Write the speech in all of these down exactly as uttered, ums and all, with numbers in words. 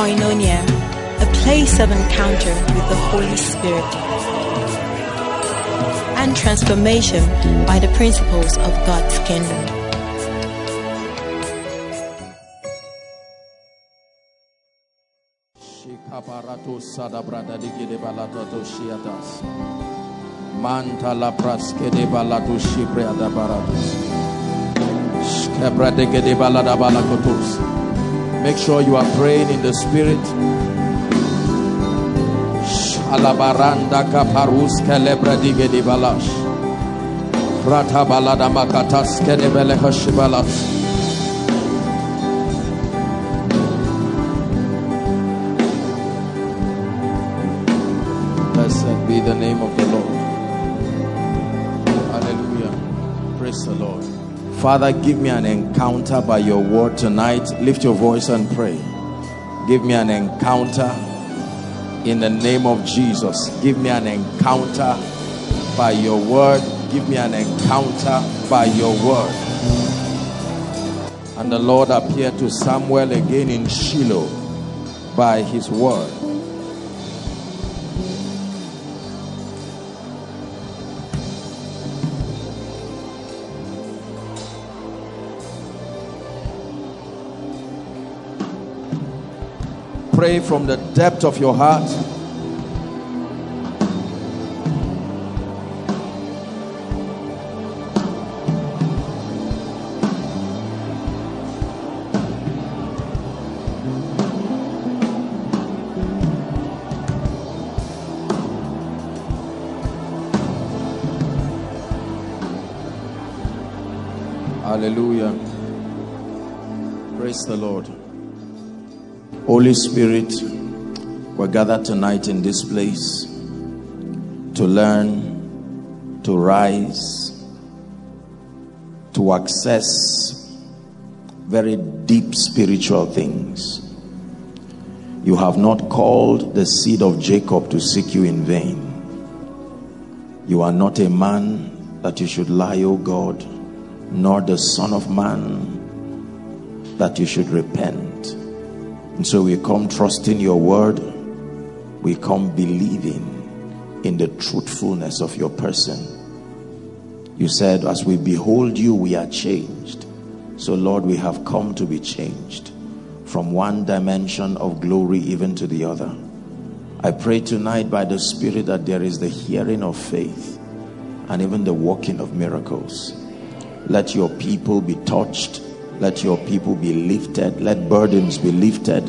Koinonia, a place of encounter with the Holy Spirit and transformation by the principles of God's kingdom. Manta la praske de baladu shibria da baratus. Make sure you are praying in the spirit. Alabaranda kaparus kelebra dige de balash. Rata balada makatas kedebele hashibalas. Blessed be the name of the Lord. Hallelujah. Praise the Lord. Father, give me an encounter by your word tonight. Lift your voice and pray. Give me an encounter in the name of Jesus. Give me an encounter by your word. Give me an encounter by your word. And the Lord appeared to Samuel again in Shiloh by his word. Pray from the depth of your heart. Hallelujah. Praise the Lord. Holy Spirit, we're gathered tonight in this place to learn, to rise, to access very deep spiritual things. You have not called the seed of Jacob to seek you in vain. You are not a man that you should lie, O God, nor the Son of Man that you should repent. And so we come trusting your word. We come believing in the truthfulness of your person. You said, as we behold you, we are changed. So Lord, we have come to be changed from one dimension of glory even to the other. I pray tonight by the Spirit that there is the hearing of faith and even the working of miracles. Let your people be touched. Let your people be lifted. Let burdens be lifted.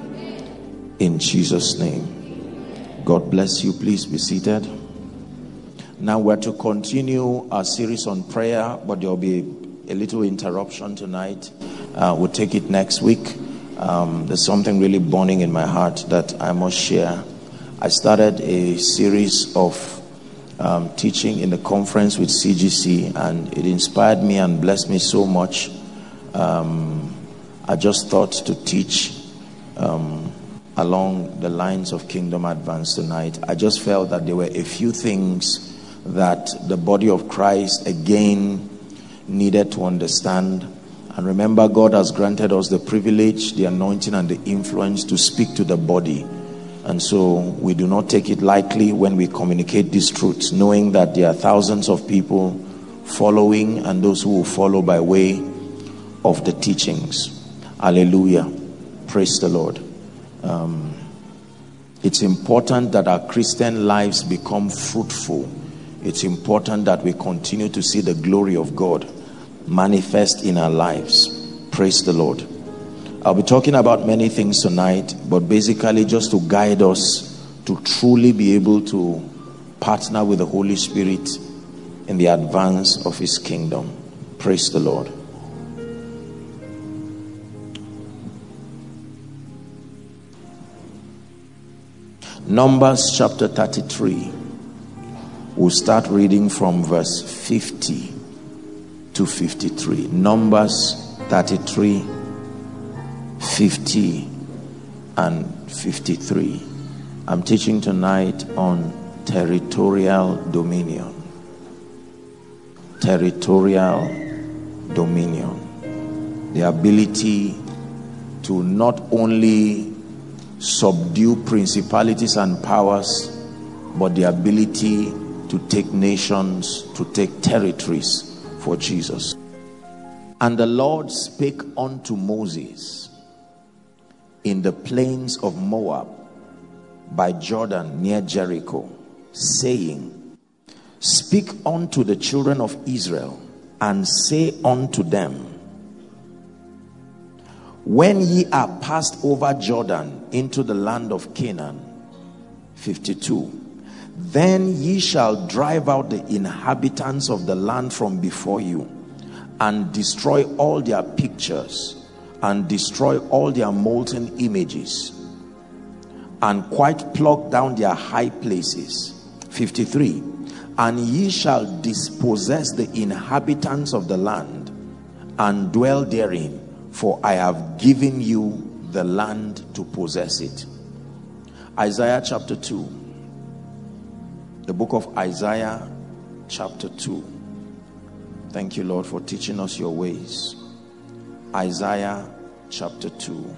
In Jesus' name. God bless you. Please be seated. Now we're to continue our series on prayer, but there will be a little interruption tonight. Uh, we'll take it next week. Um, there's something really burning in my heart that I must share. I started a series of um, teaching in the conference with C G C, and it inspired me and blessed me so much. Um, I just thought to teach um, along the lines of Kingdom Advance tonight. I just felt that there were a few things that the body of Christ again needed to understand. And remember, God has granted us the privilege, the anointing, and the influence to speak to the body. And so we do not take it lightly when we communicate these truths, knowing that there are thousands of people following and those who will follow by way of the teachings. Hallelujah. Praise the Lord. Um, it's important that our Christian lives become fruitful. It's important that we continue to see the glory of God manifest in our lives. Praise the Lord. I'll be talking about many things tonight, but basically just to guide us to truly be able to partner with the Holy Spirit in the advance of His kingdom. Praise the Lord. Numbers chapter thirty-three. We'll start reading from verse fifty to fifty-three. Numbers thirty-three, fifty and fifty-three. I'm teaching tonight on territorial dominion. Territorial dominion. The ability to not only subdue principalities and powers, but the ability to take nations, to take territories for Jesus. And the Lord spake unto Moses in the plains of Moab by Jordan near Jericho, saying, speak unto the children of Israel, and say unto them, when ye are passed over Jordan into the land of Canaan, fifty-two, then ye shall drive out the inhabitants of the land from before you, and destroy all their pictures, and destroy all their molten images, and quite pluck down their high places. fifty-three, and ye shall dispossess the inhabitants of the land, and dwell therein, for I have given you the land to possess it. Isaiah chapter two. The book of Isaiah chapter two. Thank you, Lord, for teaching us your ways. Isaiah chapter two.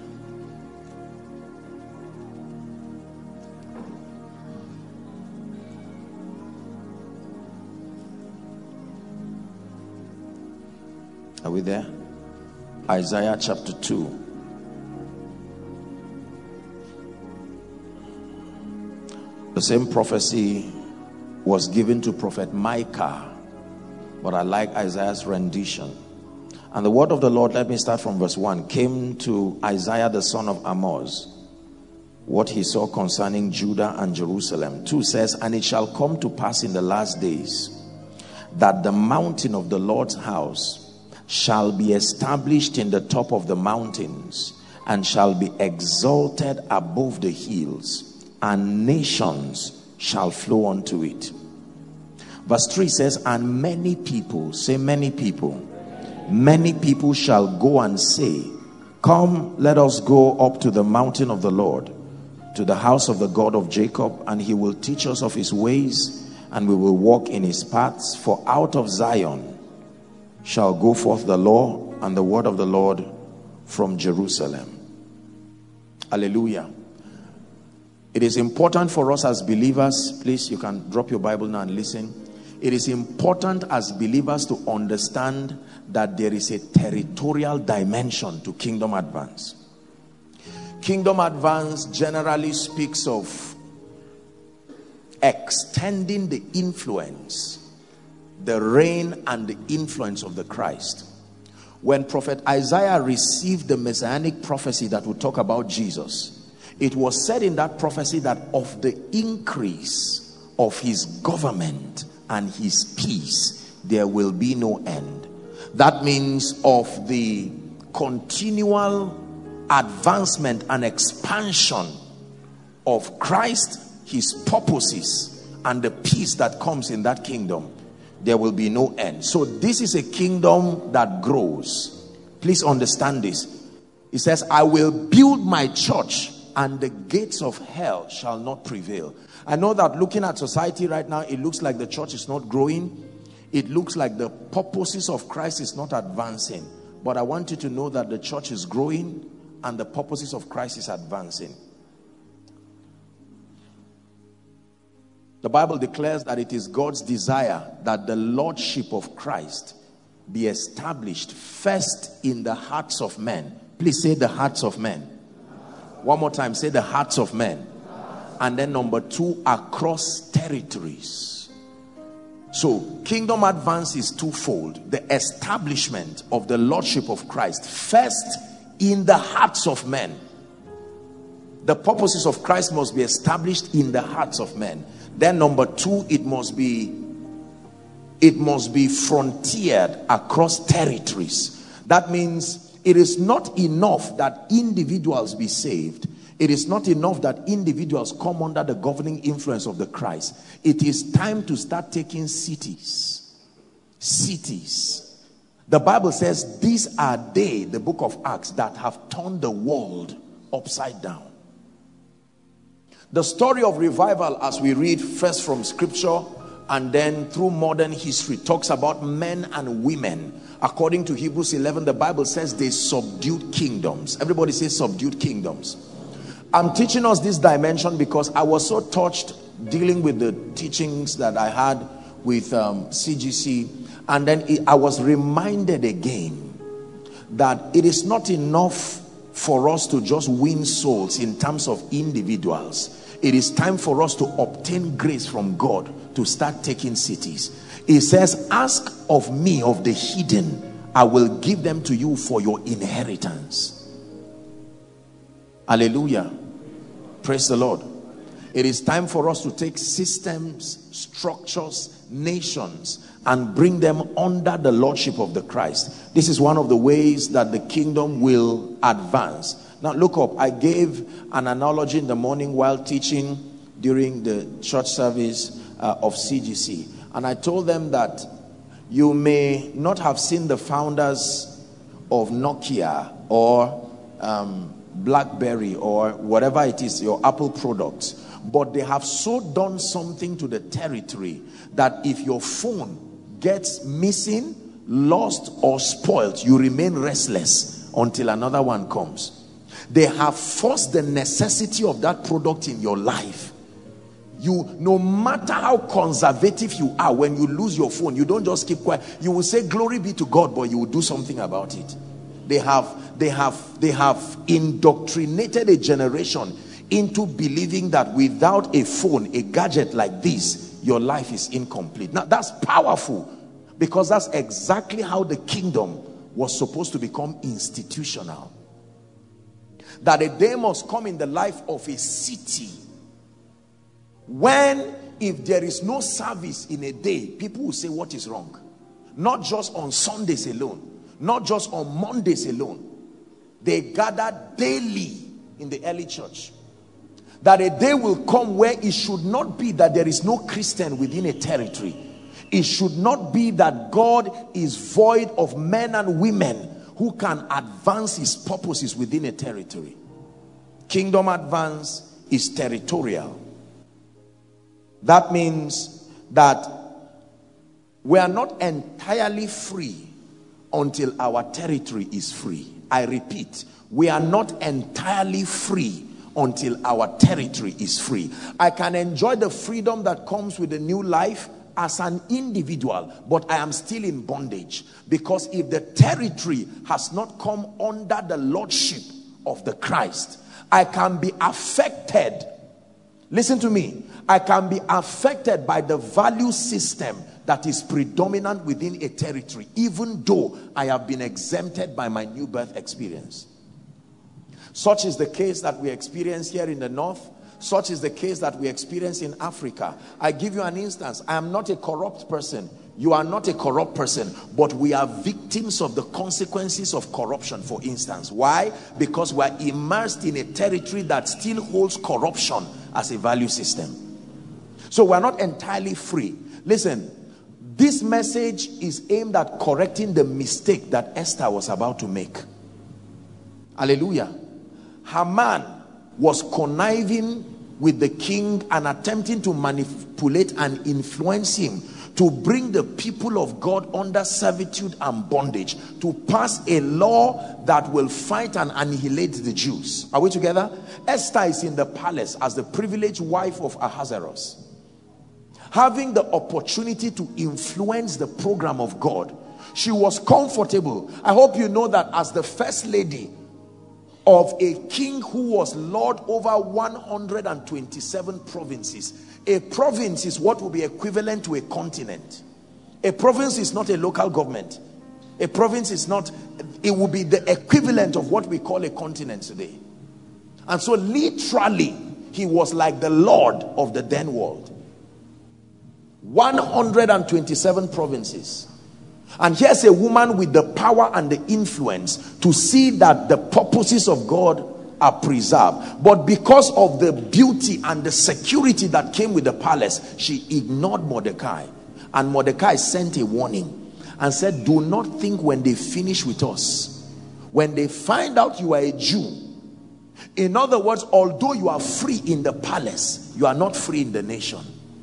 Are we there? Isaiah chapter two. The same prophecy was given to prophet Micah, but I like Isaiah's rendition. And the word of the Lord, let me start from verse one, came to Isaiah the son of Amoz, what he saw concerning Judah and Jerusalem. two says, and it shall come to pass in the last days that the mountain of the Lord's house shall be established in the top of the mountains, and shall be exalted above the hills, and nations shall flow unto it. Verse three says, and many people, say many people, many people shall go and say, come, let us go up to the mountain of the Lord, to the house of the God of Jacob, and he will teach us of his ways, and we will walk in his paths. For out of Zion shall go forth the law and the word of the Lord from Jerusalem. Hallelujah. It is important for us as believers, please, you can drop your Bible now and listen. It is important as believers to understand that there is a territorial dimension to kingdom advance. Kingdom advance generally speaks of extending the influence, the reign and the influence of the Christ. When prophet Isaiah received the messianic prophecy that would talk about Jesus, it was said in that prophecy that of the increase of his government and his peace, there will be no end. That means of the continual advancement and expansion of Christ, his purposes, and the peace that comes in that kingdom, there will be no end. So this is a kingdom that grows. Please understand this. It says, I will build my church, and the gates of hell shall not prevail. I know that looking at society right now, it looks like the church is not growing. It looks like the purposes of Christ is not advancing. But I want you to know that the church is growing and the purposes of Christ is advancing. The Bible declares that it is God's desire that the lordship of Christ be established first in the hearts of men. Please say the hearts of men. One more time, say the hearts of men. And then number two, across territories. So kingdom advance is twofold. The establishment of the lordship of Christ first in the hearts of men. The purposes of Christ must be established in the hearts of men. Then number two, it must be it must be frontiered across territories. That means it is not enough that individuals be saved. It is not enough that individuals come under the governing influence of the Christ. It is time to start taking cities. Cities. The Bible says these are they, the book of Acts, that have turned the world upside down. The story of revival, as we read first from scripture and then through modern history, talks about men and women. According to Hebrews eleven, the Bible says they subdued kingdoms. Everybody say subdued kingdoms. I'm teaching us this dimension because I was so touched dealing with the teachings that I had with um, C G C, and then it, I was reminded again that it is not enough for us to just win souls in terms of individuals. It is time for us to obtain grace from God to start taking cities. It says, ask of me of the hidden, I will give them to you for your inheritance. Hallelujah. Praise the Lord. It is time for us to take systems, structures, nations, and bring them under the lordship of the Christ. This is one of the ways that the kingdom will advance. Now look up. I gave an analogy in the morning while teaching during the church service uh, of C G C. And I told them that you may not have seen the founders of Nokia or um, BlackBerry or whatever it is, your Apple products, but they have so done something to the territory that if your phone gets missing, lost, or spoiled, you remain restless until another one comes. They have forced the necessity of that product in your life. You, no matter how conservative you are, when you lose your phone, you don't just keep quiet. You will say glory be to God, but you will do something about it. They have, they have, they have indoctrinated a generation into believing that without a phone, a gadget like this, your life is incomplete. Now that's powerful, because that's exactly how the kingdom was supposed to become institutional. That a day must come in the life of a city when, if there is no service in a day, people will say, what is wrong? Not just on Sundays alone, not just on Mondays alone. They gather daily in the early church. That a day will come where it should not be that there is no Christian within a territory. It should not be that God is void of men and women who can advance his purposes within a territory. Kingdom advance is territorial. That means that we are not entirely free until our territory is free. I repeat, we are not entirely free until our territory is free. I can enjoy the freedom that comes with a new life as an individual, but I am still in bondage, because if the territory has not come under the lordship of the Christ, I can be affected. Listen to me. I can be affected by the value system that is predominant within a territory, even though I have been exempted by my new birth experience. Such is the case that we experience here in the north. Such is the case that we experience in Africa. I give you an instance. I am not a corrupt person. You are not a corrupt person. But we are victims of the consequences of corruption, for instance. Why? Because we are immersed in a territory that still holds corruption as a value system. So we are not entirely free. Listen, this message is aimed at correcting the mistake that Esther was about to make. Hallelujah. Haman was conniving with the king and attempting to manipulate and influence him to bring the people of God under servitude and bondage, to pass a law that will fight and annihilate the Jews. Are we together? Esther is in the palace as the privileged wife of Ahasuerus, having the opportunity to influence the program of God. She was comfortable. I hope you know that as the first lady of a king who was lord over one hundred twenty-seven provinces. A province is what will be equivalent to a continent. A province is not a local government. A province is not, it will be the equivalent of what we call a continent today. And so literally, he was like the lord of the then world. one hundred twenty-seven provinces. And here's a woman with the power and the influence to see that the purposes of God are preserved. But because of the beauty and the security that came with the palace, she ignored Mordecai. And Mordecai sent a warning and said, do not think when they finish with us, when they find out you are a Jew. In other words, although you are free in the palace, you are not free in the nation.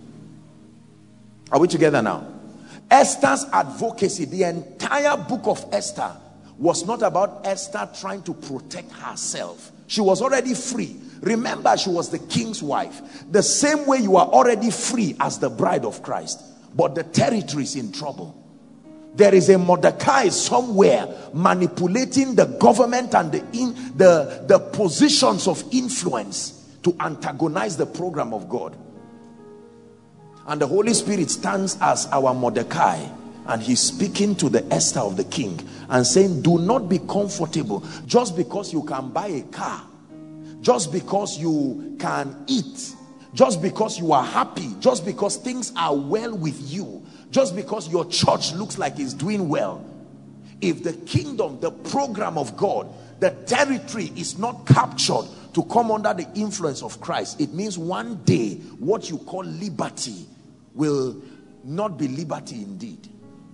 Are we together now? Esther's advocacy, the entire book of Esther, was not about Esther trying to protect herself. She was already free. Remember, she was the king's wife. The same way you are already free as the bride of Christ, but the territory is in trouble. There is a Mordecai somewhere manipulating the government and the, in, the, the positions of influence to antagonize the program of God. And the Holy Spirit stands as our Mordecai, and he's speaking to the Esther of the king and saying, do not be comfortable just because you can buy a car, just because you can eat, just because you are happy, just because things are well with you, just because your church looks like it's doing well. If the kingdom, the program of God, the territory is not captured to come under the influence of Christ, it means one day what you call liberty will not be liberty indeed.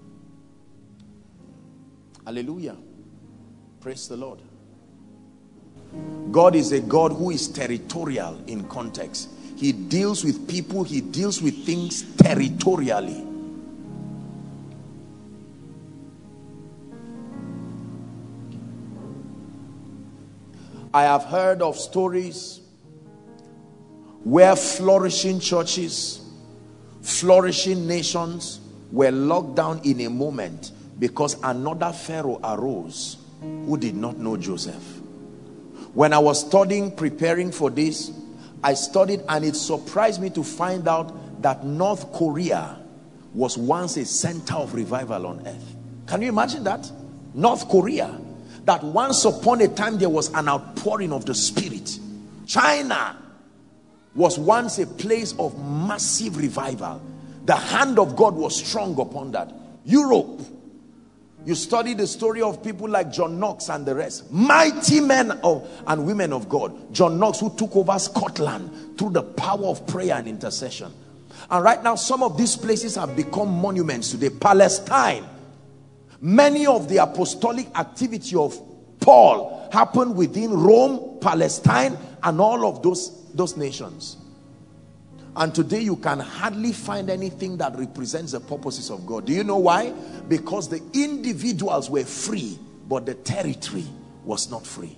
Hallelujah. Praise the Lord. God is a God who is territorial in context. He deals with people, he deals with things territorially. I have heard of stories where flourishing churches, flourishing nations were locked down in a moment because another Pharaoh arose who did not know Joseph. When I was studying, preparing for this, I studied, and it surprised me to find out that North Korea was once a center of revival on earth. Can you imagine that? North Korea. That once upon a time there was an outpouring of the Spirit. China was once a place of massive revival. The hand of God was strong upon that. Europe, you study the story of people like John Knox and the rest, mighty men of, and women of God. John Knox, who took over Scotland through the power of prayer and intercession. And right now some of these places have become monuments today. Palestine, many of the apostolic activity of Paul happened within Rome, Palestine, and all of those, those nations. And today you can hardly find anything that represents the purposes of God. Do you know why? Because the individuals were free, but the territory was not free.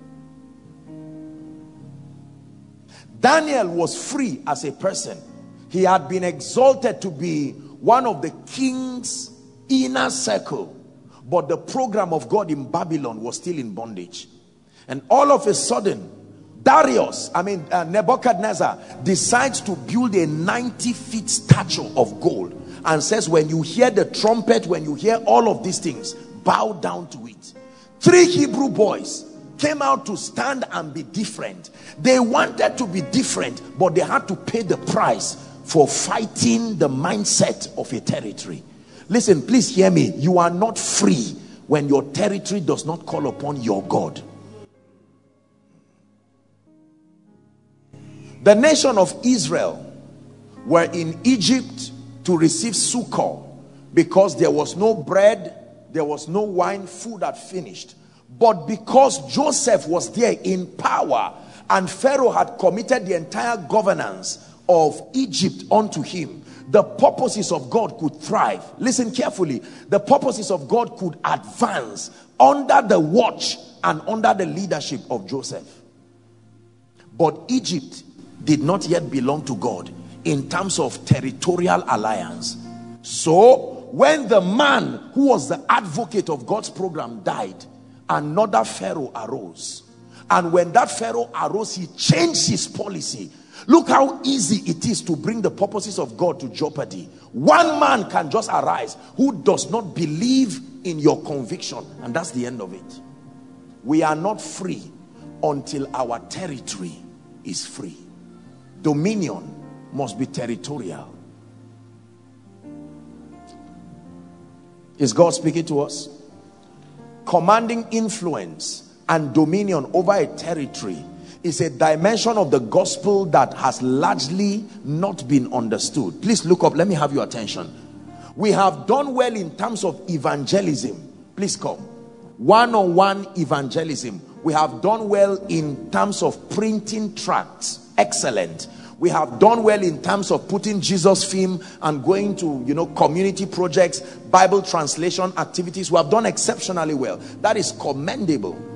Daniel was free as a person. He had been exalted to be one of the king's inner circle, but the program of God in Babylon was still in bondage. And all of a sudden, Darius, I mean uh, Nebuchadnezzar, decides to build a ninety feet statue of gold and says, when you hear the trumpet, when you hear all of these things, bow down to it. Three Hebrew boys came out to stand and be different. They wanted to be different, but they had to pay the price for fighting the mindset of a territory. Listen, please hear me. You are not free when your territory does not call upon your God. The nation of Israel were in Egypt to receive succor because there was no bread, there was no wine, food had finished. But because Joseph was there in power and Pharaoh had committed the entire governance of Egypt unto him, the purposes of God could thrive. Listen carefully. The purposes of God could advance under the watch and under the leadership of Joseph. But Egypt did not yet belong to God in terms of territorial alliance. So when the man who was the advocate of God's program died, another Pharaoh arose. And when that Pharaoh arose, he changed his policy. Look how easy it is to bring the purposes of God to jeopardy. One man can just arise who does not believe in your conviction, and that's the end of it. We are not free until our territory is free. Dominion must be territorial. Is God speaking to us? Commanding influence and dominion over a territory is a dimension of the gospel that has largely not been understood. Please look up. Let me have your attention. We have done well in terms of evangelism. Please come. One-on-one evangelism. We have done well in terms of printing tracts. Excellent. We have done well in terms of putting Jesus film and going to, you know, community projects, Bible translation activities. We have done exceptionally well. That is commendable.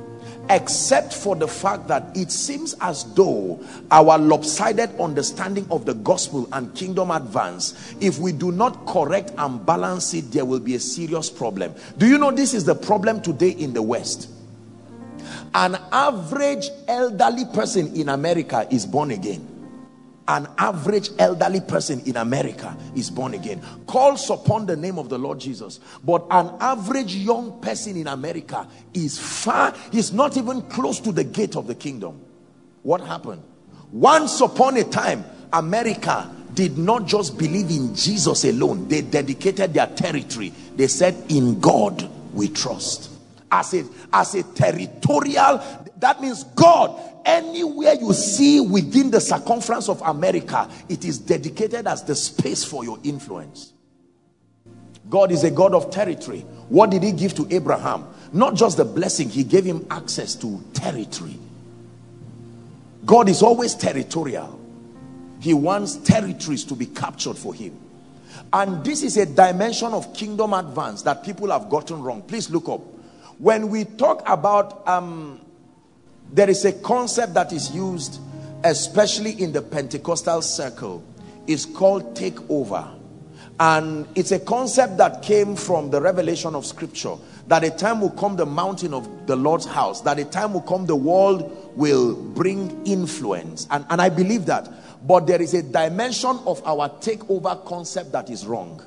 except for the fact that it seems as though our lopsided understanding of the gospel and kingdom advance, if we do not correct and balance it, there will be a serious problem. Do you know this is the problem today in the West? An average elderly person in America is born again. An average elderly person in America is born again, calls upon the name of the Lord Jesus. But an average young person in America is far, he's not even close to the gate of the kingdom. What happened? Once upon a time, America did not just believe in Jesus alone. They dedicated their territory. They said, in God we trust. As a, as a territorial, that means God, anywhere you see within the circumference of America, it is dedicated as the space for your influence. God is a God of territory. What did he give to Abraham? Not just the blessing, he gave him access to territory. God is always territorial. He wants territories to be captured for him. And this is a dimension of kingdom advance that people have gotten wrong. Please look up. When we talk about, um, there is a concept that is used, especially in the Pentecostal circle, is called takeover. And it's a concept that came from the revelation of scripture, that a time will come the mountain of the Lord's house, that a time will come the world will bring influence. And, and I believe that. But there is a dimension of our takeover concept that is wrong.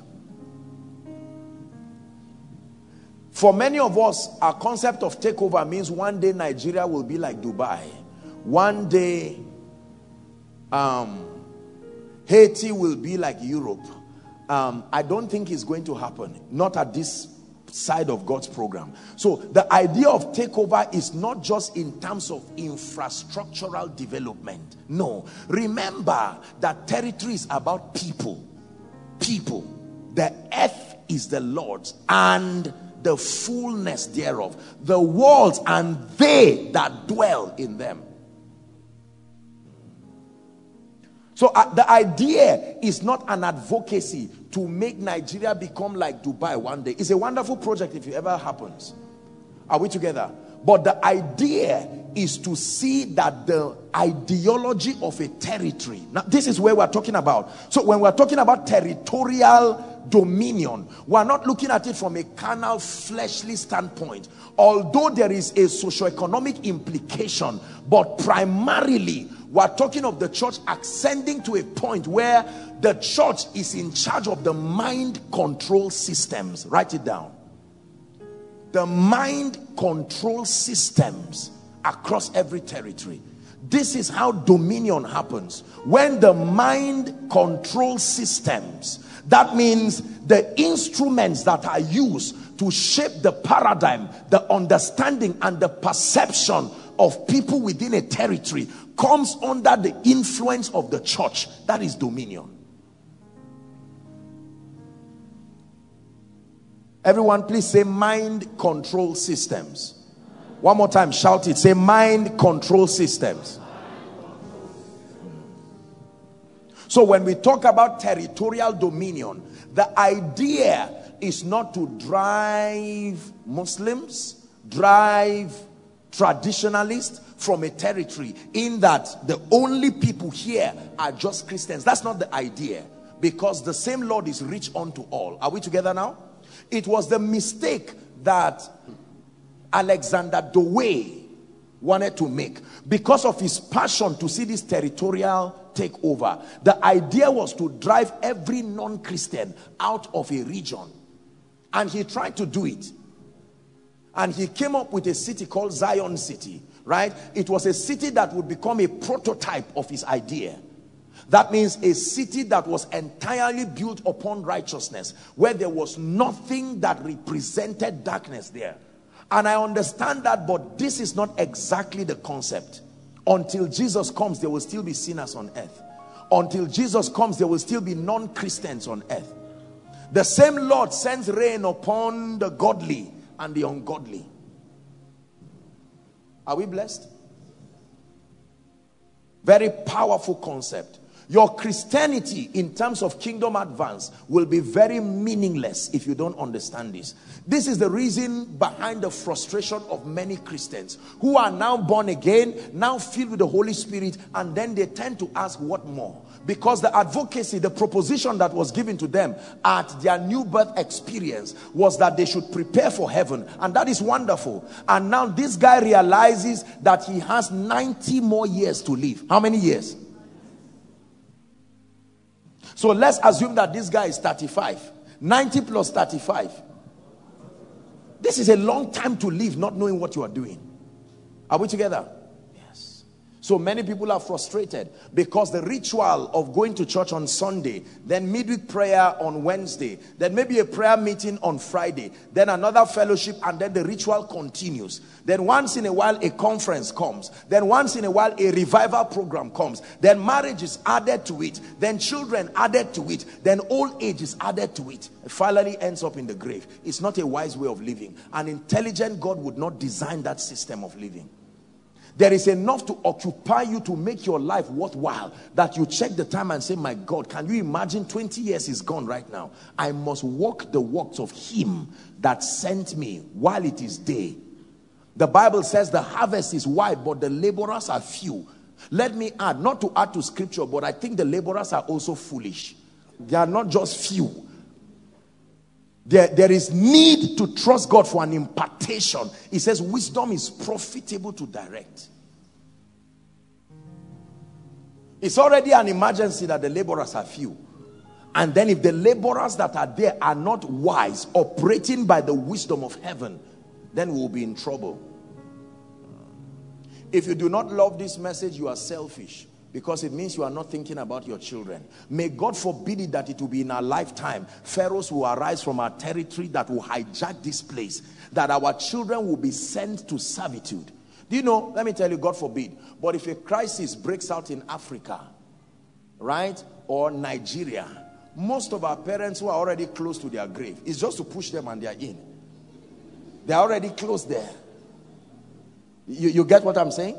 For many of us, our concept of takeover means one day Nigeria will be like Dubai. One day um, Haiti will be like Europe. Um, I don't think it's going to happen. Not at this side of God's program. So the idea of takeover is not just in terms of infrastructural development. No. Remember that territory is about people. People. The earth is the Lord's and the fullness thereof, the worlds and they that dwell in them. So uh, the idea is not an advocacy to make Nigeria become like Dubai one day. It's a wonderful project if it ever happens. Are we together? But the idea is to see that the ideology of a territory. Now this is where we're talking about. So when we're talking about territorial dominion, we're not looking at it from a carnal, fleshly standpoint. Although there is a socioeconomic implication, but primarily we're talking of the church ascending to a point where the church is in charge of the mind control systems. Write it down. The mind control systems across every territory. This is how dominion happens. When the mind control systems, that means the instruments that are used to shape the paradigm, the understanding and the perception of people within a territory comes under the influence of the church. That is dominion. Everyone please say mind control systems. One more time, shout it. Say mind control systems. So when we talk about territorial dominion, the idea is not to drive Muslims, drive traditionalists from a territory in that the only people here are just Christians. That's not the idea, because the same Lord is rich unto all. Are we together now? It was the mistake that Alexander Dowie wanted to make because of his passion to see this territorial takeover. The idea was to drive every non-Christian out of a region, and he tried to do it, and he came up with a city called Zion City, right? It was a city that would become a prototype of his idea. That means a city that was entirely built upon righteousness, where there was nothing that represented darkness there. And I understand that, but this is not exactly the concept. Until Jesus comes, there will still be sinners on earth. Until Jesus comes, there will still be non-Christians on earth. The same Lord sends rain upon the godly and the ungodly. Are we blessed? Very powerful concept. Your Christianity in terms of kingdom advance will be very meaningless if you don't understand this. This is the reason behind the frustration of many Christians who are now born again, now filled with the Holy Spirit, and then they tend to ask what more? Because the advocacy, the proposition that was given to them at their new birth experience was that they should prepare for heaven, and that is wonderful. And now this guy realizes that he has ninety more years to live. How many years? So let's assume that this guy is thirty-five. ninety plus thirty-five. This is a long time to live not knowing what you are doing. Are we together? Yes. So many people are frustrated because the ritual of going to church on Sunday, then midweek prayer on Wednesday, then maybe a prayer meeting on Friday, then another fellowship, and then the ritual continues. Then once in a while a conference comes. Then once in a while a revival program comes. Then marriage is added to it. Then children added to it. Then old age is added to it. It finally ends up in the grave. It's not a wise way of living. An intelligent God would not design that system of living. There is enough to occupy you to make your life worthwhile, that you check the time and say, my God, can you imagine twenty years is gone right now? I must walk the works of him that sent me while it is day. The Bible says the harvest is wide, but the laborers are few. Let me add, not to add to scripture, but I think the laborers are also foolish. They are not just few. There, there is need to trust God for an impartation. He says wisdom is profitable to direct. It's already an emergency that the laborers are few. And then if the laborers that are there are not wise, operating by the wisdom of heaven, then we'll be in trouble. If you do not love this message, you are selfish. Because it means you are not thinking about your children. May God forbid it that it will be in our lifetime. Pharaohs will arise from our territory that will hijack this place. That our children will be sent to servitude. Do you know, let me tell you, God forbid. But if a crisis breaks out in Africa, right, or Nigeria, most of our parents who are already close to their grave, it's just to push them and they are in. They are already close there. You, you get what I'm saying?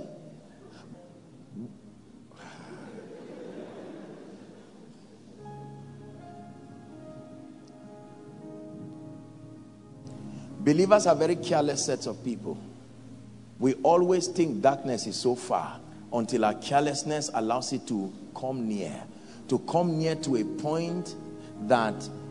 Believers are very careless sets of people. We always think darkness is so far until our carelessness allows it to come near. To come near to a point that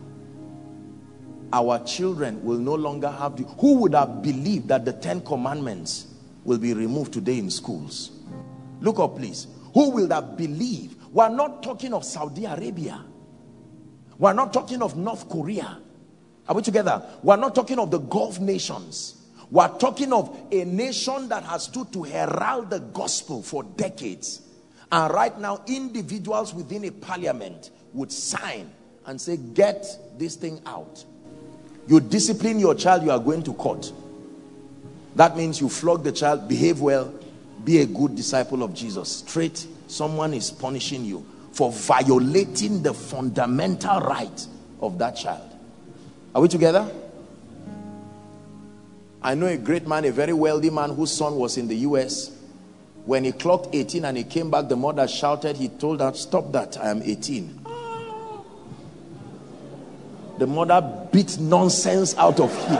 our children will no longer have the... Who would have believed that the Ten Commandments will be removed today in schools? Look up, please. Who will have believed? We're not talking of Saudi Arabia. We're not talking of North Korea. Are we together? We're not talking of the Gulf nations. We're talking of a nation that has stood to herald the gospel for decades. And right now, individuals within a parliament would sign and say, get this thing out. You discipline your child, you are going to court. That means you flog the child, behave well, be a good disciple of Jesus. Straight, someone is punishing you for violating the fundamental right of that child. Are we together? I know a great man, a very wealthy man whose son was in the U S. When he clocked eighteen and he came back, the mother shouted, he told her, stop that, I am eighteen. The mother beat nonsense out of him.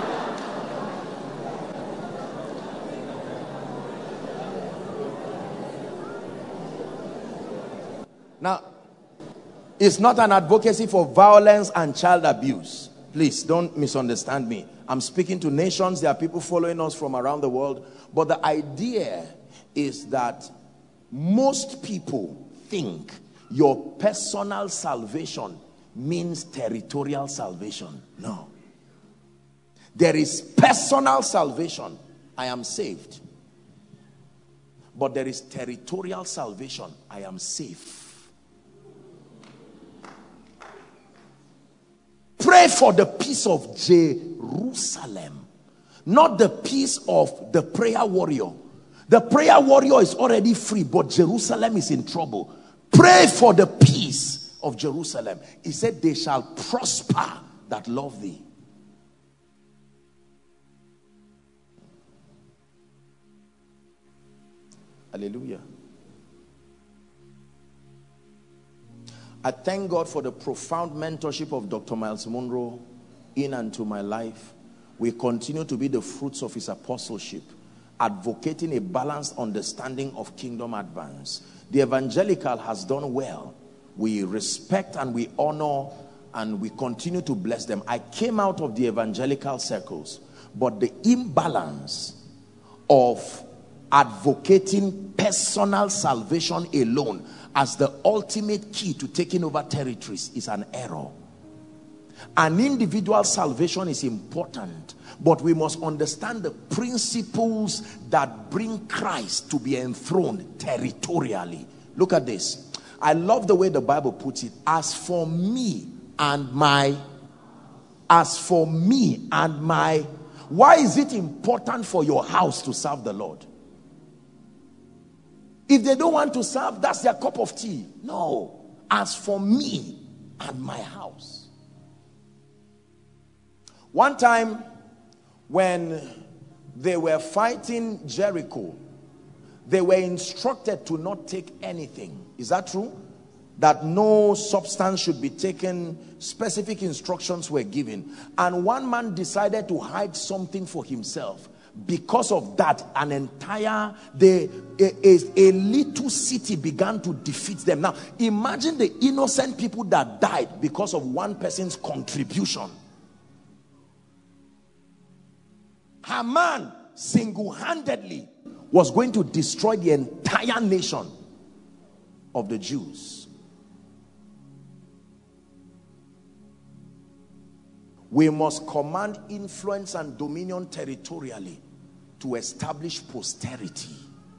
Now, it's not an advocacy for violence and child abuse. Please don't misunderstand me. I'm speaking to nations. There are people following us from around the world. But the idea is that most people think your personal salvation means territorial salvation. No. There is personal salvation. I am saved. But there is territorial salvation. I am safe. Pray for the peace of Jerusalem, not the peace of the prayer warrior. The prayer warrior is already free, but Jerusalem is in trouble. Pray for the peace of Jerusalem. He said, they shall prosper that love thee. Hallelujah. I thank God for the profound mentorship of Doctor Miles Monroe in and to my life. We continue to be the fruits of his apostleship, advocating a balanced understanding of kingdom advance. The evangelical has done well. We respect and we honor and we continue to bless them. I came out of the evangelical circles, but the imbalance of advocating personal salvation alone as the ultimate key to taking over territories is an error. An individual salvation is important, but we must understand the principles that bring Christ to be enthroned territorially. Look at this. I love the way the Bible puts it. As for me and my, as for me and my, why is it important for your house to serve the Lord? If they don't want to serve, that's their cup of tea. No. As for me and my house. One time when they were fighting Jericho, they were instructed to not take anything. Is that true? That no substance should be taken. Specific instructions were given. And one man decided to hide something for himself. Because of that, an entire, the, a, a, a little city began to defeat them. Now, imagine the innocent people that died because of one person's contribution. Haman single-handedly was going to destroy the entire nation of the Jews. We must command influence and dominion territorially to establish posterity.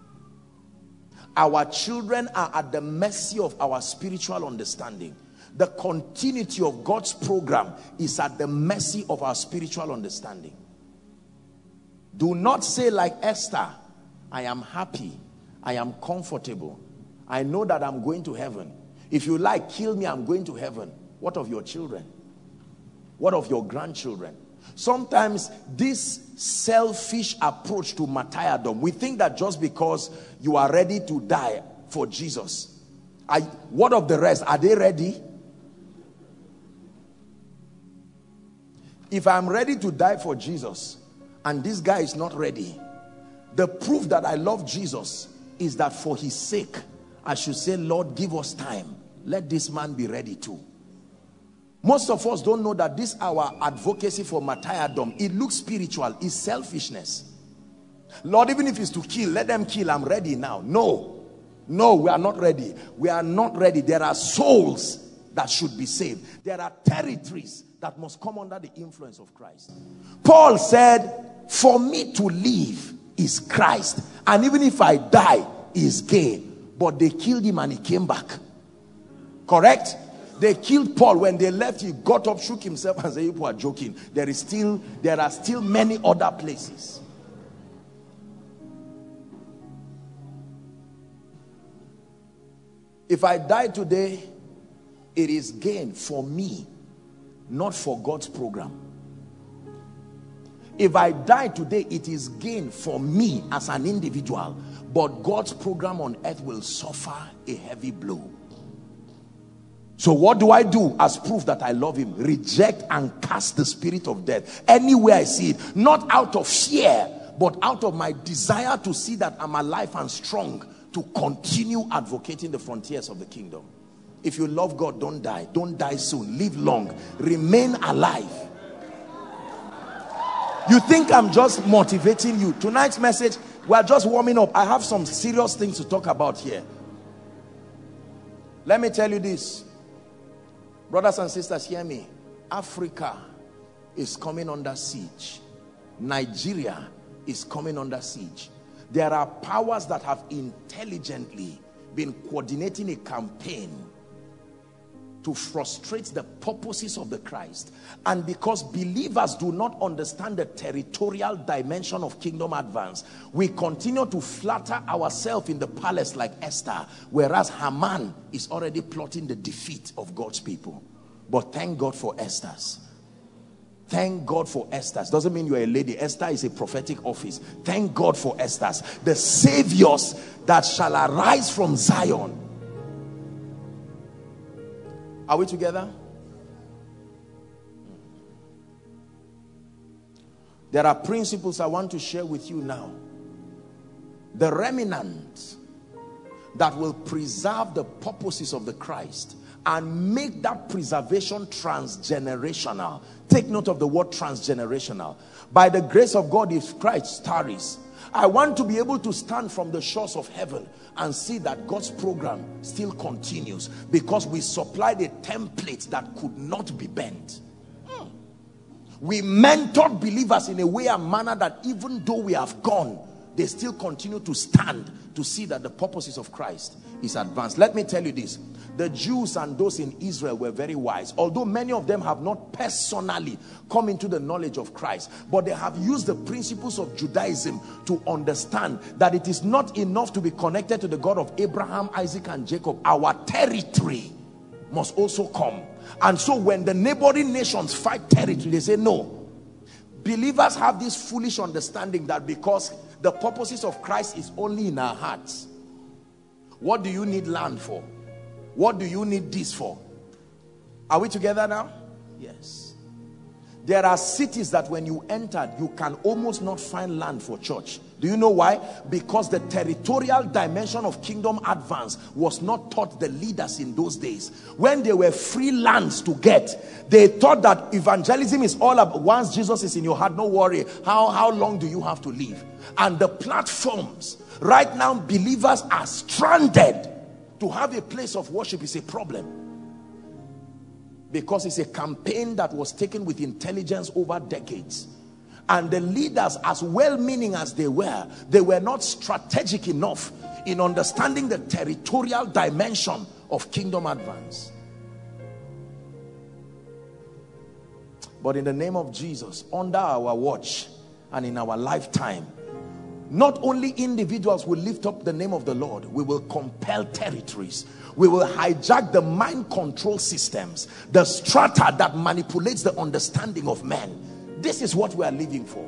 Our children are at the mercy of our spiritual understanding. The continuity of God's program is at the mercy of our spiritual understanding. Do not say like Esther, I am happy, I am comfortable, I know that I'm going to heaven. If you like, kill me, I'm going to heaven. What of your children? What of your grandchildren? Sometimes this selfish approach to martyrdom, we think that just because you are ready to die for Jesus, I, what of the rest? Are they ready? If I'm ready to die for Jesus and this guy is not ready, the proof that I love Jesus is that for his sake, I should say, Lord, give us time. Let this man be ready too. Most of us don't know that this our advocacy for martyrdom, it looks spiritual, it's selfishness. Lord, even if it's to kill, let them kill, I'm ready now. No, no, we are not ready. We are not ready. There are souls that should be saved. There are territories that must come under the influence of Christ. Paul said, for me to live is Christ, and even if I die is gain. But they killed him and he came back. Correct? They killed Paul. When they left, he got up, shook himself and said, you people are joking. There is still, there are still many other places. If I die today, it is gain for me, not for God's program. If I die today, it is gain for me as an individual, but God's program on earth will suffer a heavy blow. So what do I do as proof that I love him? Reject and cast the spirit of death anywhere I see it. Not out of fear, but out of my desire to see that I'm alive and strong to continue advocating the frontiers of the kingdom. If you love God, don't die. Don't die soon. Live long. Remain alive. You think I'm just motivating you? Tonight's message, we're just warming up. I have some serious things to talk about here. Let me tell you this. Brothers and sisters, hear me. Africa is coming under siege. Nigeria is coming under siege. There are powers that have intelligently been coordinating a campaign to frustrate the purposes of the Christ. And because believers do not understand the territorial dimension of kingdom advance, we continue to flatter ourselves in the palace like Esther, whereas Haman is already plotting the defeat of God's people. But thank God for Esther's. Thank God for Esther's. Doesn't mean you're a lady. Esther is a prophetic office. Thank God for Esther's. The saviors that shall arise from Zion. Are we together? There are principles I want to share with you now. The remnant that will preserve the purposes of the Christ and make that preservation transgenerational. Take note of the word transgenerational. By the grace of God, if Christ tarries, I want to be able to stand from the shores of heaven and see that God's program still continues, because we supplied a template that could not be bent. Hmm. We mentored believers in a way and manner that even though we have gone, they still continue to stand to see that the purposes of Christ is advanced. Let me tell you this. The Jews and those in Israel were very wise. Although many of them have not personally come into the knowledge of Christ, but they have used the principles of Judaism to understand that it is not enough to be connected to the God of Abraham, Isaac, and Jacob. Our territory must also come. And so when the neighboring nations fight territory, they say no. Believers have this foolish understanding that because the purposes of Christ is only in our hearts. What do you need land for? What do you need this for? Are we together now? Yes. There are cities that when you entered, you can almost not find land for church. Do you know why? Because the territorial dimension of kingdom advance was not taught the leaders in those days. When they were free lands to get, they thought that evangelism is all about, once Jesus is in your heart, no worry, how, how long do you have to live? And the platforms, right now believers are stranded. To have a place of worship is a problem, because it's a campaign that was taken with intelligence over decades. And the leaders, as well-meaning as they were, they were not strategic enough in understanding the territorial dimension of kingdom advance. But in the name of Jesus, under our watch and in our lifetime, not only individuals will lift up the name of the Lord, we will compel territories. We will hijack the mind control systems, the strata that manipulates the understanding of men. This is what we are living for.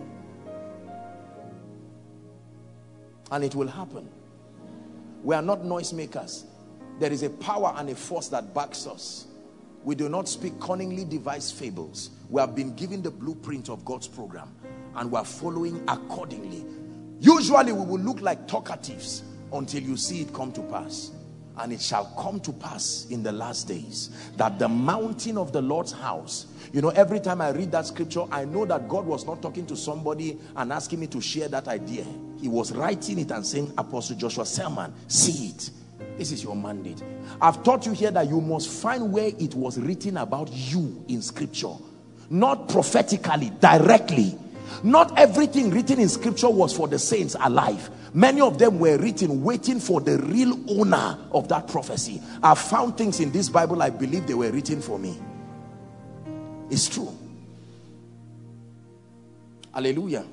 And it will happen. We are not noisemakers. There is a power and a force that backs us. We do not speak cunningly devised fables. We have been given the blueprint of God's program, and we are following accordingly. Usually we will look like talkatives until you see it come to pass. And it shall come to pass in the last days that the mountain of the Lord's house, you know, every time I read that scripture, I know that God was not talking to somebody and asking me to share that idea. He was writing it and saying, Apostle Joshua Selman, see it. This is your mandate. I've taught you here that you must find where it was written about you in scripture. Not prophetically, directly. Not everything written in scripture was for the saints alive. Many of them were written waiting for the real owner of that prophecy. I found things in this Bible I believe they were written for me. It's true. Hallelujah.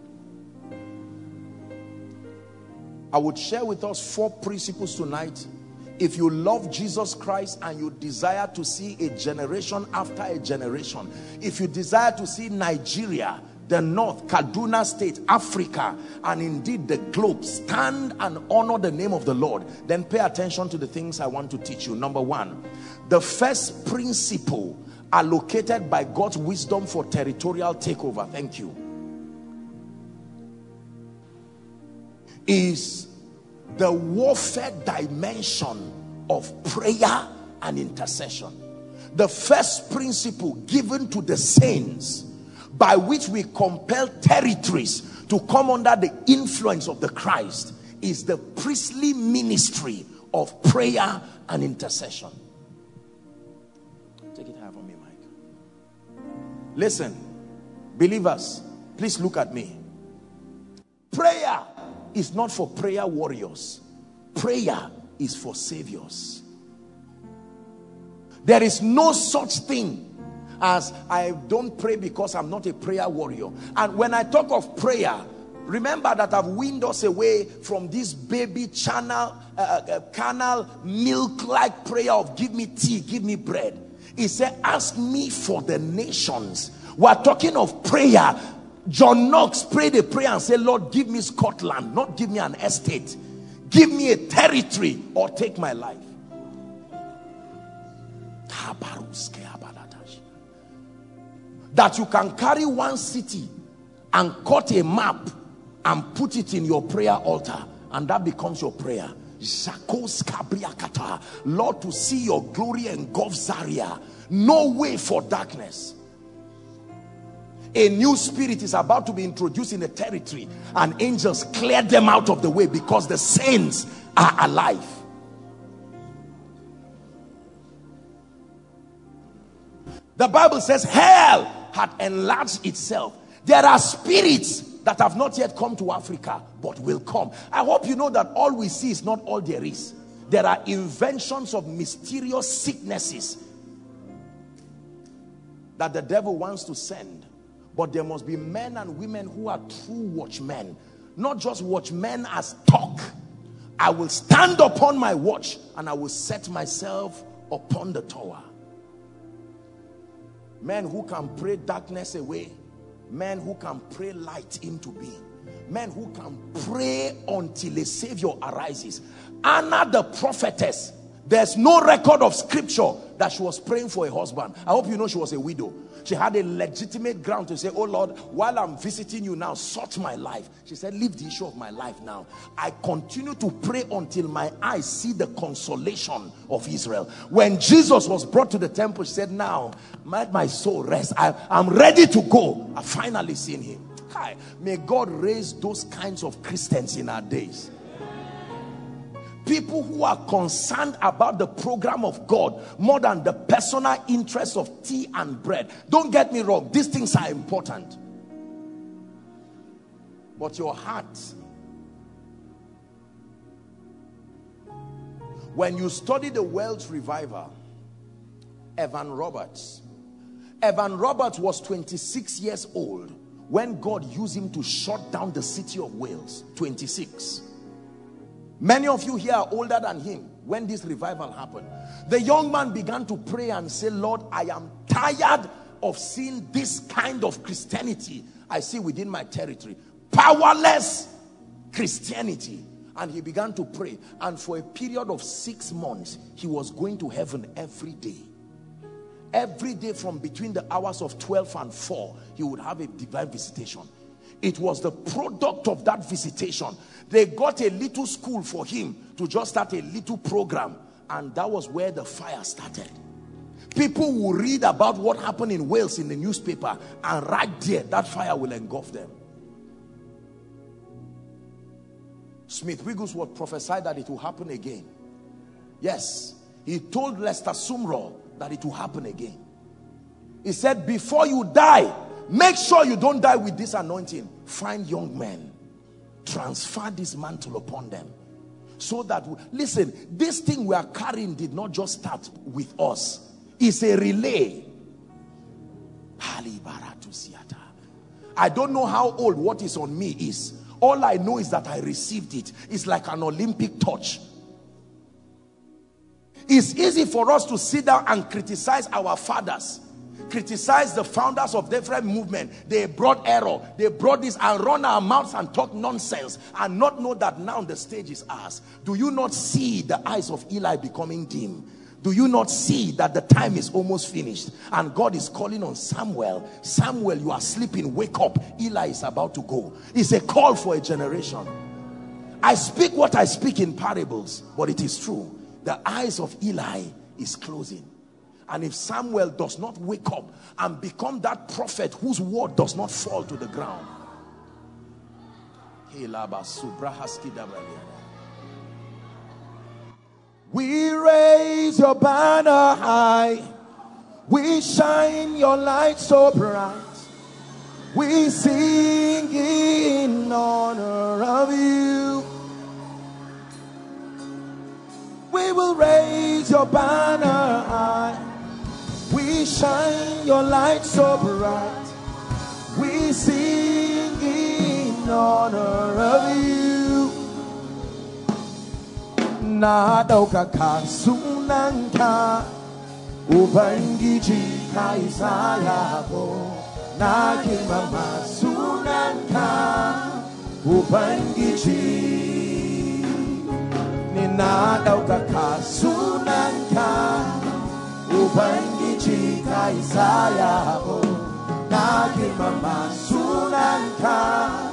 I would share with us four principles tonight. If you love Jesus Christ and you desire to see a generation after a generation, if you desire to see Nigeria, the North, Kaduna State, Africa, and indeed the globe stand and honor the name of the Lord, then pay attention to the things I want to teach you. Number one, the first principle allocated by God's wisdom for territorial takeover, thank you, is the warfare dimension of prayer and intercession. The first principle given to the saints by which we compel territories to come under the influence of the Christ is the priestly ministry of prayer and intercession. Take it high from me, Mike. Listen, believers, please look at me. Prayer is not for prayer warriors. Prayer is for saviors. There is no such thing as I don't pray because I'm not a prayer warrior. And when I talk of prayer, remember that I've weaned us away from this baby channel, uh, uh, canal milk-like prayer of give me tea, give me bread. He said, ask me for the nations. We're talking of prayer. John Knox prayed a prayer and said, Lord, give me Scotland, not give me an estate. Give me a territory or take my life. That you can carry one city and cut a map and put it in your prayer altar, and that becomes your prayer. Lord, to see your glory engulf Zaria. No way for darkness. A new spirit is about to be introduced in a territory, and angels clear them out of the way because the saints are alive. The Bible says hell had enlarged itself. There are spirits that have not yet come to Africa but will come. I hope you know that all we see is not all there is. There are inventions of mysterious sicknesses that the devil wants to send. But there must be men and women who are true watchmen. Not just watchmen as talk. I will stand upon my watch and I will set myself upon the tower. Men who can pray darkness away. Men who can pray light into being. Men who can pray until a savior arises. Anna the prophetess, there's no record of scripture that she was praying for a husband. I hope you know she was a widow. She had a legitimate ground to say, oh Lord, while I'm visiting you now, sort my life. She said, leave the issue of my life now. I continue to pray until my eyes see the consolation of Israel. When Jesus was brought to the temple, she said, now let my soul rest. I, I'm ready to go. I've finally seen him. Hi. May God raise those kinds of Christians in our days. People who are concerned about the program of God more than the personal interests of tea and bread. Don't get me wrong, these things are important. But your heart, when you study the Welsh revival, Evan Roberts, Evan Roberts was twenty-six years old when God used him to shut down the city of Wales. twenty-six. Many of you here are older than him when this revival happened. The young man began to pray and say, Lord, I am tired of seeing this kind of Christianity I see within my territory. Powerless Christianity. And he began to pray. And for a period of six months, he was going to heaven every day. Every day from between the hours of twelve and four, he would have a divine visitation. It was the product of that visitation. They got a little school for him to just start a little program. And that was where the fire started. People will read about what happened in Wales in the newspaper. And right there, that fire will engulf them. Smith Wigglesworth prophesied that it will happen again. Yes. He told Lester Sumrall that it will happen again. He said, before you die, make sure you don't die with this anointing. Find young men. Transfer this mantle upon them. So that, we, listen, this thing we are carrying did not just start with us. It's a relay. I don't know how old what is on me is. All I know is that I received it. It's like an Olympic torch. It's easy for us to sit down and criticize our fathers. Criticize the founders of different movement. They brought error, they brought this, and run our mouths and talk nonsense and not know that now the stage is ours. Do you not see the eyes of Eli becoming dim? Do you not see that the time is almost finished and God is calling on Samuel? Samuel, you are sleeping, wake up. Eli is about to go. It's a call for a generation. I speak what I speak in parables, but it is true. The eyes of Eli is closing. And if Samuel does not wake up and become that prophet whose word does not fall to the ground. We raise your banner high. We shine your light so bright. We sing in honor of you. We will raise your banner high. We shine your light so bright. We sing in honor of you. Na dauka kasunanka ubangiji kaisaya ko na kimama sunanka ubangiji ni na dauka kasunanka ubangiji Chika Isaiah Nagimama Sunanka.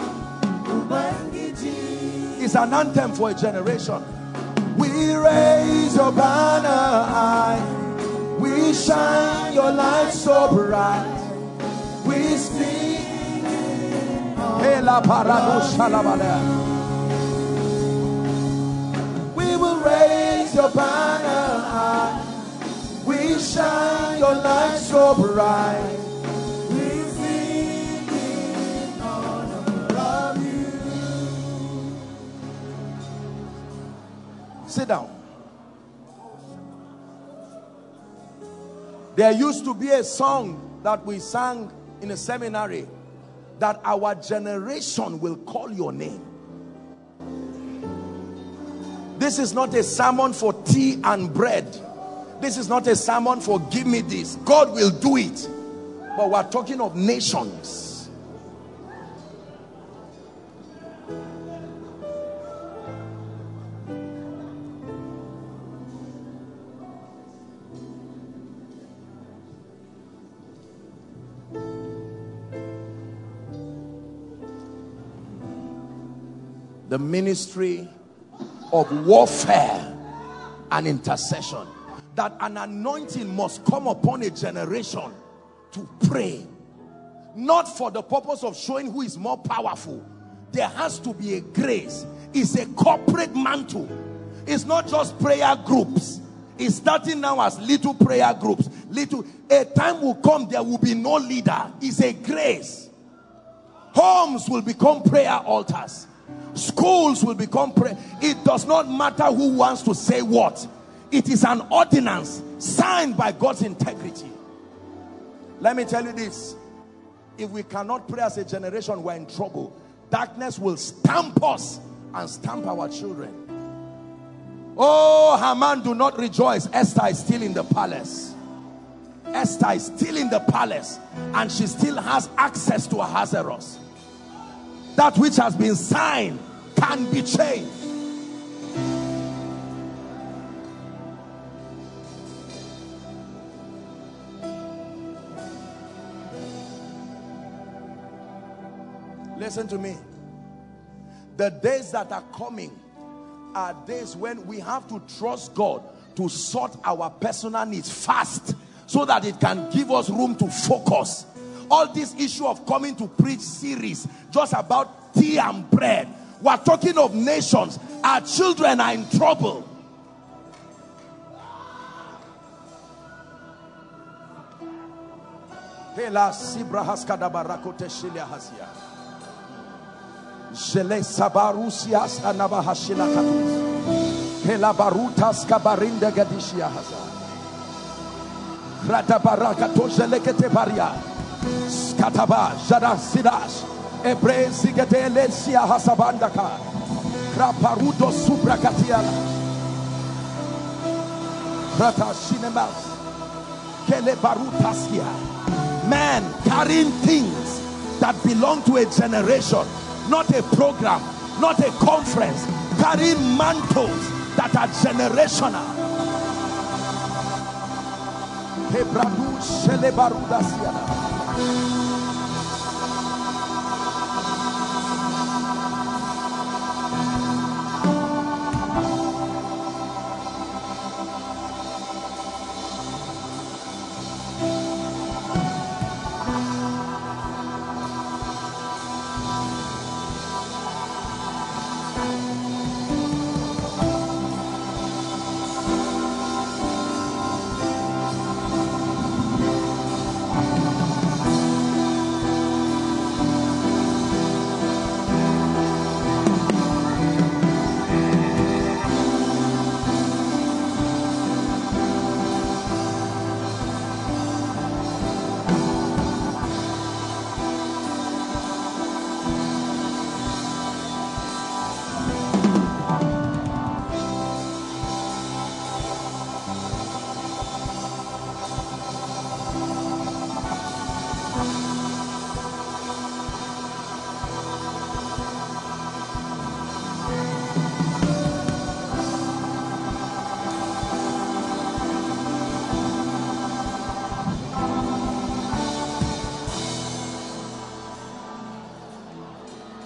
It's an anthem for a generation. We raise your banner high, we shine your light so bright, we speak we will raise your banner high, we shine your light so bright, we sing in honor of you. Sit down. There used to be a song that we sang in a seminary, that our generation will call your name. This is not a sermon for tea and bread. This is not a sermon for give me this. God will do it. But we're talking of nations. The ministry of warfare and intercession, that an anointing must come upon a generation to pray, not for the purpose of showing who is more powerful. There has to be a grace. It's a corporate mantle. It's not just prayer groups. It's starting now as little prayer groups. Little. A time will come, there will be no leader. It's a grace. Homes will become prayer altars. Schools will become prayer. It does not matter who wants to say what. It is an ordinance signed by God's integrity. Let me tell you this. If we cannot pray as a generation, we're in trouble. Darkness will stamp us and stamp our children. Oh, Haman, do not rejoice. Esther is still in the palace. Esther is still in the palace, and she still has access to Ahasuerus. That which has been signed can be changed. Listen to me. The days that are coming are days when we have to trust God to sort our personal needs fast, so that it can give us room to focus. All this issue of coming to preach series just about tea and bread, we're talking of nations. Our children are in trouble. Skataba jada sidash ebre zigete elesia hasabandaka kraparudo subrakatiala rata shinemas kele barutaskia. Man carrying things that belong to a generation, not a program, not a conference, carrying mantles that are generational. Hebradu shele barudasiala.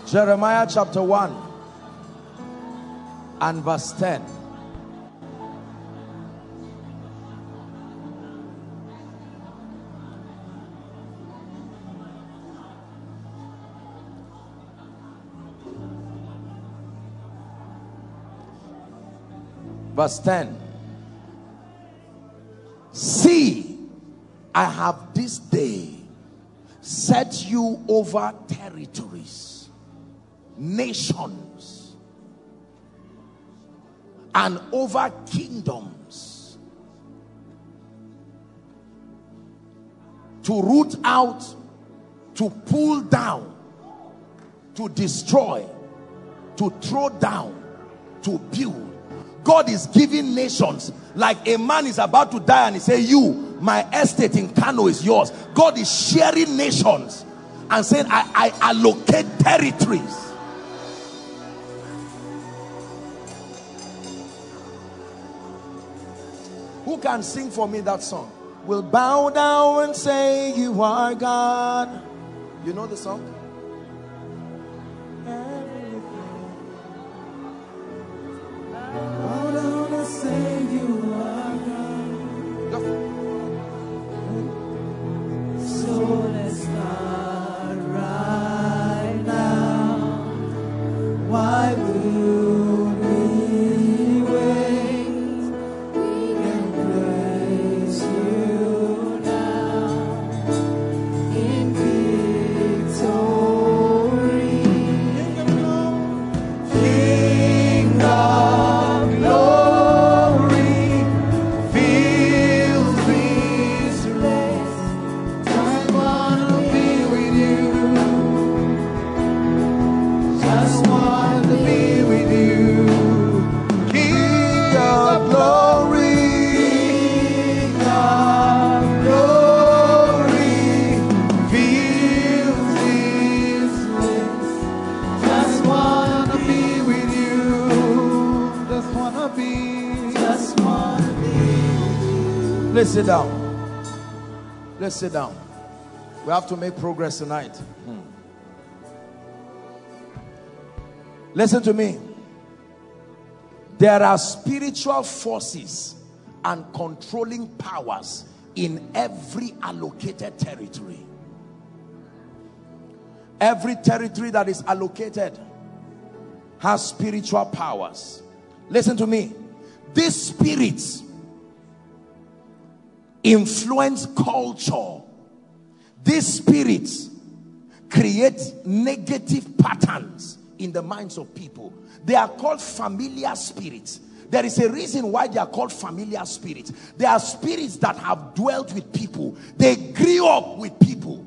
Jeremiah chapter one and verse ten. Verse ten. See, I have this day set you over territories, nations, and over kingdoms, to root out, to pull down, to destroy, to throw down, to build. God is giving nations, like a man is about to die and he say, you, my estate in Kano is yours. God is sharing nations and saying, I, I allocate territories. Who can sing for me that song? We'll bow down and say you are God. You know the song? Bow down and say you are God. So let's start right now. Why would we wait? We can praise you now in victory. King of glory, fill this place. Just wanna be with you. Just wanna be with you. King of glory, King of glory, fill this place. Just wanna be with you. Just wanna be. Just wanna be. Let's sit down. Let's sit down. We have to make progress tonight. Hmm. Listen to me. There are spiritual forces and controlling powers in every allocated territory. Every territory that is allocated has spiritual powers. Listen to me. These spirits influence culture. These spirits create negative patterns in the minds of people. They are called familiar spirits. There is a reason why they are called familiar spirits. They are spirits that have dwelt with people. They grew up with people.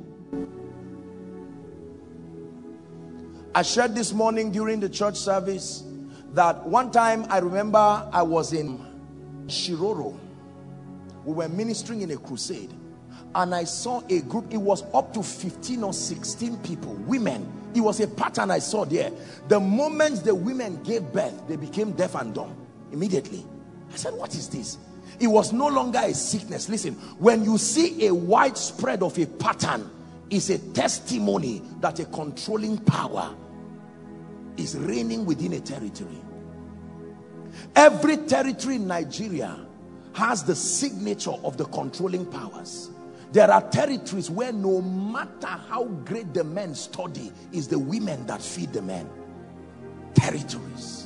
I shared this morning during the church service that one time I remember I was in Shiroro. We were ministering in a crusade and I saw a group. It was up to fifteen or sixteen people, women. It was a pattern I saw there. The moment the women gave birth, they became deaf and dumb immediately. I said, what is this? It was no longer a sickness. Listen, when you see a widespread of a pattern, it's a testimony that a controlling power is reigning within a territory. Every territory in Nigeria has the signature of the controlling powers. There are territories where no matter how great the men study, it's the women that feed the men. Territories.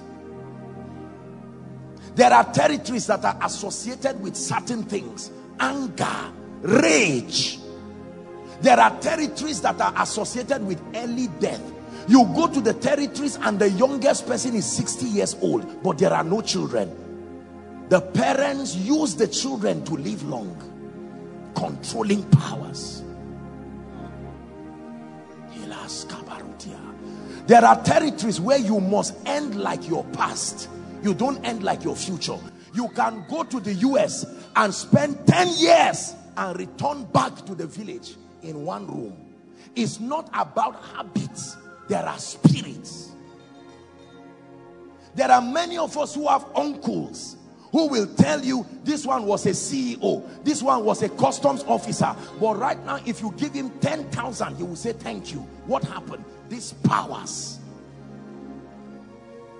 There are territories that are associated with certain things. Anger, rage. There are territories that are associated with early death. You go to the territories and the youngest person is sixty years old, but there are no children. The parents use the children to live long. Controlling powers. There are territories where you must end like your past. You don't end like your future. You can go to the U S and spend ten years and return back to the village in one room. It's not about habits. There are spirits. There are many of us who have uncles who will tell you this one was a C E O, this one was a customs officer, but right now if you give him ten thousand he will say thank you. What happened? These powers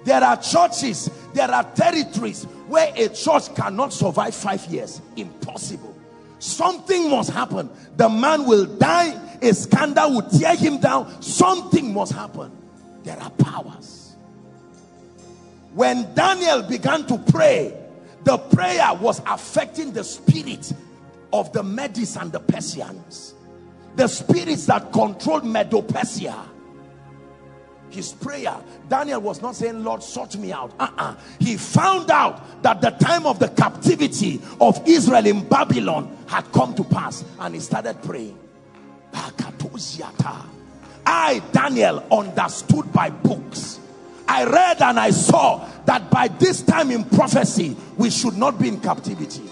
There are churches, there are territories where a church cannot survive five years. Impossible. Something must happen. The man will die, a scandal will tear him down. Something must happen. There are powers. When Daniel began to pray, the prayer was affecting the spirit of the Medes and the Persians. The spirits that controlled Medo-Persia. His prayer, Daniel was not saying, Lord, sort me out. Uh-uh. He found out that the time of the captivity of Israel in Babylon had come to pass, and he started praying. I, Daniel, understood by books. I read and I saw that by this time in prophecy, we should not be in captivity.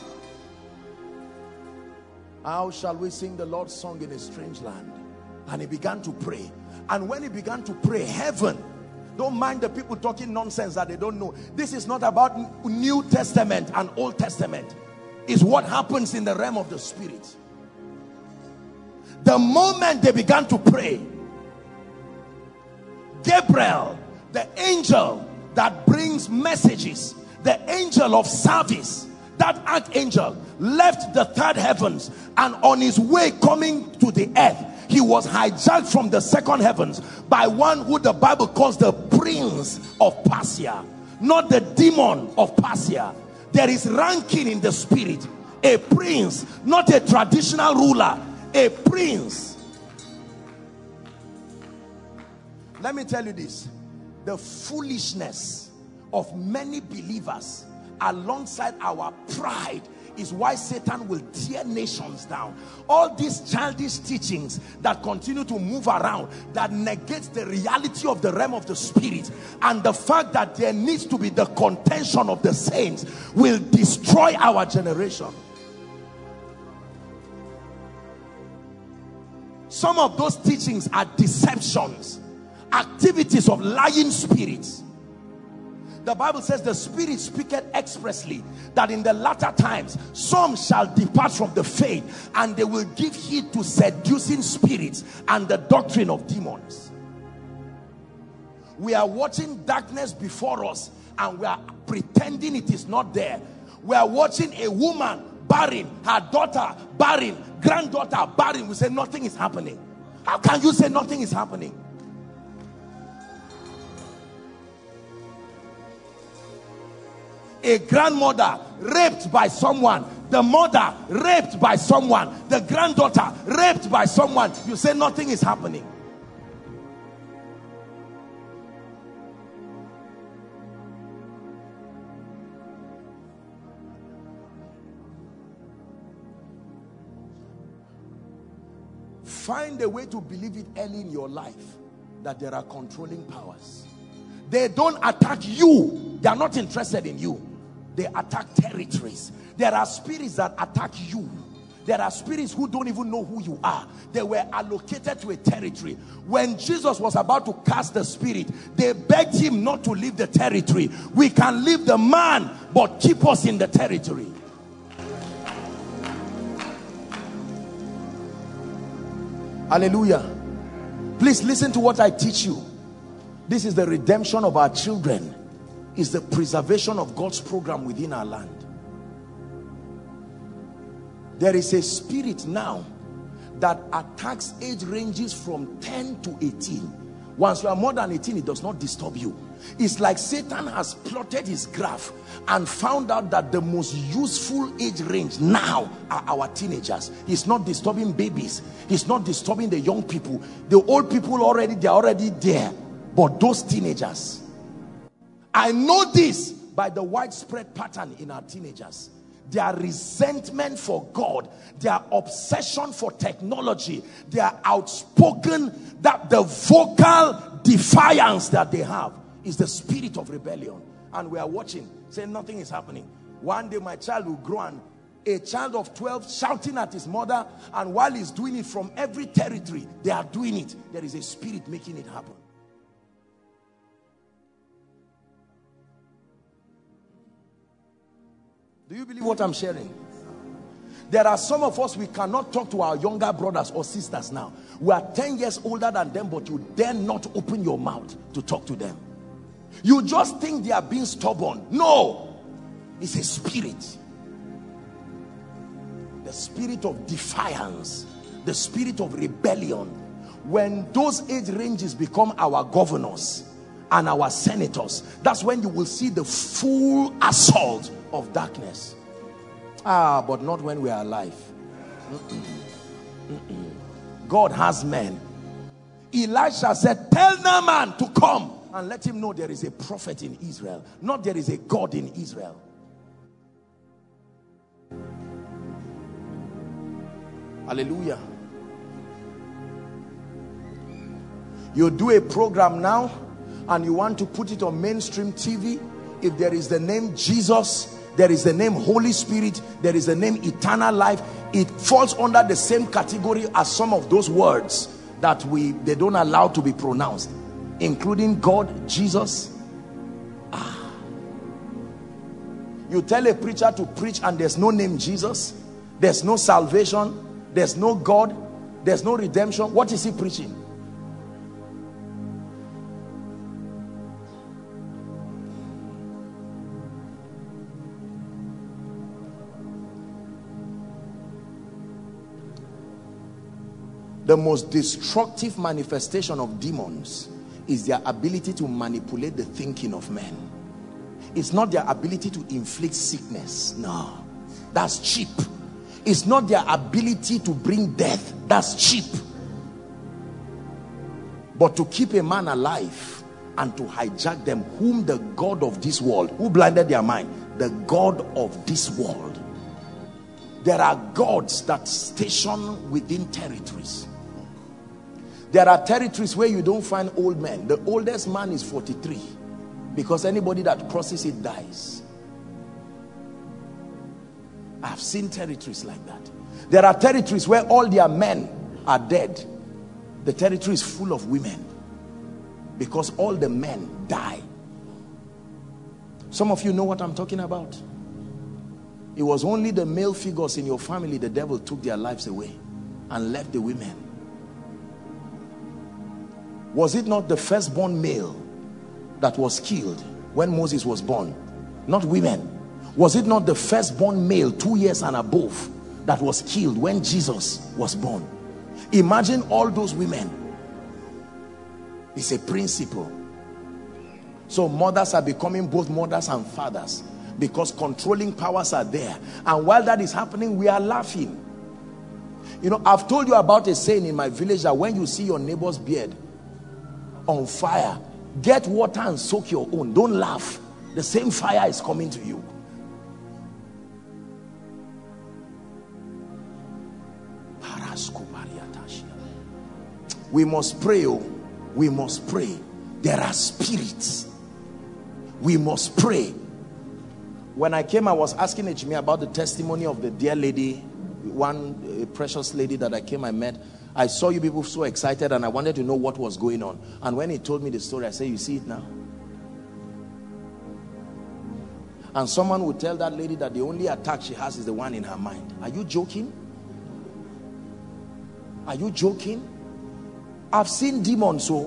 How shall we sing the Lord's song in a strange land? And he began to pray. And when he began to pray, heaven, don't mind the people talking nonsense that they don't know. This is not about New Testament and Old Testament. It's what happens in the realm of the spirit. The moment they began to pray, Gabriel, the angel that brings messages, the angel of service, that archangel left the third heavens, and on his way coming to the earth, he was hijacked from the second heavens by one who the Bible calls the prince of Persia, not the demon of Persia. There is ranking in the spirit. A prince, not a traditional ruler, a prince. Let me tell you this. The foolishness of many believers alongside our pride is why Satan will tear nations down. All these childish teachings that continue to move around, that negates the reality of the realm of the spirit, and the fact that there needs to be the contention of the saints, will destroy our generation. Some of those teachings are deceptions, activities of lying spirits. The Bible says the Spirit speaketh expressly that in the latter times some shall depart from the faith, and they will give heed to seducing spirits and the doctrine of demons. We are watching darkness before us and we are pretending it is not there. We are watching a woman barren, her daughter barren, granddaughter barren. We say nothing is happening. How can you say nothing is happening? A grandmother raped by someone, the mother raped by someone, the granddaughter raped by someone. You say nothing is happening. Find a way to believe it early in your life that there are controlling powers. They don't attack you. They are not interested in you. They attack territories. There are spirits that attack you. There are spirits who don't even know who you are. They were allocated to a territory. When Jesus was about to cast the spirit, they begged him not to leave the territory. We can leave the man, but keep us in the territory. Hallelujah. Please listen to what I teach you. This is the redemption of our children. Is the preservation of God's program within our land. There is a spirit now that attacks age ranges from ten to eighteen. Once you are more than eighteen, it does not disturb you. It's like Satan has plotted his graph and found out that the most useful age range now are our teenagers. He's not disturbing babies. He's not disturbing the young people. The old people already, they're already there. But those teenagers, I know this by the widespread pattern in our teenagers. Their resentment for God, their obsession for technology, their outspoken, that the vocal defiance that they have is the spirit of rebellion. And we are watching, saying nothing is happening. One day my child will grow, and a child of twelve shouting at his mother, and while he's doing it from every territory, they are doing it. There is a spirit making it happen. Do you believe what I'm sharing? There are some of us, we cannot talk to our younger brothers or sisters now. We are ten years older than them, but you dare not open your mouth to talk to them. You just think they are being stubborn. No, it's a spirit. The spirit of defiance, the spirit of rebellion. When those age ranges become our governors and our senators, that's when you will see the full assault of darkness. Ah, but not when we are alive. Mm-mm. Mm-mm. God has men. Elisha said, tell Naaman to come and let him know there is a prophet in Israel, not there is a God in Israel. Hallelujah. You do a program now and you want to put it on mainstream T V. If there is the name Jesus, there is the name Holy Spirit, there is the name eternal life, it falls under the same category as some of those words that we they don't allow to be pronounced, including God, Jesus. Ah. You tell a preacher to preach and there's no name Jesus, there's no salvation, there's no God, there's no redemption. What is he preaching? The most destructive manifestation of demons is their ability to manipulate the thinking of men. It's not their ability to inflict sickness. No, that's cheap. It's not their ability to bring death. That's cheap. But to keep a man alive and to hijack them, whom the God of this world, who blinded their mind? The God of this world. There are gods that station within territories. There are territories where you don't find old men. The oldest man is forty-three, because anybody that crosses it dies. I've seen territories like that. There are territories where all their men are dead. The territory is full of women, because all the men die. Some of you know what I'm talking about. It was only the male figures in your family the devil took their lives away and left the women. Was it not the firstborn male that was killed when Moses was born? Not women. Was it not the firstborn male two years and above that was killed when Jesus was born? Imagine all those women. It's a principle. So mothers are becoming both mothers and fathers, because controlling powers are there. And while that is happening, we are laughing. You know, I've told you about a saying in my village that when you see your neighbor's beard on fire, get water and soak your own. Don't laugh. The same fire is coming to you. We must pray. Oh, we must pray. There are spirits. We must pray. When I came, I was asking Ejimi about the testimony of the dear lady, one uh, precious lady that I came, I met. I saw you people so excited and I wanted to know what was going on. And when he told me the story, I said, you see it now? And someone would tell that lady that the only attack she has is the one in her mind. Are you joking? Are you joking? I've seen demons. So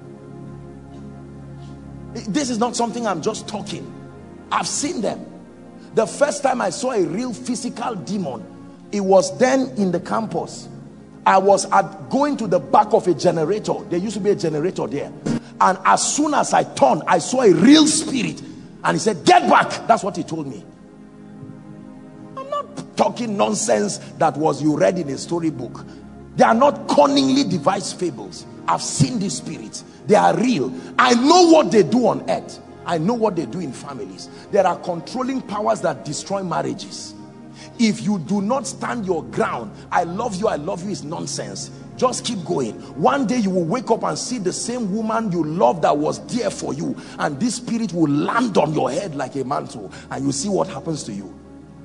this is not something I'm just talking. I've seen them. The first time I saw a real physical demon, it was then in the campus. I was at going to the back of a generator. There used to be a generator there. And as soon as I turned, I saw a real spirit. And he said, get back. That's what he told me. I'm not talking nonsense that was you read in a storybook. They are not cunningly devised fables. I've seen these spirits. They are real. I know what they do on earth. I know what they do in families. There are controlling powers that destroy marriages. If you do not stand your ground, I love you, I love you is nonsense. Just keep going. One day you will wake up and see the same woman you love that was there for you, and this spirit will land on your head like a mantle, and you see what happens to you.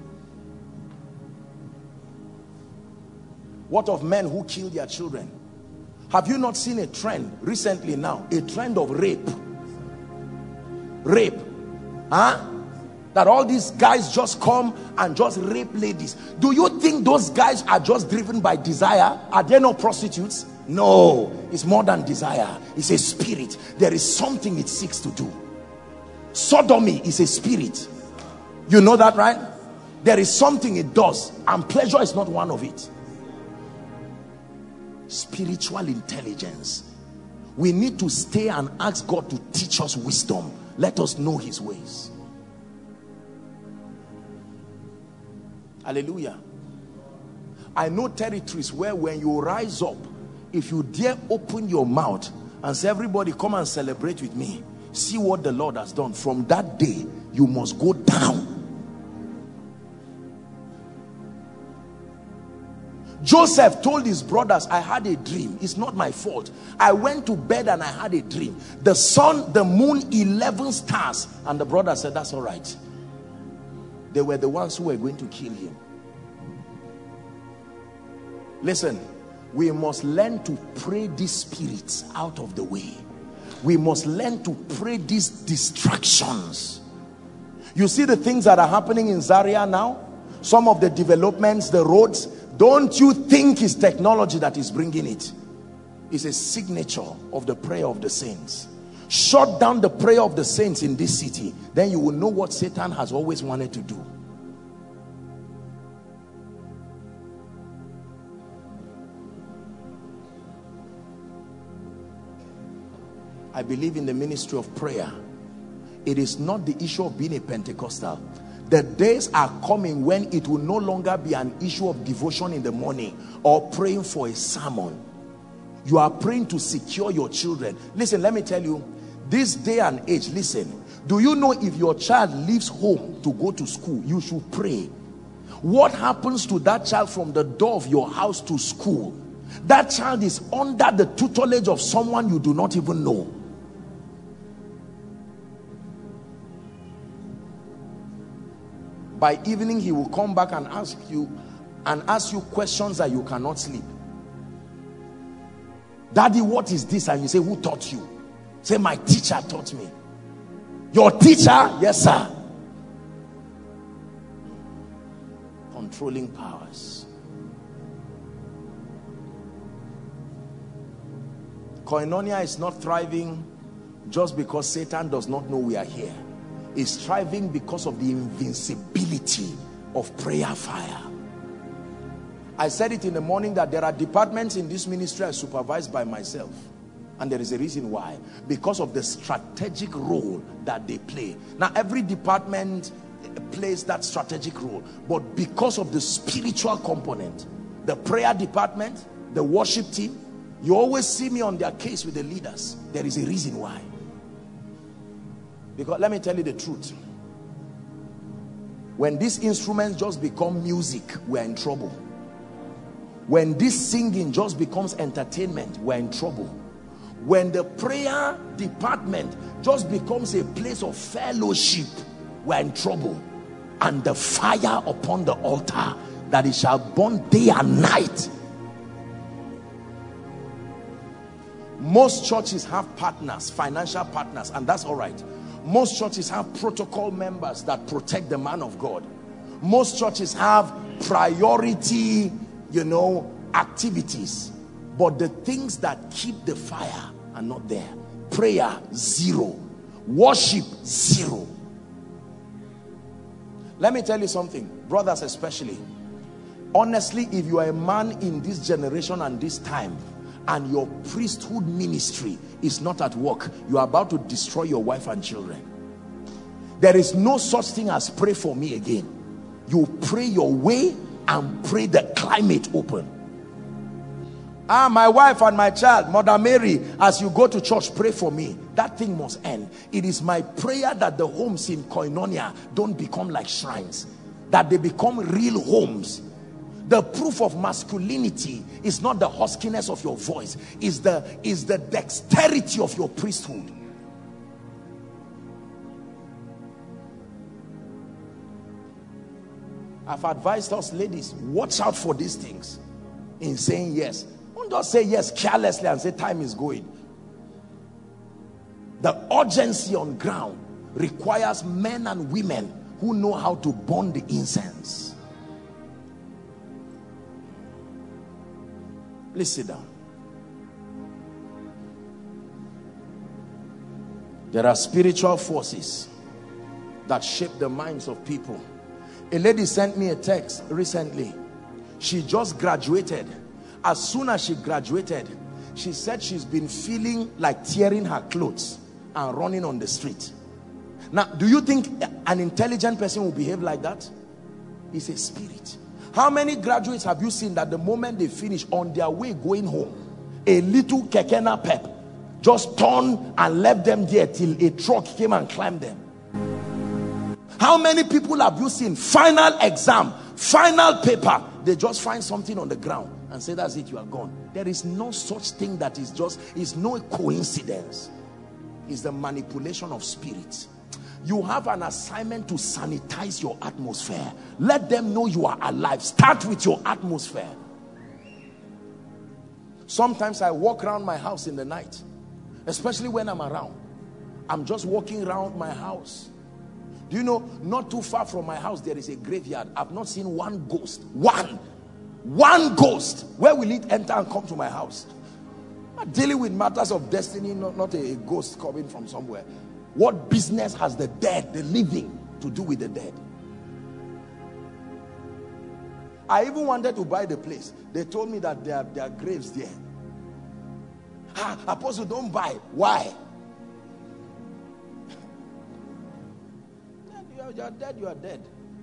What of men who kill their children? Have you not seen a trend recently now? A trend of rape. Rape. Huh? That all these guys just come and just rape ladies. Do you think those guys are just driven by desire? Are they not prostitutes? No, it's more than desire. It's a spirit. There is something it seeks to do. Sodomy is a spirit. You know that, right? There is something it does, and pleasure is not one of it. Spiritual intelligence. We need to stay and ask God to teach us wisdom. Let us know his ways. Hallelujah. I know territories where when you rise up, if you dare open your mouth and say, everybody come and celebrate with me, see what the Lord has done, from that day you must go down. Joseph told his brothers, I had a dream. It's not my fault. I went to bed and I had a dream. The sun, the moon, eleven stars. And the brother said, that's all right. They were the ones who were going to kill him. Listen, we must learn to pray these spirits out of the way. We must learn to pray these distractions. You see the things that are happening in Zaria now? Some of the developments, the roads. Don't you think it's technology that is bringing it? It's a signature of the prayer of the saints. Shut down the prayer of the saints in this city. Then you will know what Satan has always wanted to do. I believe in the ministry of prayer. It is not the issue of being a Pentecostal. The days are coming when it will no longer be an issue of devotion in the morning or praying for a sermon. You are praying to secure your children. Listen, let me tell you, this day and age, listen, do you know if your child leaves home to go to school, you should pray. What happens to that child from the door of your house to school? That child is under the tutelage of someone you do not even know. By evening, he will come back and ask you and ask you questions that you cannot sleep. Daddy, what is this? And you say, who taught you? Say, my teacher taught me. Your teacher? Yes, sir. Controlling powers. Koinonia is not thriving just because Satan does not know we are here. It's thriving because of the invincibility of prayer fire. I said it in the morning that there are departments in this ministry I supervised by myself. And there is a reason why. Because of the strategic role that they play. Now every department plays that strategic role. But because of the spiritual component, the prayer department, the worship team, you always see me on their case with the leaders. There is a reason why. Because let me tell you the truth. When these instruments just become music, we're in trouble. When this singing just becomes entertainment, we're in trouble. When the prayer department just becomes a place of fellowship, we're in trouble. And the fire upon the altar, that it shall burn day and night. Most churches have partners, financial partners, and that's all right. Most churches have protocol members that protect the man of God. Most churches have priority, you know, activities. But the things that keep the fire are not there. Prayer, zero. Worship, zero. Let me tell you something, brothers especially. Honestly, if you are a man in this generation and this time, and your priesthood ministry is not at work, you are about to destroy your wife and children. There is no such thing as pray for me again. You pray your way and pray the climate open. Ah, my wife and my child, Mother Mary, as you go to church, pray for me. That thing must end. It is my prayer that the homes in Koinonia don't become like shrines, that they become real homes. The proof of masculinity is not the huskiness of your voice, is the is the dexterity of your priesthood. I've advised us, ladies, watch out for these things in saying yes. Don't just say yes carelessly and say time is going. The urgency on ground requires men and women who know how to burn the incense. Please sit down. There are spiritual forces that shape the minds of people. A lady sent me a text recently. She just graduated. As soon as she graduated, she said she's been feeling like tearing her clothes and running on the street. Now, do you think an intelligent person will behave like that? It's a spirit. How many graduates have you seen that the moment they finish, on their way going home, a little kekena pep just turned and left them there till a truck came and climbed them? How many people have you seen, final exam, final paper, they just find something on the ground and say, that's it, you are gone? There is no such thing that is just, it's no coincidence. It's the manipulation of spirits. You have an assignment to sanitize your atmosphere. Let them know you are alive. Start with your atmosphere. Sometimes I walk around my house in the night, especially when I'm around. I'm just walking around my house. Do you know, not too far from my house there is a graveyard. I've not seen one ghost. One. One ghost. Where will it enter and come to my house? I'm dealing with matters of destiny, not, not a, a ghost coming from somewhere. What business has the dead, the living, to do with the dead? I even wanted to buy the place. They told me that there are, there are graves there. Ah, Apostle, don't buy. Why? You are, you are dead, you are dead.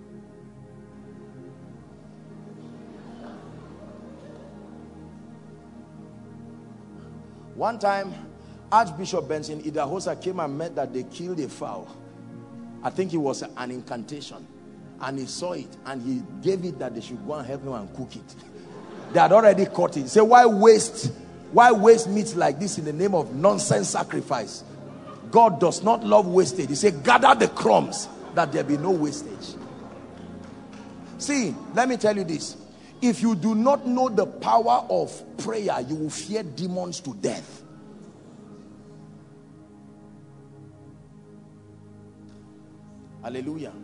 One time, Archbishop Benson Idahosa came and met that they killed a fowl. I think it was an incantation. And he saw it and he gave it that they should go and help him and cook it. They had already caught it. He said, why waste, why waste meat like this in the name of nonsense sacrifice? God does not love wastage. He said, gather the crumbs that there be no wastage. See, let me tell you this. If you do not know the power of prayer, you will fear demons to death. Hallelujah.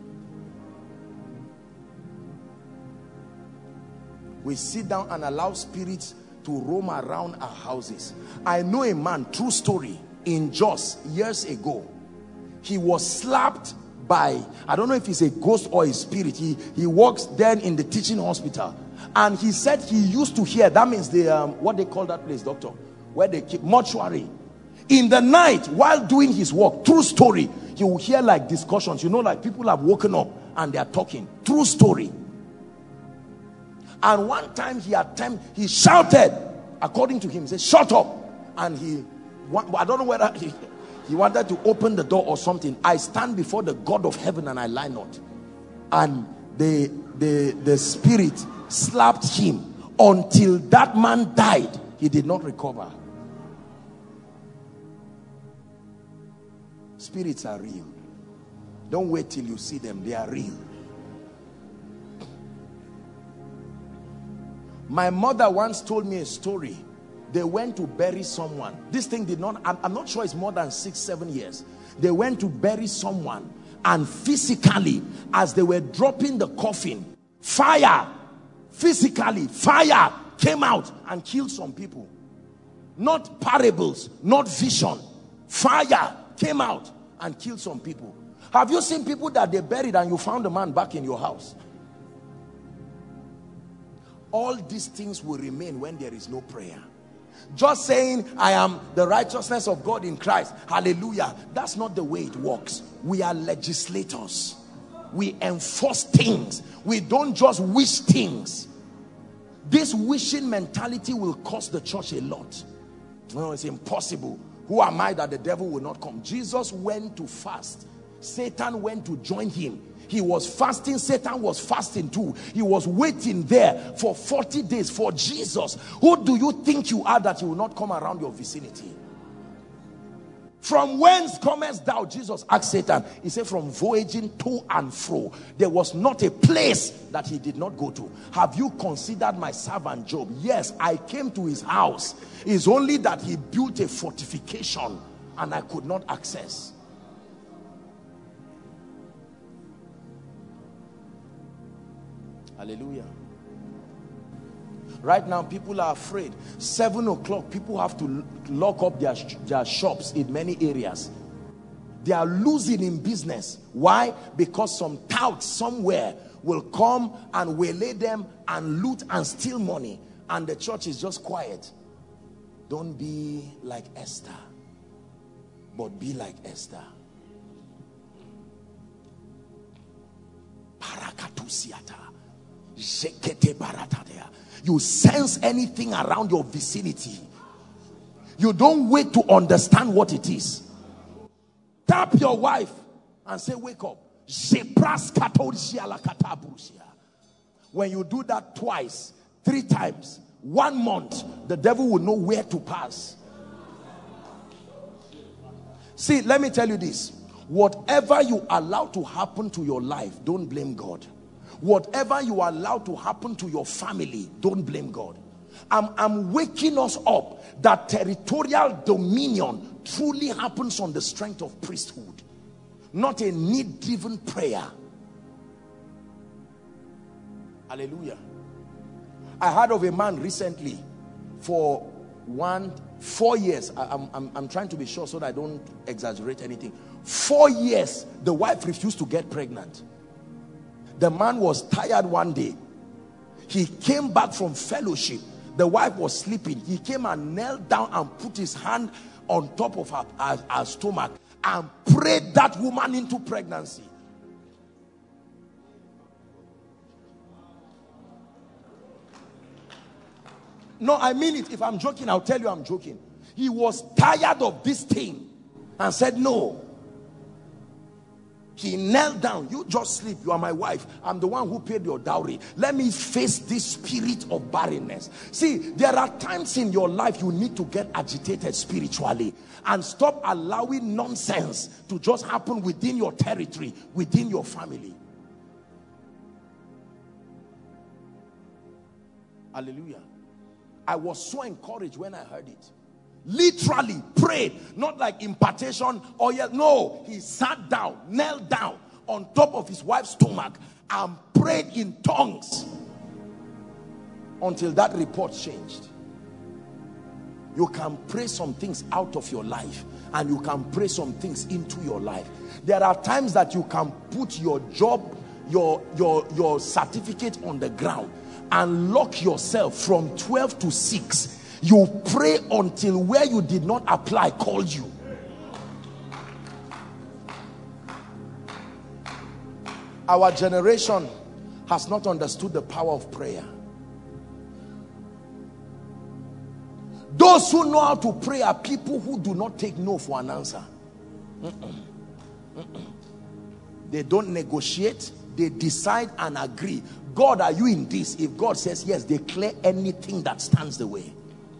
We sit down and allow spirits to roam around our houses. I know a man, true story, in Jos years ago. He was slapped by, I don't know if it's a ghost or a spirit. He, he works then in the teaching hospital. And he said he used to hear, that means the, um, what they call that place, doctor? Where they keep, mortuary. In the night, while doing his work, true story, you will hear like discussions. You know, like people have woken up and they are talking. True story. And one time he attempted, he shouted, according to him, he said, shut up. And he, I don't know whether he, he wanted to open the door or something. I stand before the God of heaven and I lie not. And the, the, the spirit slapped him. Until that man died, he did not recover. Spirits are real. Don't wait till you see them. They are real. My mother once told me a story. They went to bury someone. This thing did not, I'm, I'm not sure it's more than six, seven years. They went to bury someone, and physically, as they were dropping the coffin, fire, physically, fire came out and killed some people. Not parables, not vision. Fire came out and killed some people. Have you seen people that they buried and you found the man back in your house? All these things will remain when there is no prayer. Just saying, I am the righteousness of God in Christ, hallelujah, that's not the way it works. We are legislators. We enforce things. We don't just wish things. This wishing mentality will cost the church a lot. No, it's impossible. Who am I that the devil will not come? Jesus went to fast. Satan went to join him. He was fasting. Satan was fasting too. He was waiting there for forty days for Jesus. Who do you think you are that he will not come around your vicinity? From whence comest thou? Jesus asked Satan. He said, from voyaging to and fro. There was not a place that he did not go to. Have you considered my servant Job? Yes, I came to his house. It's only that he built a fortification and I could not access. Hallelujah. Right now, people are afraid. Seven o'clock, people have to lock up their, their shops in many areas. They are losing in business. Why? Because some touts somewhere will come and waylay them and loot and steal money. And the church is just quiet. Don't be like Esther, but be like Esther. You sense anything around your vicinity, you don't wait to understand what it is. Tap your wife and say, wake up. When you do that twice, three times, one month, the devil will know where to pass. See, let me tell you this. Whatever you allow to happen to your life, don't blame God. Whatever you allow to happen to your family, don't blame God. I'm, I'm waking us up that territorial dominion truly happens on the strength of priesthood, not a need-driven prayer. Hallelujah. I heard of a man recently for one, four years. I, I'm, I'm, I'm trying to be sure so that I don't exaggerate anything. Four years, the wife refused to get pregnant. The man was tired one day. He came back from fellowship. The wife was sleeping. He came and knelt down and put his hand on top of her, her, her stomach and prayed that woman into pregnancy. No, I mean it. If I'm joking, I'll tell you I'm joking. He was tired of this thing and said no. He knelt down. You just sleep. You are my wife. I'm the one who paid your dowry. Let me face this spirit of barrenness. See, there are times in your life you need to get agitated spiritually and stop allowing nonsense to just happen within your territory, within your family. Hallelujah. I was so encouraged when I heard it. Literally prayed, not like impartation or yet. No, he sat down, knelt down on top of his wife's stomach and prayed in tongues until that report changed. You can pray some things out of your life and you can pray some things into your life. There are times that you can put your job, your your your certificate on the ground and lock yourself from twelve to six. You pray until where you did not apply called you. Our generation has not understood the power of prayer. Those who know how to pray are people who do not take no for an answer. Mm-mm. Mm-mm. They don't negotiate. They decide and agree. God, are you in this? If God says yes, they clear anything that stands the way.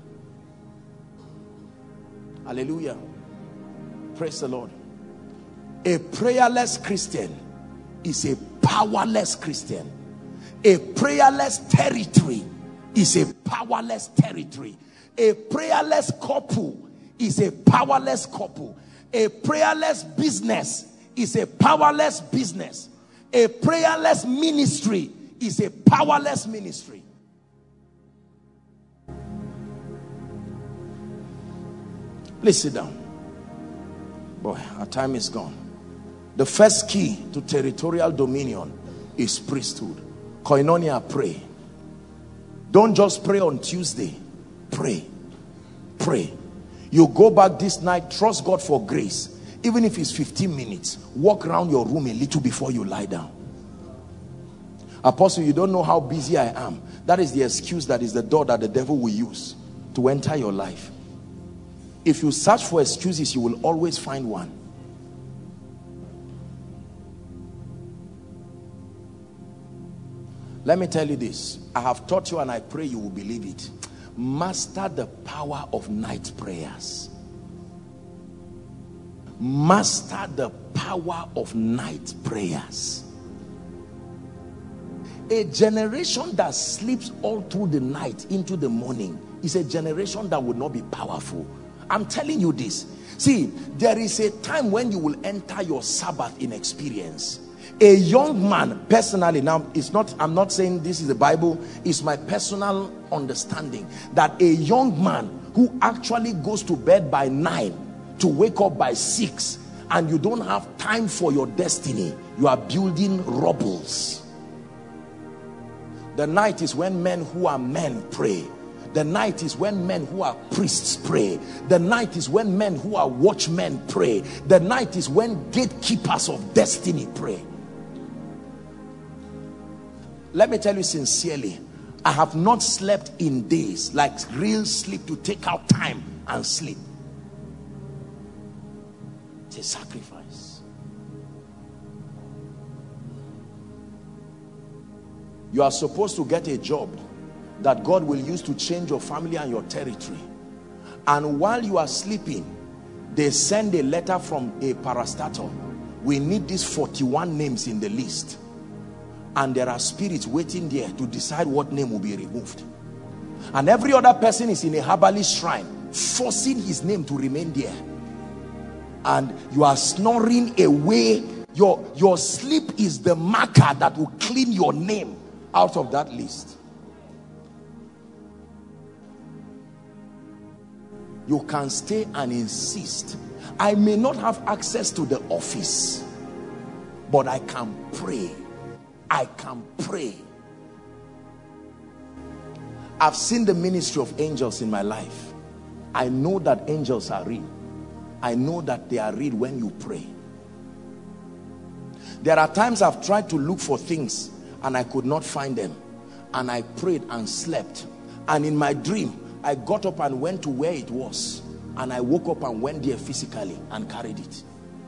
Hallelujah. Praise the Lord. A prayerless Christian is a powerless Christian. A prayerless territory is a powerless territory. A prayerless couple is a powerless couple. A prayerless business is a powerless business. A prayerless ministry is a powerless ministry. Please sit down. Boy, our time is gone. The first key to territorial dominion is priesthood. Koinonia, pray. Don't just pray on Tuesday. Pray. Pray. You go back this night, trust God for grace. Even if it's fifteen minutes, walk around your room a little before you lie down. Apostle, you don't know how busy I am. That is the excuse, that is the door that the devil will use to enter your life. If you search for excuses, you will always find one. Let me tell you this. I have taught you and I pray you will believe it. Master the power of night prayers. Master the power of night prayers. A generation that sleeps all through the night into the morning is a generation that will not be powerful. I'm telling you this. See, there is a time when you will enter your Sabbath in experience. A young man, personally, now it's not, I'm not saying this is the Bible, it's my personal understanding, that a young man who actually goes to bed by nine to wake up by six and you don't have time for your destiny, you are building rubbles. The night is when men who are men pray. The night is when men who are priests pray. The night is when men who are watchmen pray. The night is when gatekeepers of destiny pray. Let me tell you sincerely, I have not slept in days, like real sleep, to take out time and sleep. It's a sacrifice. You are supposed to get a job that God will use to change your family and your territory. And while you are sleeping, they send a letter from a parastatal. We need these forty-one names in the list. And there are spirits waiting there to decide what name will be removed. And every other person is in a herbalist shrine, forcing his name to remain there. And you are snoring away. Your, your sleep is the marker that will clean your name out of that list. You can stay and insist. I may not have access to the office, but I can pray. I can pray. I've seen the ministry of angels in my life. I know that angels are real. I know that they are real when you pray. There are times I've tried to look for things and I could not find them. And I prayed and slept. And in my dream, I got up and went to where it was, and I woke up and went there physically and carried it.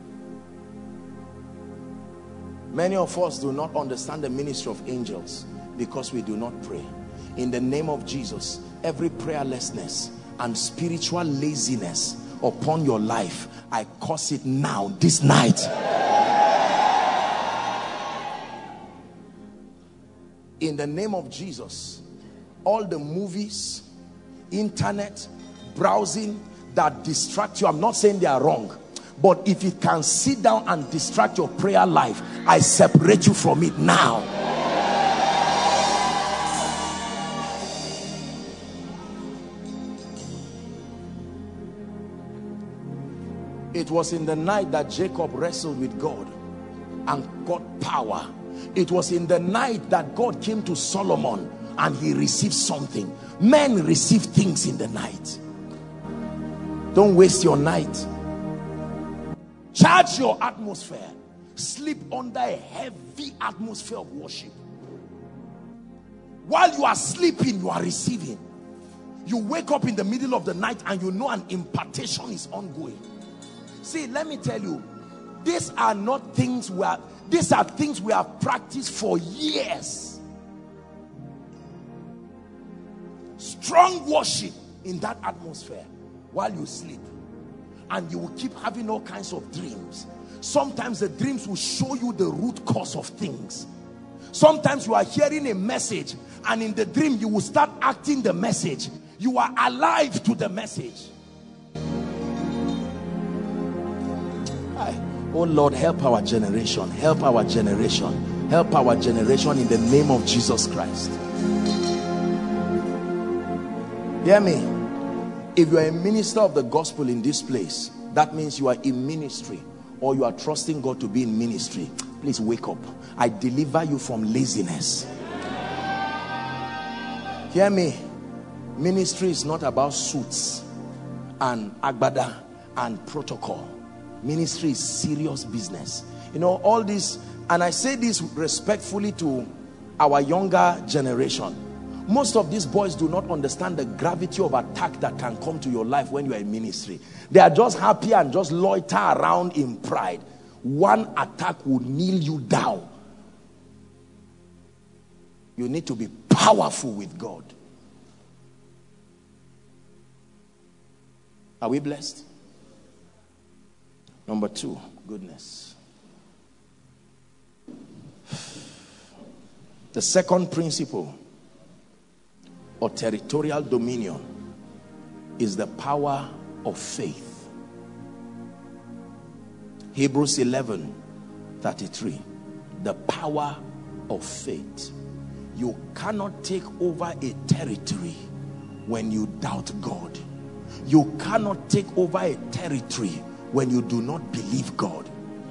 Many of us do not understand the ministry of angels because we do not pray. In the name of Jesus, every prayerlessness and spiritual laziness upon your life, I curse it now, this night. In the name of Jesus, all the movies, internet, browsing that distract you, I'm not saying they are wrong, but if it can sit down and distract your prayer life, I separate you from it now. It was in the night that Jacob wrestled with God and got power. It was in the night that God came to Solomon and he received something. Men receive things in the night. Don't waste your night. Charge your atmosphere. Sleep under a heavy atmosphere of worship. While you are sleeping, you are receiving. You wake up in the middle of the night and you know an impartation is ongoing. See, let me tell you, these are not things we are, these are things we have practiced for years. Strong worship in that atmosphere while you sleep, and you will keep having all kinds of dreams. Sometimes the dreams will show you the root cause of things. Sometimes you are hearing a message and in the dream you will start acting the message. You are alive to the message. Oh Lord, help our generation, help our generation, help our generation in the name of Jesus Christ. Hear me. If you are a minister of the gospel in this place, that means you are in ministry, or you are trusting God to be in ministry. Please wake up. I deliver you from laziness. Hear me. Ministry is not about suits and agbada and protocol. Ministry is serious business. You know, all this, and I say this respectfully to our younger generation. Most of these boys do not understand the gravity of attack that can come to your life when you are in ministry. They are just happy and just loiter around in pride. One attack will kneel you down. You need to be powerful with God. Are we blessed? Number two, goodness. The second principle, or territorial dominion, is the power of faith. Hebrews eleven thirty-three. The power of faith. You cannot take over a territory when you doubt God. You cannot take over a territory when you do not believe God.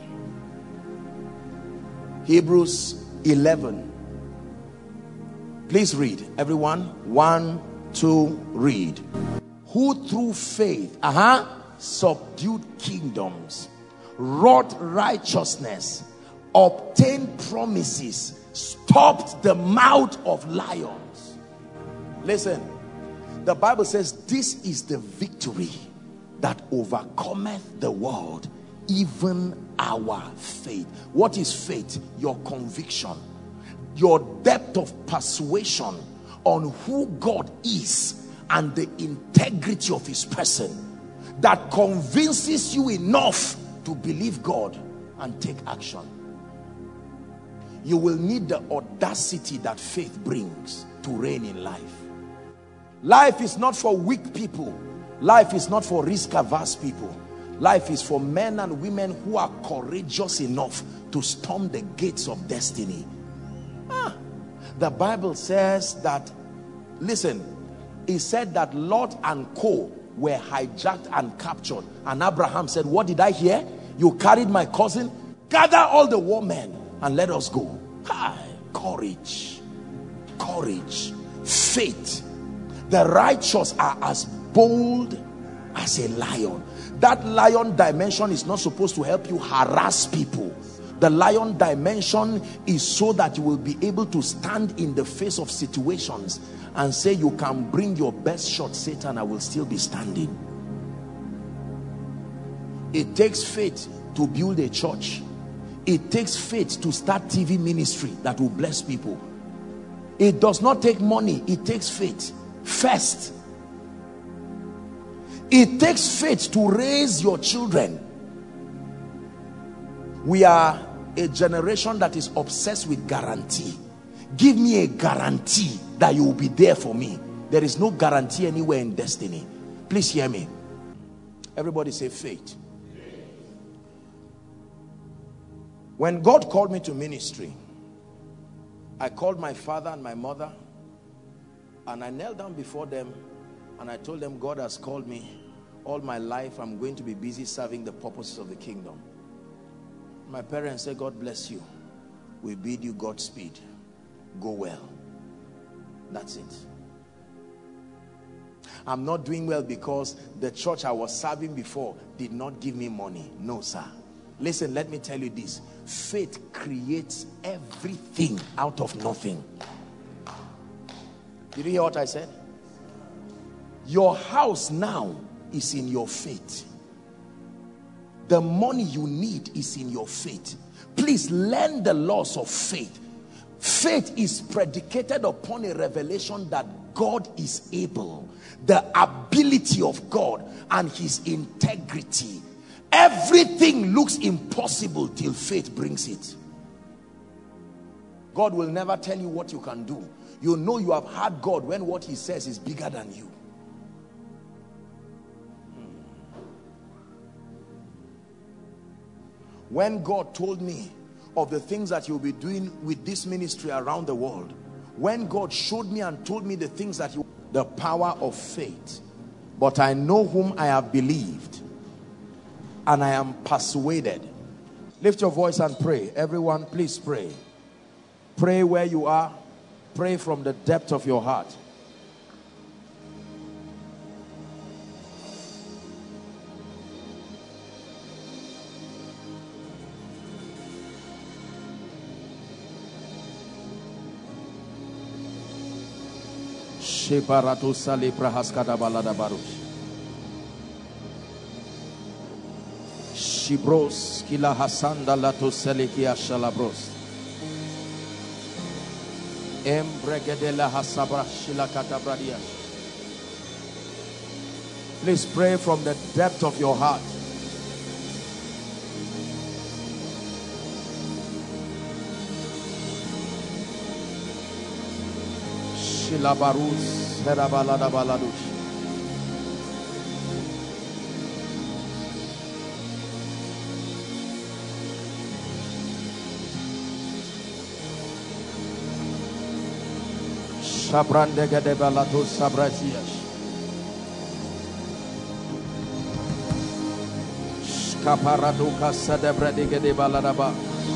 Hebrews eleven. Please read, everyone. One, two, read. Who through faith uh-huh, subdued kingdoms, wrought righteousness, obtained promises, stopped the mouth of lions. Listen, the Bible says this is the victory that overcometh the world, even our faith. What is faith? Your conviction, your depth of persuasion on who God is and the integrity of his person, that convinces you enough to believe God and take action. You will need the audacity that faith brings to reign in life. Life is not for weak people. Life is not for risk-averse people. Life is for men and women who are courageous enough to storm the gates of destiny. Ah, the Bible says that, listen, it said that Lot and co were hijacked and captured. And Abraham said, what did I hear? You carried my cousin? Gather all the war men and let us go. Hi, courage, courage, faith. The righteous are as bold as a lion. That lion dimension is not supposed to help you harass people. The lion dimension is so that you will be able to stand in the face of situations and say, you can bring your best shot, Satan, I will still be standing. It takes faith to build a church. It takes faith to start T V ministry that will bless people. It does not take money. It takes faith first. It takes faith to raise your children. We are a generation that is obsessed with guarantee. Give me a guarantee that you will be there for me. There is no guarantee anywhere in destiny. Please hear me. Everybody say faith. When God called me to ministry, I called my father and my mother, and I knelt down before them and I told them, God has called me. All my life I'm going to be busy serving the purposes of the kingdom. My parents said, God bless you. We bid you Godspeed. Go well. That's it. I'm not doing well because the church I was serving before did not give me money. No, sir. Listen, let me tell you this. Faith creates everything out of nothing. Did you hear what I said? Your house now is in your faith. The money you need is in your faith. Please learn the laws of faith. Faith is predicated upon a revelation that God is able, the ability of God and his integrity. Everything looks impossible till faith brings it. God will never tell you what you can do. You know you have heard God when what he says is bigger than you. When God told me of the things that you'll be doing with this ministry around the world, when God showed me and told me the things that you, the power of faith. But I know whom I have believed, and I am persuaded. Lift your voice and pray. Everyone, please pray. Pray where you are. Pray from the depth of your heart. Sheparato sali prahaskada balada barush. Shibros kila hasanda lato selikia shalabros. Embregedela hasabra shilakata bradia. Please pray from the depth of your heart. Shilabarus herabalada baladush. Shabrandega de balatus sabrasias. kaparaduka sadebredigede baladaba.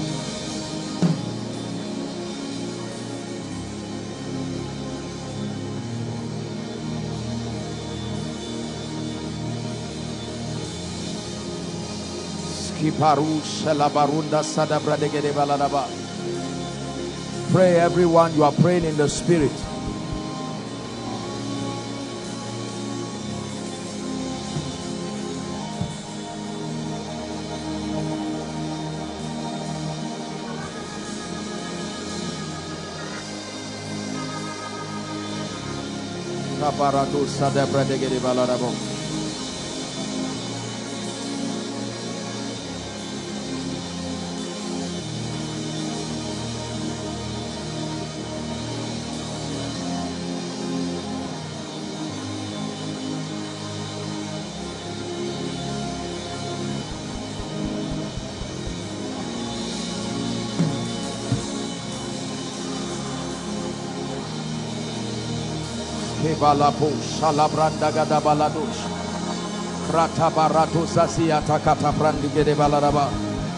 Pray, everyone. You are praying in the spirit. Kaparatu sadebredegede baladabo. Balapo Shalabranda Gada Baladush Krata Barato Sasia Takata Brandigede Balaraba.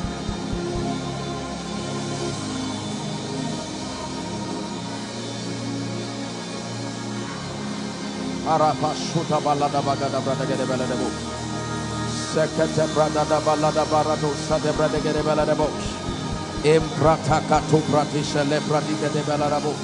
Arapa Shuta Balada Bagada Bradagede Baladabo Sekete Bradada Balada Barato Sade Bradagede Baladabo Imprata Katu Pratisha Le Bradigede Balarabo.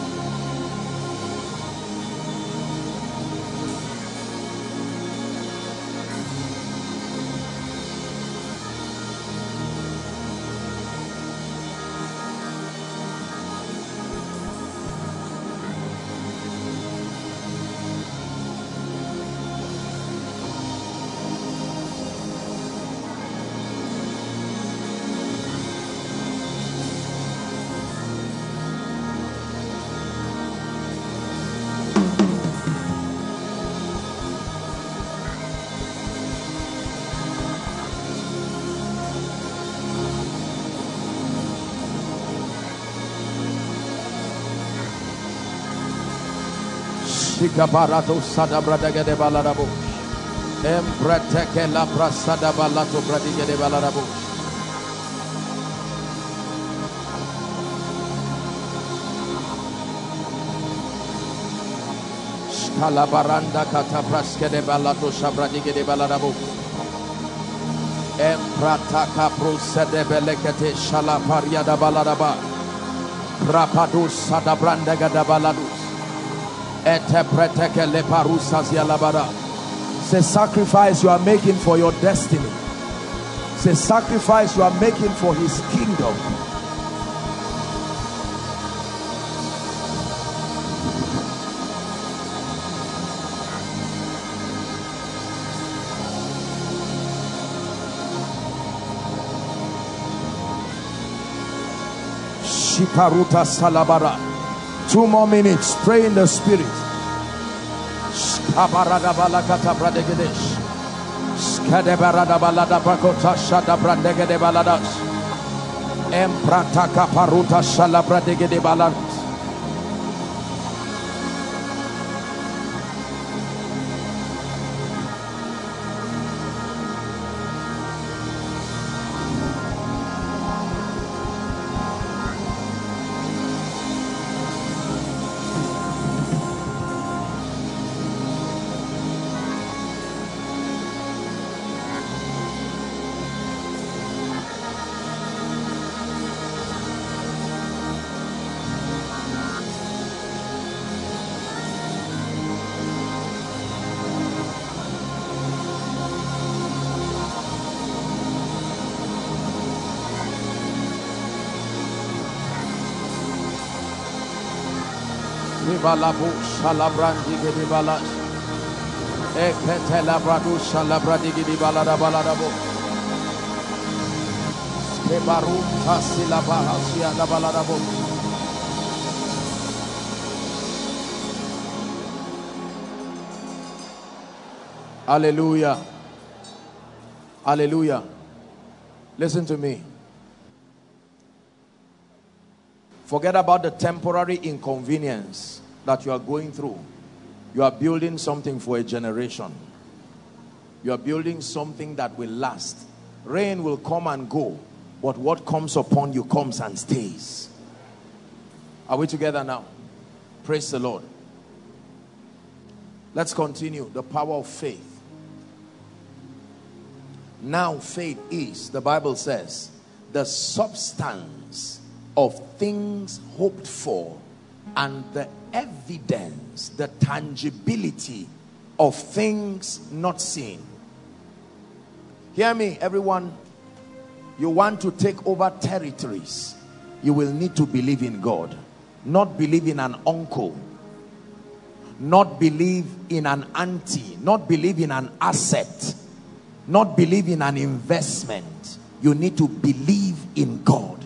Barato sada bradaga de balarabo empreteke la prasada balato bradiga de balarabo skala baranda kata praske de balato shabradiga de balarabo emprataka prosede belekete shala paria da balaraba rapado sada brandaga da baladus. Say sacrifice you are making for your destiny. Say sacrifice you are making for his kingdom. Shiparuta Salabara. Two more minutes. Pray in the spirit. Skabarada balakata bradegedesh. Skadebarada balada bakota shada brandegede baladas. Emprata kaparuta shala bradegede baladas. Balabu Shalabrandi Gedi Balas Eketela Bradu Shalabradi Gedi Balada Baladabo Kebaru Tasila Bahasia da Baladabo. Hallelujah. Hallelujah. Listen to me. Forget about the temporary inconvenience that you are going through. You are building something for a generation. You are building something that will last. Rain will come and go, but what comes upon you comes and stays. Are we together now? Praise the Lord. Let's continue. The power of faith. Now faith is, the Bible says, the substance of things hoped for and the evidence, the tangibility of things not seen. Hear me, everyone. You want to take over territories, you will need to believe in God. Not believe in an uncle, not believe in an auntie, not believe in an asset, not believe in an investment. You need to believe in God.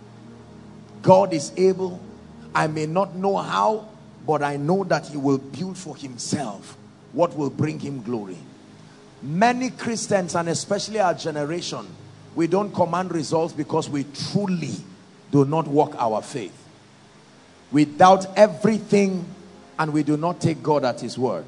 God is able. I may not know how, but I know that he will build for himself what will bring him glory. Many Christians, and especially our generation, we don't command results because we truly do not walk our faith. We doubt everything and we do not take God at his word.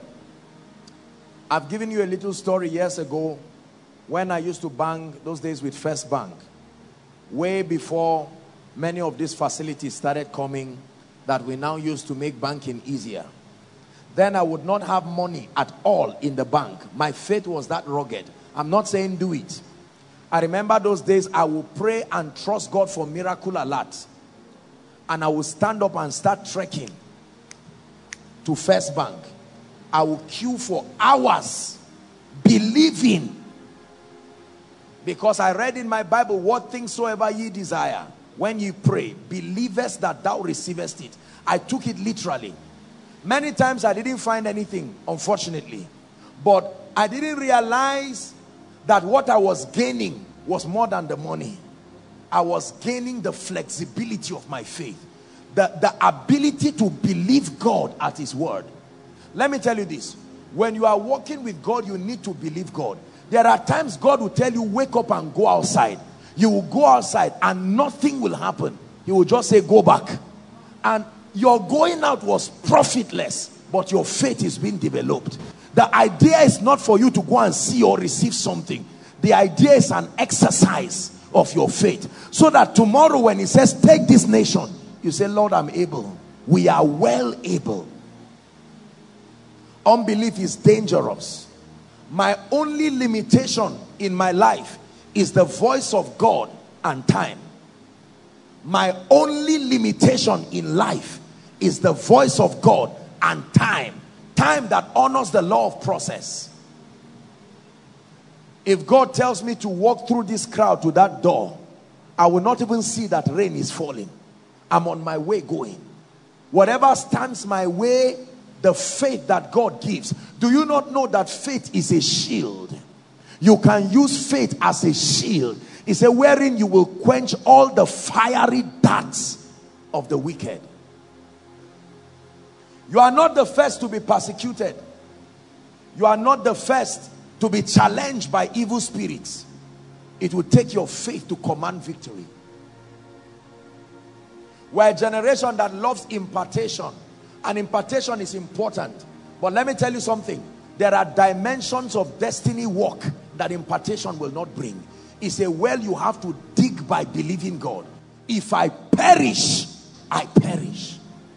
I've given you a little story years ago when I used to bank, those days with First Bank, way before many of these facilities started coming that we now use to make banking easier. Then I would not have money at all in the bank. My faith was that rugged. I'm not saying do it. I remember those days I would pray and trust God for miracle alert. And I will stand up and start trekking to First Bank. I will queue for hours, believing. Because I read in my Bible, what things soever ye desire, when ye pray, believest that thou receivest it. I took it literally. Many times I didn't find anything, unfortunately. But I didn't realize that what I was gaining was more than the money. I was gaining the flexibility of my faith. The, the ability to believe God at his word. Let me tell you this. When you are walking with God, you need to believe God. There are times God will tell you, wake up and go outside. You will go outside and nothing will happen. He will just say, go back. And your going out was profitless, but your faith is being developed. The idea is not for you to go and see or receive something. The idea is an exercise of your faith. So that tomorrow when he says, take this nation, you say, Lord, I'm able. We are well able. Unbelief is dangerous. My only limitation in my life is the voice of God and time. My only limitation in life is the voice of God and time. Time that honors the law of process. If God tells me to walk through this crowd to that door, I will not even see that rain is falling. I'm on my way going. Whatever stands my way, the faith that God gives. Do you not know that faith is a shield? You can use faith as a shield. He said, wherein you will quench all the fiery darts of the wicked. You are not the first to be persecuted. You are not the first to be challenged by evil spirits. It will take your faith to command victory. We're a generation that loves impartation. And impartation is important. But let me tell you something. There are dimensions of destiny work that impartation will not bring. It's a well you have to dig by believing God. If I perish, I perish.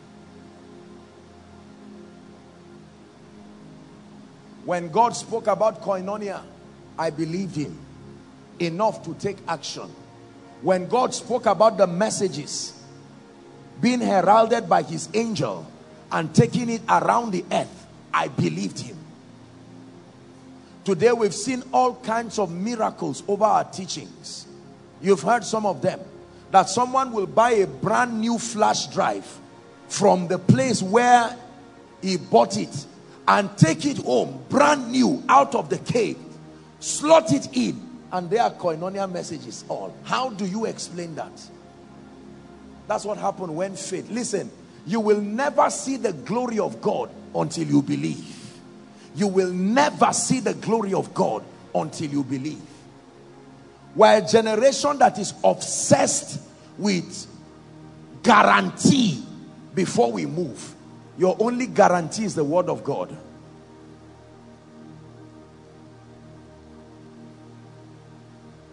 When God spoke about koinonia, I believed him enough to take action. When God spoke about the messages being heralded by his angel and taking it around the earth, I believed him. Today we've seen all kinds of miracles over our teachings. You've heard some of them. That someone will buy a brand new flash drive from the place where he bought it and take it home brand new out of the cave, slot it in, and there are koinonia messages all. How do you explain that? That's what happened when faith. Listen, you will never see the glory of God until you believe. You will never see the glory of God until you believe. We're a generation that is obsessed with guarantee before we move. Your only guarantee is the word of God.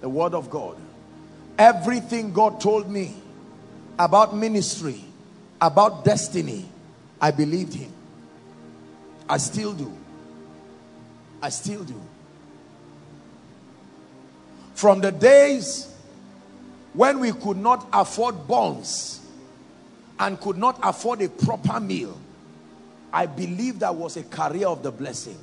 The word of God. Everything God told me about ministry, about destiny, I believed him. I still do. I still do. From the days when we could not afford bonds and could not afford a proper meal, I believe that was a career of the blessing.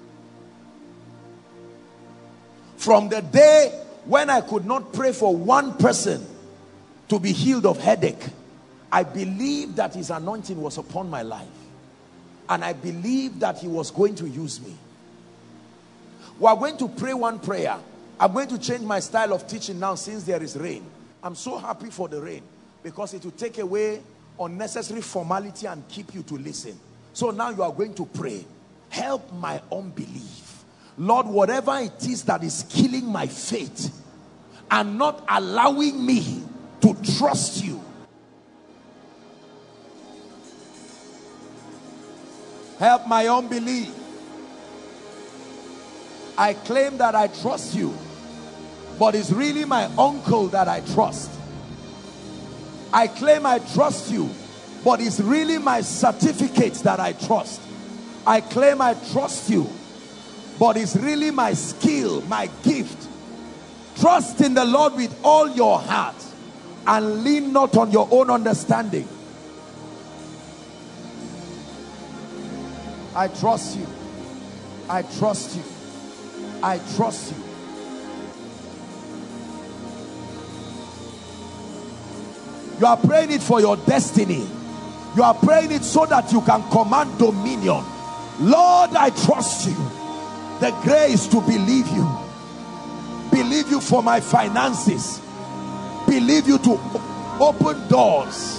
From the day when I could not pray for one person to be healed of headache, I believe that his anointing was upon my life. And I believe that he was going to use me. We are going to pray one prayer. I'm going to change my style of teaching now since there is rain. I'm so happy for the rain because it will take away unnecessary formality and keep you to listen. So now you are going to pray. Help my unbelief. Lord, whatever it is that is killing my faith and not allowing me to trust you. Help my unbelief. I claim that I trust you, but it's really my uncle that I trust. I claim I trust you, but it's really my certificates that I trust. I claim I trust you, but it's really my skill, my gift. Trust in the Lord with all your heart and lean not on your own understanding. I trust you. I trust you. I trust you. You are praying it for your destiny. You are praying it so that you can command dominion. Lord, I trust you. The grace to believe you. Believe you for my finances. Believe you to open doors.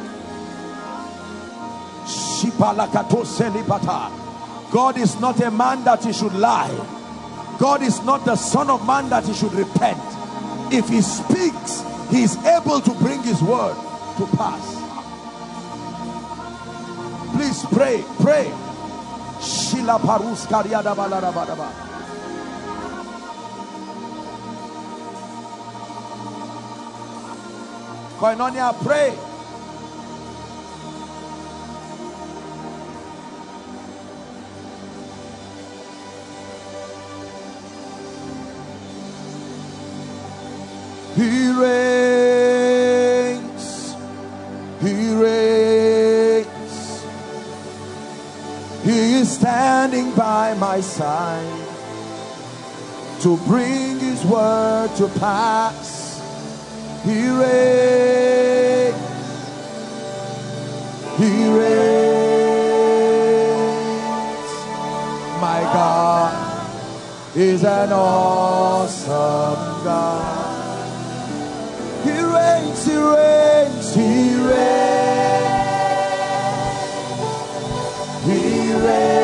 God is not a man that he should lie. God is not the son of man that he should repent. If he speaks, he is able to bring his word to pass. Please pray, pray. Shila parus kariada balarabadaba. Koinonia, pray. He reigns, he reigns, he is standing by my side to bring his word to pass. He reigns, he reigns. My God is an awesome God. He reigns, he reigns, he reigns, he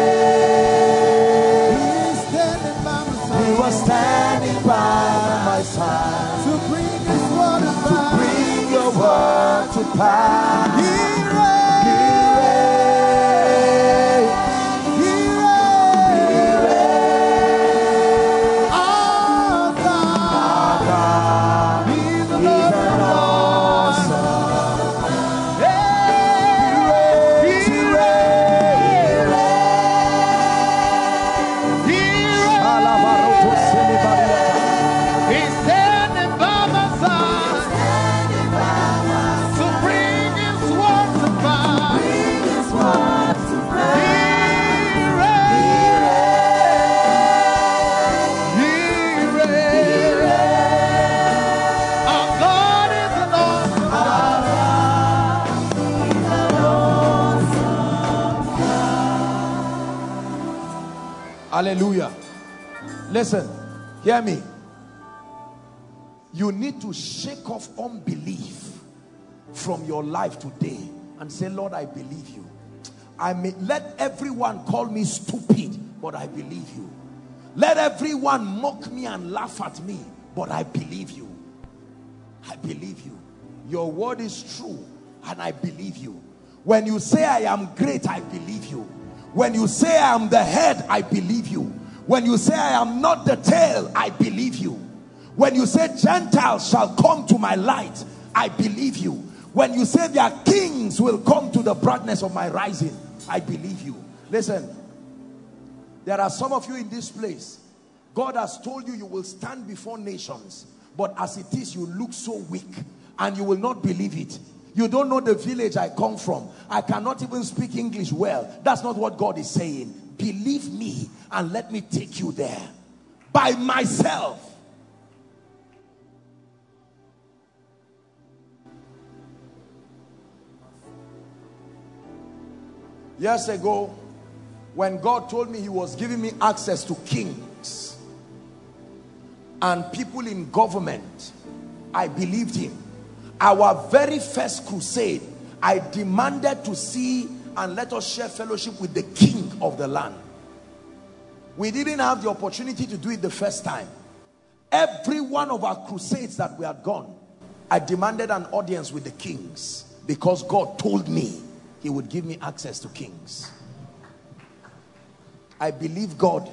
reigns. He was standing by my side to bring his word to pass. To bring your word to pass. He reigns, he reigns, he reigns. Our God, our God, he's the Lord. Hallelujah. Listen, hear me. You need to shake off unbelief from your life today and say, Lord, I believe you. I may let everyone call me stupid, but I believe you. Let everyone mock me and laugh at me, but I believe you. I believe you. Your word is true, and I believe you. When you say I am great, I believe you. When you say I am the head, I believe you. When you say I am not the tail, I believe you. When you say Gentiles shall come to my light, I believe you. When you say their kings will come to the brightness of my rising, I believe you. Listen, there are some of you in this place, God has told you you will stand before nations, but as it is, you look so weak and you will not believe it. You don't know the village I come from. I cannot even speak English well. That's not what God is saying. Believe me and let me take you there by myself. Years ago, when God told me he was giving me access to kings and people in government, I believed him. Our very first crusade, I demanded to see and let us share fellowship with the king of the land. We didn't have the opportunity to do it the first time. Every one of our crusades that we had gone, I demanded an audience with the kings because God told me he would give me access to kings. I believe God.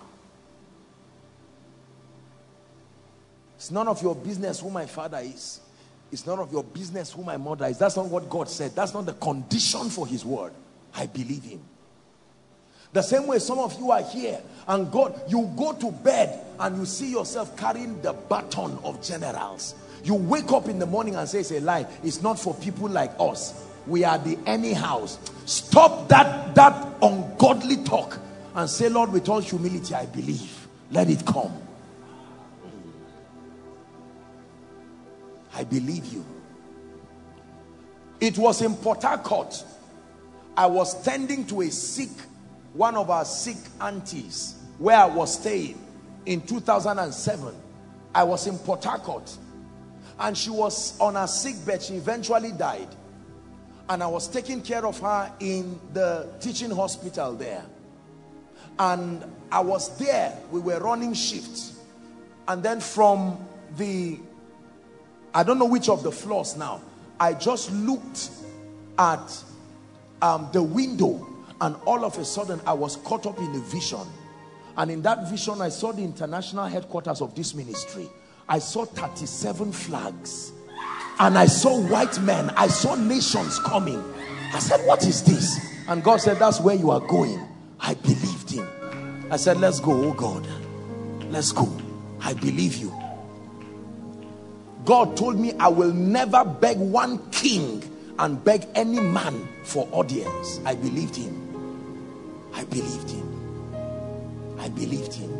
It's none of your business who my father is. It's none of your business who my mother is. That's not what God said. That's not the condition for his word. I believe him. The same way some of you are here and God, you go to bed and you see yourself carrying the baton of generals. You wake up in the morning and say it's a lie. It's not for people like us. We are the anyhows. Stop that, that ungodly talk and say, Lord, with all humility, I believe. Let it come. I believe you. It was in Port Harcourt. I was tending to a sick, one of our sick aunties where I was staying in two thousand seven. I was in Port Harcourt and she was on a sick bed. She eventually died. And I was taking care of her in the teaching hospital there. And I was there. We were running shifts. And then from the, I don't know which of the floors now, I just looked at um, the window and all of a sudden I was caught up in a vision. And in that vision I saw the international headquarters of this ministry. I saw thirty-seven flags. And I saw white men. I saw nations coming. I said, what is this? And God said, that's where you are going. I believed him. I said, let's go, oh God. Let's go. I believe you. God told me I will never beg one king and beg any man for audience. I believed him. I believed him. I believed him.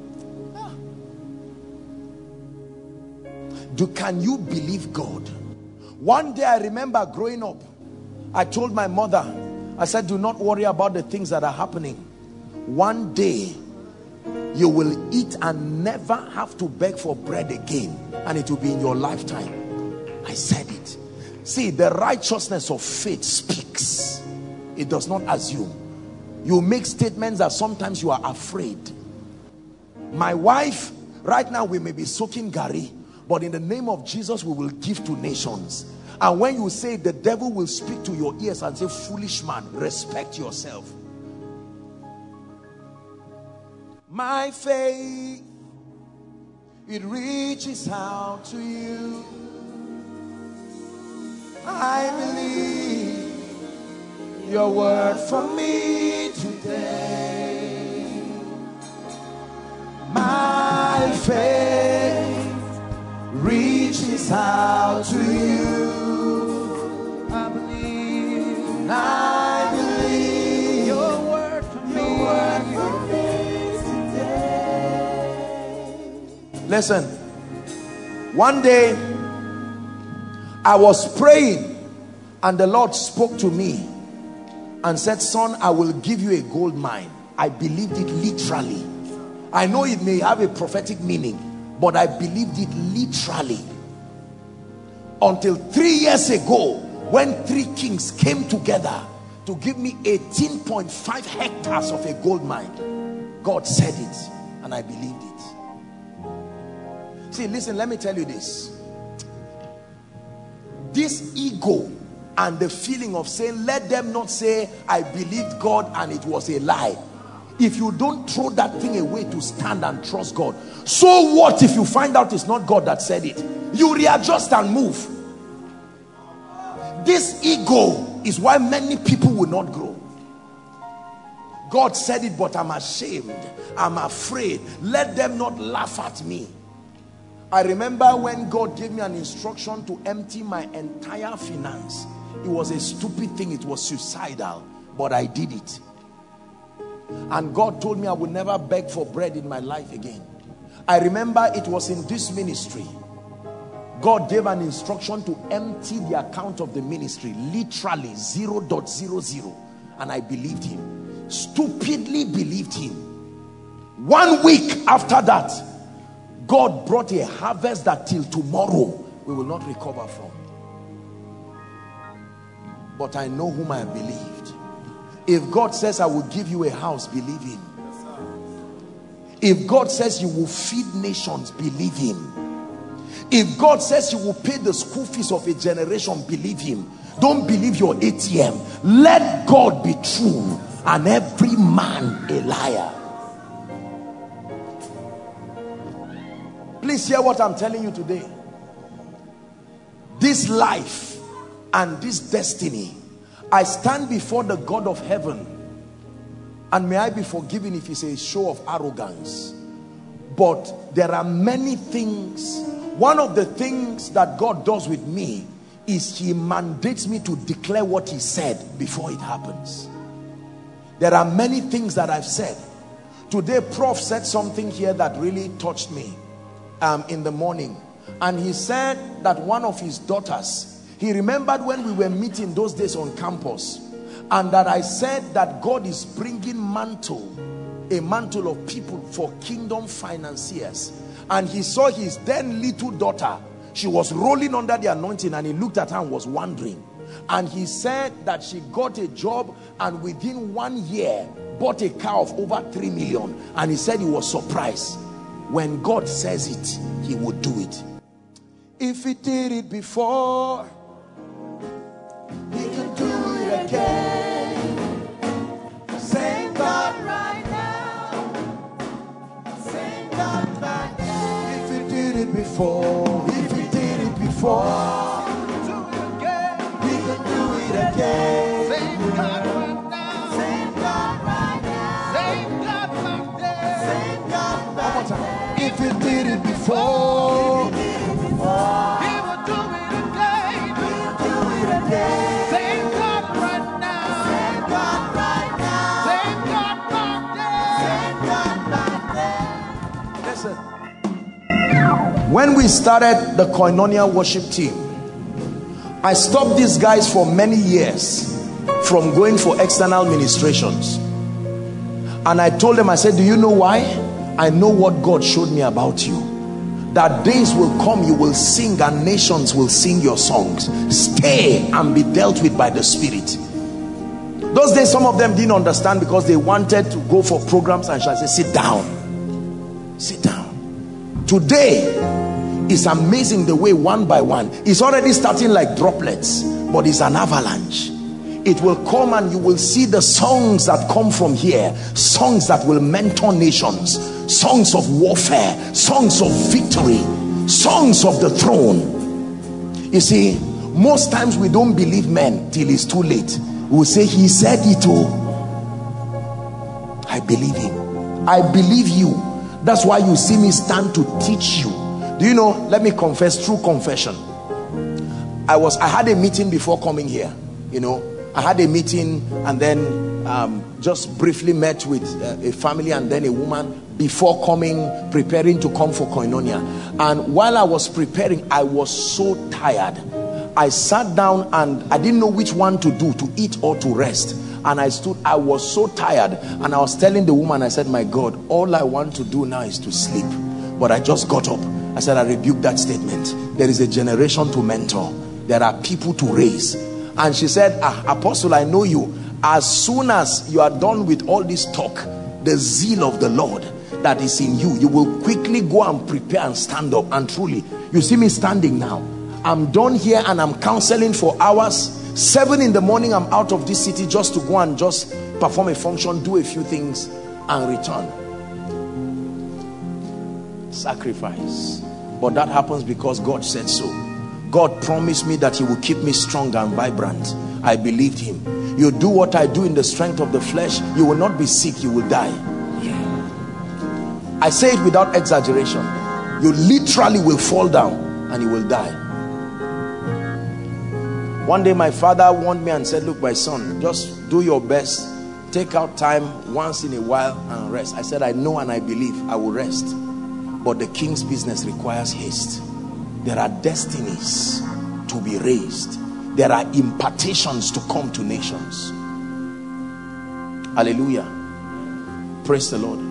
Do, can you believe God? One day I remember growing up, I told my mother, I said, do not worry about the things that are happening. One day you will eat and never have to beg for bread again, and it will be in your lifetime. I said it. See, the righteousness of faith speaks. It does not assume. You make statements that sometimes you are afraid. My wife, right now we may be soaking gari, but in the name of Jesus, we will give to nations. And when you say, the devil will speak to your ears and say, foolish man, respect yourself. My faith, it reaches out to you. I believe your word for me today. My faith reaches out to you. I believe, I believe your word for me, your word for me today. Listen, one day I was praying and the Lord spoke to me and said, son, I will give you a gold mine. I believed it literally. I know it may have a prophetic meaning, but I believed it literally. Until three years ago, when three kings came together to give me eighteen point five hectares of a gold mine. God said it, and I believed it. See, listen, let me tell you this. This ego and the feeling of saying, let them not say I believed God and it was a lie, if you don't throw that thing away to stand and trust God, so what if you find out it's not God that said it? You readjust and move. This ego is why many people will not grow. God said it, but I'm ashamed, I'm afraid, let them not laugh at me. I remember when God gave me an instruction to empty my entire finance. It was a stupid thing, it was suicidal, but I did it. And God told me I would never beg for bread in my life again. I remember it was in this ministry. God gave an instruction to empty the account of the ministry, literally zero point zero zero, and I believed him. Stupidly believed him. One week after that, God brought a harvest that till tomorrow we will not recover from. But I know whom I believed. If God says I will give you a house, believe him. If God says you will feed nations, believe him. If God says you will pay the school fees of a generation, believe him. Don't believe your A T M. Let God be true and every man a liar. Please hear what I'm telling you today. This life and this destiny, I stand before the God of heaven, and may I be forgiven if it's a show of arrogance, but there are many things. One of the things that God does with me is he mandates me to declare what he said before it happens. There are many things that I've said. Today, Prof said something here that really touched me um, in the morning. And he said that one of his daughters, he remembered when we were meeting those days on campus, and that I said that God is bringing mantle, a mantle of people for kingdom financiers. And he saw his then little daughter, she was rolling under the anointing, and he looked at her and was wondering. And he said that she got a job and within one year bought a car of over three million. And he said he was surprised. When God says it, he would do it. If he did it before, he can do it again. Same God right now, same God back then. If he did it before, if he did it before, again. Same God right now. Same God right now. Same God back there. Same God back there. If he did it before, if he did it before, he will do it again. He will do it again. Same God right now. Same God right now. Same God back there. Same God back there. Listen. When we started the Koinonia worship team, I stopped these guys for many years from going for external ministrations. And I told them, I said, do you know why? I know what God showed me about you. That days will come, you will sing and nations will sing your songs. Stay and be dealt with by the Spirit. Those days, some of them didn't understand because they wanted to go for programs, and I said, sit down. Sit down. Today, it's amazing the way one by one, it's already starting like droplets, but it's an avalanche. It will come and you will see the songs that come from here, songs that will mentor nations, songs of warfare, songs of victory, songs of the throne. You see, most times we don't believe men till it's too late. We will say, he said it. Oh, I believe him. I believe you. That's why you see me stand to teach you. Do you know, let me confess, true confession. I was, I had a meeting before coming here. You know, I had a meeting and then um, just briefly met with uh, a family and then a woman before coming, preparing to come for Koinonia. And while I was preparing, I was so tired. I sat down and I didn't know which one to do, to eat or to rest. And I stood, I was so tired. And I was telling the woman, I said, my God, all I want to do now is to sleep. But I just got up. I said, I rebuke that statement. There is a generation to mentor. There are people to raise. And she said, ah, Apostle, I know you. As soon as you are done with all this talk, the zeal of the Lord that is in you, you will quickly go and prepare and stand up. And truly, you see me standing now. I'm done here and I'm counseling for hours. Seven in the morning, I'm out of this city just to go and just perform a function, do a few things. and return. Sacrifice. But that happens because God said so. God promised me that he will keep me strong and vibrant. I believed him. You do what I do in the strength of the flesh, you will not be sick, you will die. Yeah. I say it without exaggeration. You literally will fall down and you will die. One day my father warned me and said, look, my son, just do your best. Take out time once in a while and rest. I said, I know and I believe I will rest. But the king's business requires haste. There are destinies to be raised. There are impartations to come to nations. Hallelujah. Praise the Lord.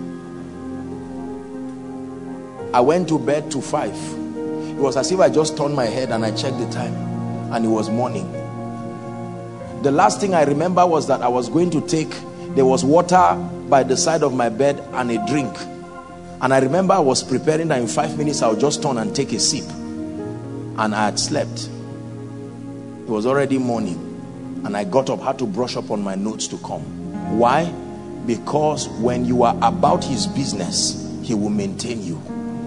I went to bed to five. It was as if I just turned my head and I checked the time, and it was morning. The last thing I remember was that I was going to take, there was water by the side of my bed and a drink. And I remember I was preparing that in five minutes I would just turn and take a sip. And I had slept. It was already morning. And I got up, had to brush up on my notes to come. Why? Because when you are about his business, he will maintain you.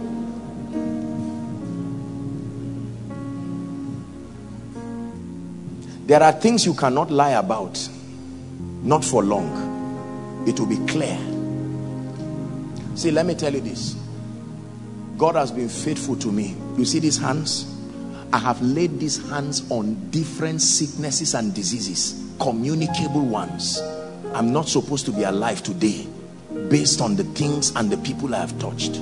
There are things you cannot lie about. Not for long. It will be clear. See, let me tell you this. God has been faithful to me. You see these hands? I have laid these hands on different sicknesses and diseases, communicable ones. I'm not supposed to be alive today based on the things and the people I have touched.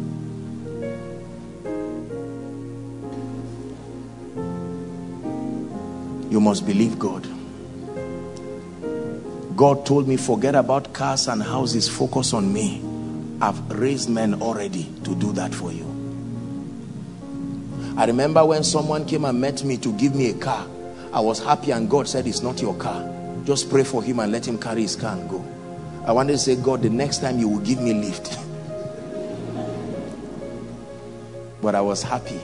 You must believe God. God told me, forget about cars and houses, focus on me. I've raised men already to do that for you. I remember when someone came and met me to give me a car, I was happy, and God said, it's not your car. Just pray for him and let him carry his car and go. I wanted to say, God, the next time you will give me a lift. But I was happy.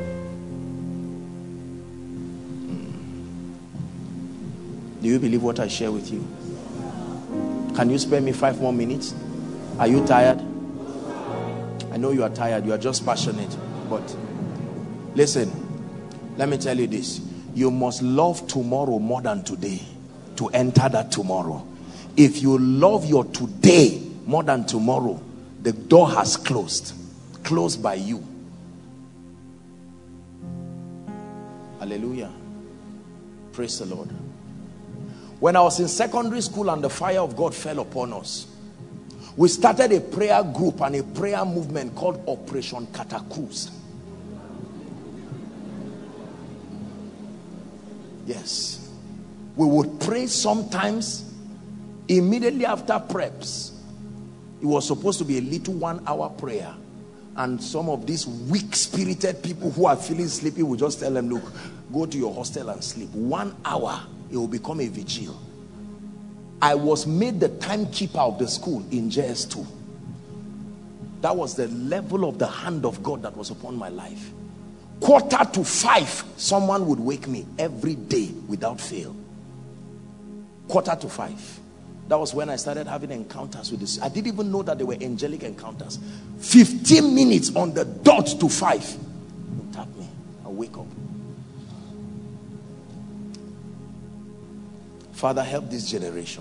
Do you believe what I share with you? Can you spare me five more minutes? Are you tired? I know you are tired. You are just passionate. But listen, let me tell you this. You must love tomorrow more than today to enter that tomorrow. If you love your today more than tomorrow, the door has closed. Closed by you. Hallelujah. Praise the Lord. When I was in secondary school and the fire of God fell upon us, we started a prayer group and a prayer movement called Operation Catacruz. Yes. We would pray sometimes immediately after preps. It was supposed to be a little one hour prayer. And some of these weak-spirited people who are feeling sleepy, we just tell them, look, go to your hostel and sleep. One hour, it will become a vigil. I was made the timekeeper of the school in J S two. That was the level of the hand of God that was upon my life. Quarter to five, someone would wake me every day without fail. Quarter to five. That was when I started having encounters with this. I didn't even know that they were angelic encounters. fifteen minutes on the dot to five. You tap me, I wake up. Father, help this generation.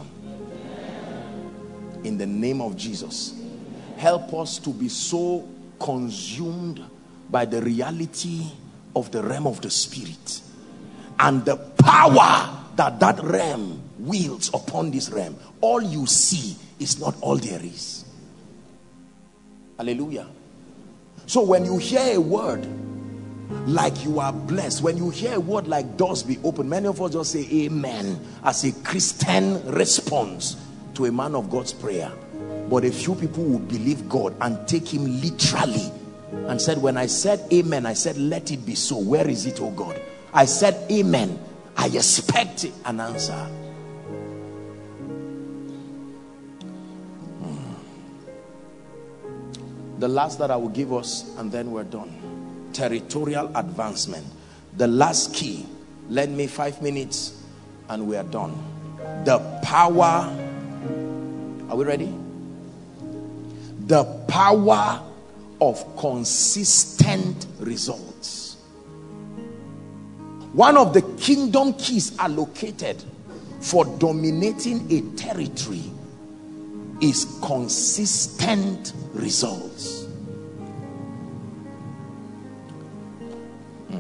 In the name of Jesus. Help us to be so consumed by the reality of the realm of the spirit and the power that that realm wields upon this realm. All you see is not all there is. Hallelujah. So when you hear a word like you are blessed, when you hear a word like doors be open, many of us just say amen as a Christian response to a man of God's prayer. But a few people will believe God and take him literally and said, when I said amen, I said let it be so. Where is it, oh God? I said amen. I expect an answer. Hmm. The last that I will give us, and then we're done. Territorial advancement. The last key. Lend me five minutes and we are done. The power. Are we ready? The power of consistent results. One of the kingdom keys allocated for dominating a territory is consistent results. Hmm.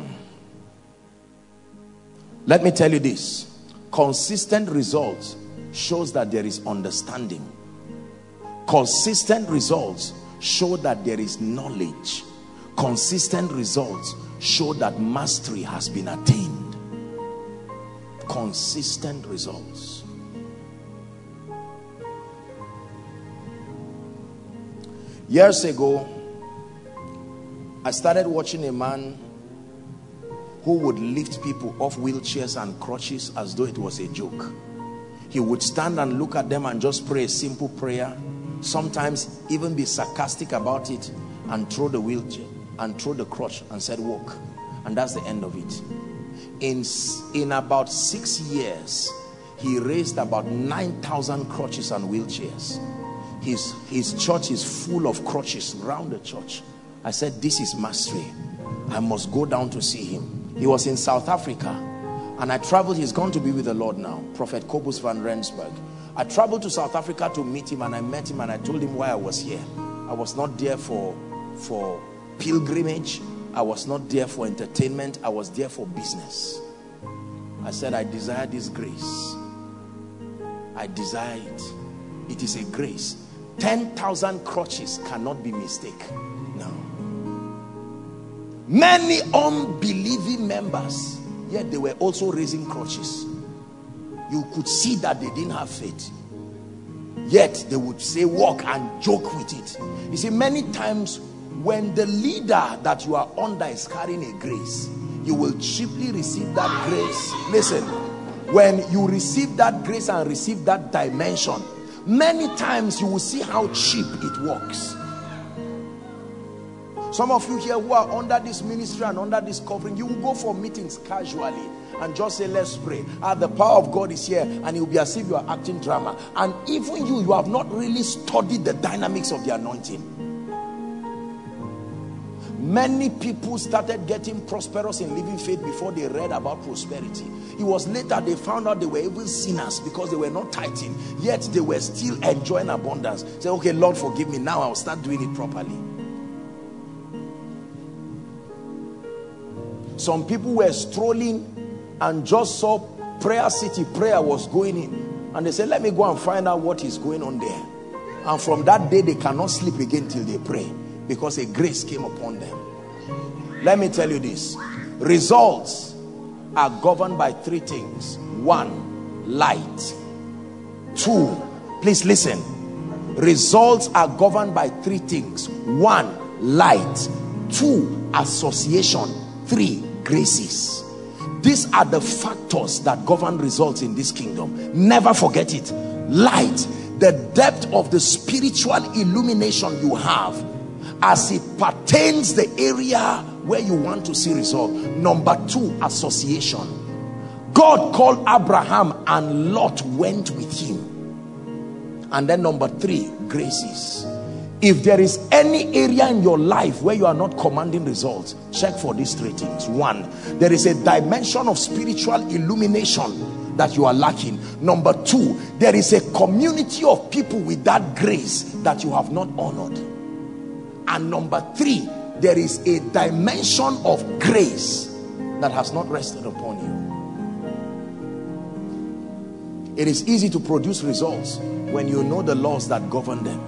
Let me tell you this. Consistent results shows that there is understanding. Consistent results show that there is knowledge. Consistent results show that mastery has been attained. Consistent results. Years ago, I started watching a man who would lift people off wheelchairs and crutches as though it was a joke. He would stand and look at them and just pray a simple prayer, sometimes even be sarcastic about it, and throw the wheelchair and throw the crutch and said walk, and that's the end of it. In, in about six years, he raised about nine thousand crutches and wheelchairs. His, his church is full of crutches around the church. I said, this is mastery. I must go down to see him. He was in South Africa, and I traveled. He's gone to be with the Lord now, Prophet Kobus van Rensburg. I traveled to South Africa to meet him, and I met him, and I told him why I was here. I was not there for, for pilgrimage. I was not there for entertainment. I was there for business. I said, I desire this grace. I desire it. It is a grace. ten thousand crutches cannot be mistake. No. Many unbelieving members, yet they were also raising crutches. You could see that they didn't have faith. Yet they would say walk and joke with it. You see, many times when the leader that you are under is carrying a grace, you will cheaply receive that grace. Listen, when you receive that grace and receive that dimension, many times you will see how cheap it works. Some of you here who are under this ministry and under this covering, you will go for meetings casually and just say, let's pray. Ah, the power of God is here, and it will be as if you are acting drama. And even you, you have not really studied the dynamics of the anointing. Many people started getting prosperous in living faith before they read about prosperity. It was later they found out they were even sinners because they were not tithing, yet they were still enjoying abundance. Say, okay, Lord, forgive me. Now I'll start doing it properly. Some people were strolling and just saw Prayer City, prayer was going in, and they said, let me go and find out what is going on there. And from that day, they cannot sleep again till they pray, because a grace came upon them. Let me tell you this. Results are governed by three things. One, light. Two, please listen. Results are governed by three things. One, light. Two, association. Three, graces. These are the factors that govern results in this kingdom. Never forget it. Light, the depth of the spiritual illumination you have as it pertains the area where you want to see result. Number two, association. God called Abraham and Lot went with him. And then number three, graces. If there is any area in your life where you are not commanding results, check for these three things. One, there is a dimension of spiritual illumination that you are lacking. Number two, there is a community of people with that grace that you have not honored. And number three, there is a dimension of grace that has not rested upon you. It is easy to produce results when you know the laws that govern them.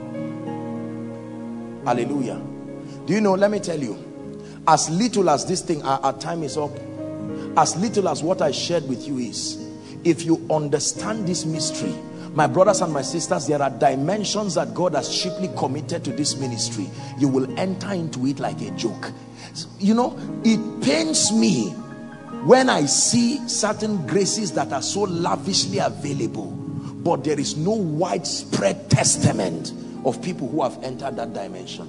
Hallelujah. Do you know, let me tell you, as little as this thing, our, our time is up, as little as what I shared with you is, if you understand this mystery, my brothers and my sisters, there are dimensions that God has cheaply committed to this ministry. You will enter into it like a joke. You know, it pains me when I see certain graces that are so lavishly available, but there is no widespread testament of people who have entered that dimension.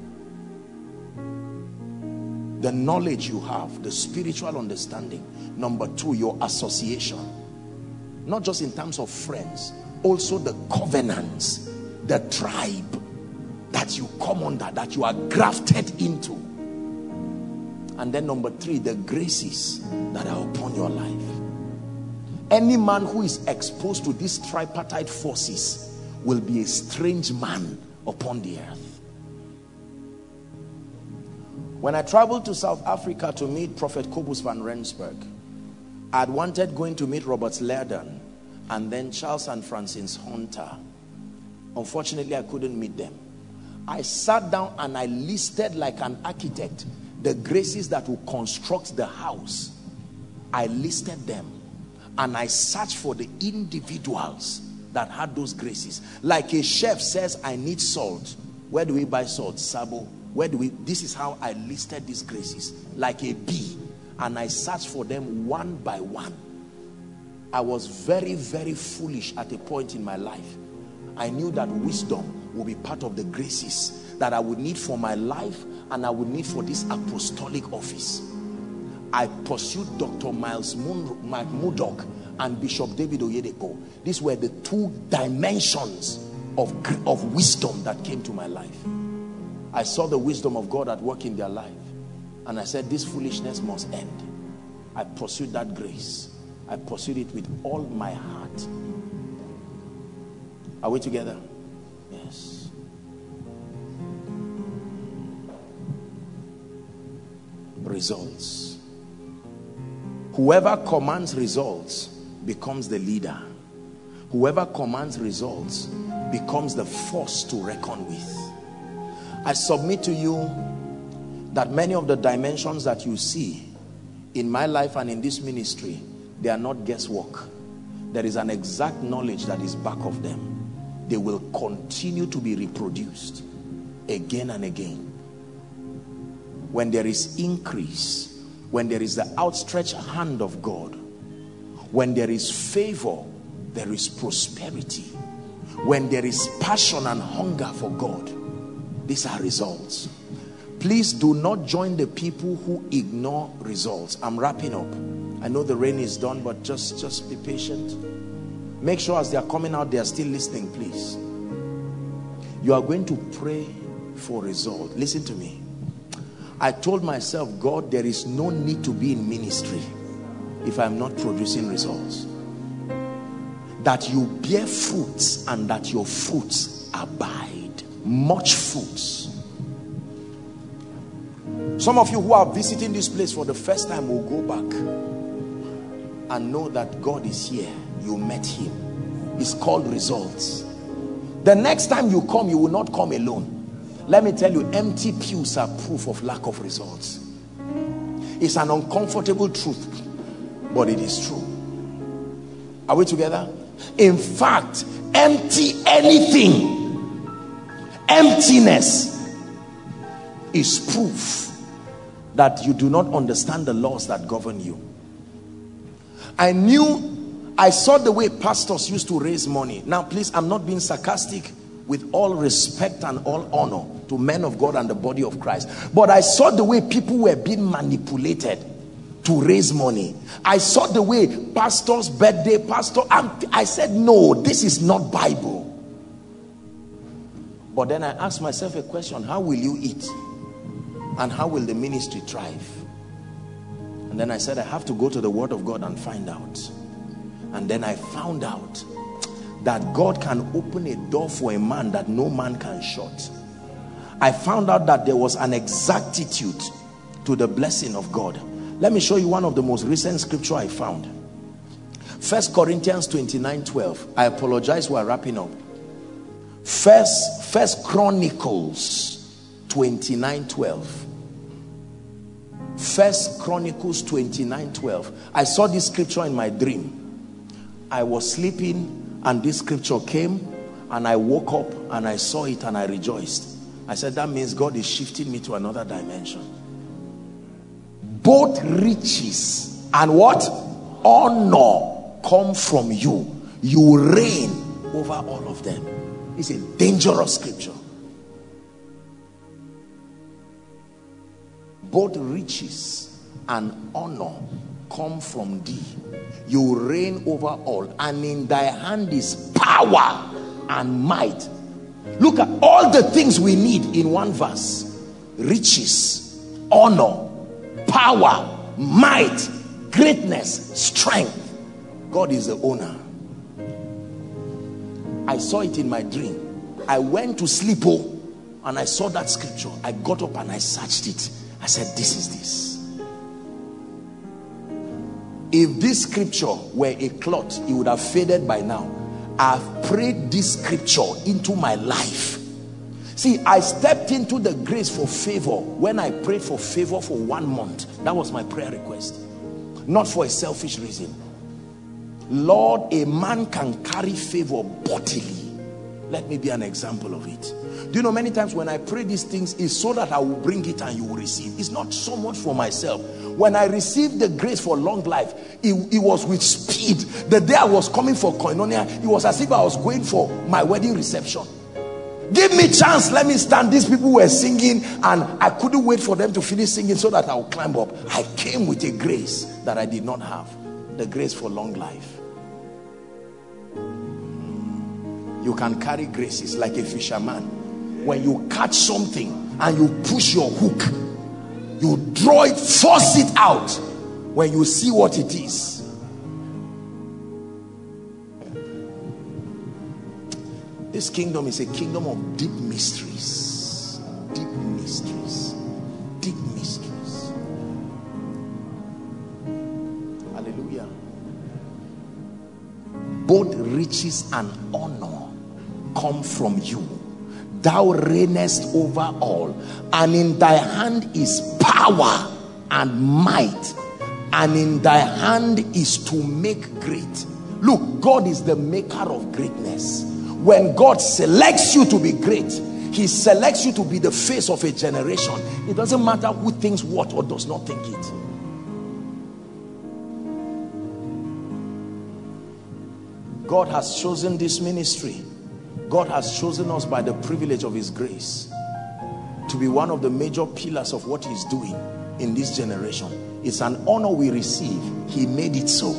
The knowledge you have, the spiritual understanding. Number two, your association. Not just in terms of friends, also the covenants, the tribe. that you come under, that you are grafted into. And then number three, the graces that are upon your life. Any man who is exposed to these tripartite forces will be a strange man upon the earth. When I traveled to South Africa to meet Prophet Kobus van Rensburg, I had wanted going to meet Robert Lerden and then Charles and Francis Hunter. Unfortunately, I couldn't meet them. I sat down and I listed like an architect the graces that will construct the house. I listed them and I searched for the individuals that had those graces. Like a chef says, I need salt. Where do we buy salt? Sabo. Where do we? This is how I listed these graces. Like a bee. And I searched for them one by one. I was very, very foolish at a point in my life. I knew that wisdom would be part of the graces that I would need for my life and I would need for this apostolic office. I pursued Doctor Miles Murdoch and Bishop David Oyedepo. These were the two dimensions of, of wisdom that came to my life. I saw the wisdom of God at work in their life. And I said, this foolishness must end. I pursued that grace. I pursued it with all my heart. Are we together? Yes. Results. Whoever commands results becomes the leader. Whoever commands results becomes the force to reckon with. I submit to you that many of the dimensions that you see in my life and in this ministry, they are not guesswork. There is an exact knowledge that is back of them. They will continue to be reproduced again and again. When there is increase, when there is the outstretched hand of God, when there is favor, there is prosperity. When there is passion and hunger for God, these are results. Please do not join the people who ignore results. I'm wrapping up. I know the rain is done, but just, just be patient. Make sure as they are coming out, they are still listening, please. You are going to pray for result. Listen to me. I told myself, God, there is no need to be in ministry if I'm not producing results. That you bear fruits and that your fruits abide. Much fruits. Some of you who are visiting this place for the first time will go back and know that God is here. You met him. It's called results. The next time you come, you will not come alone. Let me tell you, empty pews are proof of lack of results. It's an uncomfortable truth, but it is true. Are we together? In fact, empty anything, emptiness is proof that you do not understand the laws that govern you. I knew, I saw the way pastors used to raise money. Now please, I'm not being sarcastic, with all respect and all honor to men of God and the body of Christ. But I saw the way people were being manipulated to raise money. I saw the way pastors' birthday, pastor, I said, no, this is not Bible. But then I asked myself a question: how will you eat? And how will the ministry thrive? And then I said, I have to go to the Word of God and find out. And then I found out that God can open a door for a man that no man can shut. I found out that there was an exactitude to the blessing of God. Let me show you one of the most recent scripture I found. First Corinthians twenty-nine twelve. I apologize, we're wrapping up. First, First Chronicles twenty-nine twelve. First Chronicles twenty-nine twelve. I saw this scripture in my dream. I was sleeping and this scripture came and I woke up and I saw it and I rejoiced. I said, that means God is shifting me to another dimension. Both riches and what? Honor come from you. You reign over all of them. It's a dangerous scripture. Both riches and honor come from thee. You reign over all, and in thy hand is power and might. Look at all the things we need in one verse: riches, honor, power, might, greatness, strength. God is the owner. I saw it in my dream. I went to sleep, oh, and I saw that scripture. I got up and I searched it. I said, this is this. If this scripture were a cloth, it would have faded by now. I've prayed this scripture into my life. See, I stepped into the grace for favor when I prayed for favor for one month. That was my prayer request. Not for a selfish reason. Lord, a man can carry favor bodily. Let me be an example of it. Do you know, many times when I pray these things, it's so that I will bring it and you will receive. It's not so much for myself. When I received the grace for long life, it, it was with speed. The day I was coming for Koinonia, it was as if I was going for my wedding reception. Give me chance, let me stand. These people were singing and I couldn't wait for them to finish singing so that I would climb up. I came with a grace that I did not have. The grace for long life. You can carry graces like a fisherman. When you catch something and you push your hook, you draw it, force it out. When you see what it is. This kingdom is a kingdom of deep mysteries. Deep mysteries. Deep mysteries. Hallelujah. Both riches and honor come from you. Thou reignest over all, and in thy hand is power and might, and in thy hand is to make great. Look, God is the maker of greatness. When God selects you to be great, he selects you to be the face of a generation. It doesn't matter who thinks what or does not think it. God has chosen this ministry. God has chosen us by the privilege of his grace to be one of the major pillars of what he's doing in this generation. It's an honor we receive. He made it so.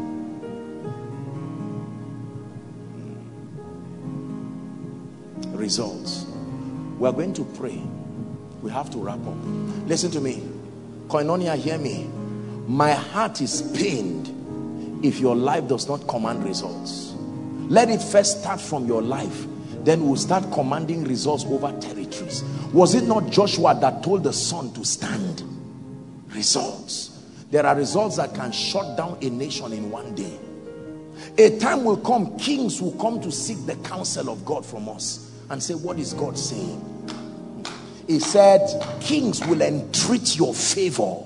Results. We're going to pray. We have to wrap up. Listen to me. Koinonia, hear me. My heart is pained if your life does not command results. Let it first start from your life. Then we'll start commanding results over territories. Was it not Joshua that told the sun to stand? Results. There are results that can shut down a nation in one day. A time will come, kings will come to seek the counsel of God from us and say, what is God saying? He said, kings will entreat your favor.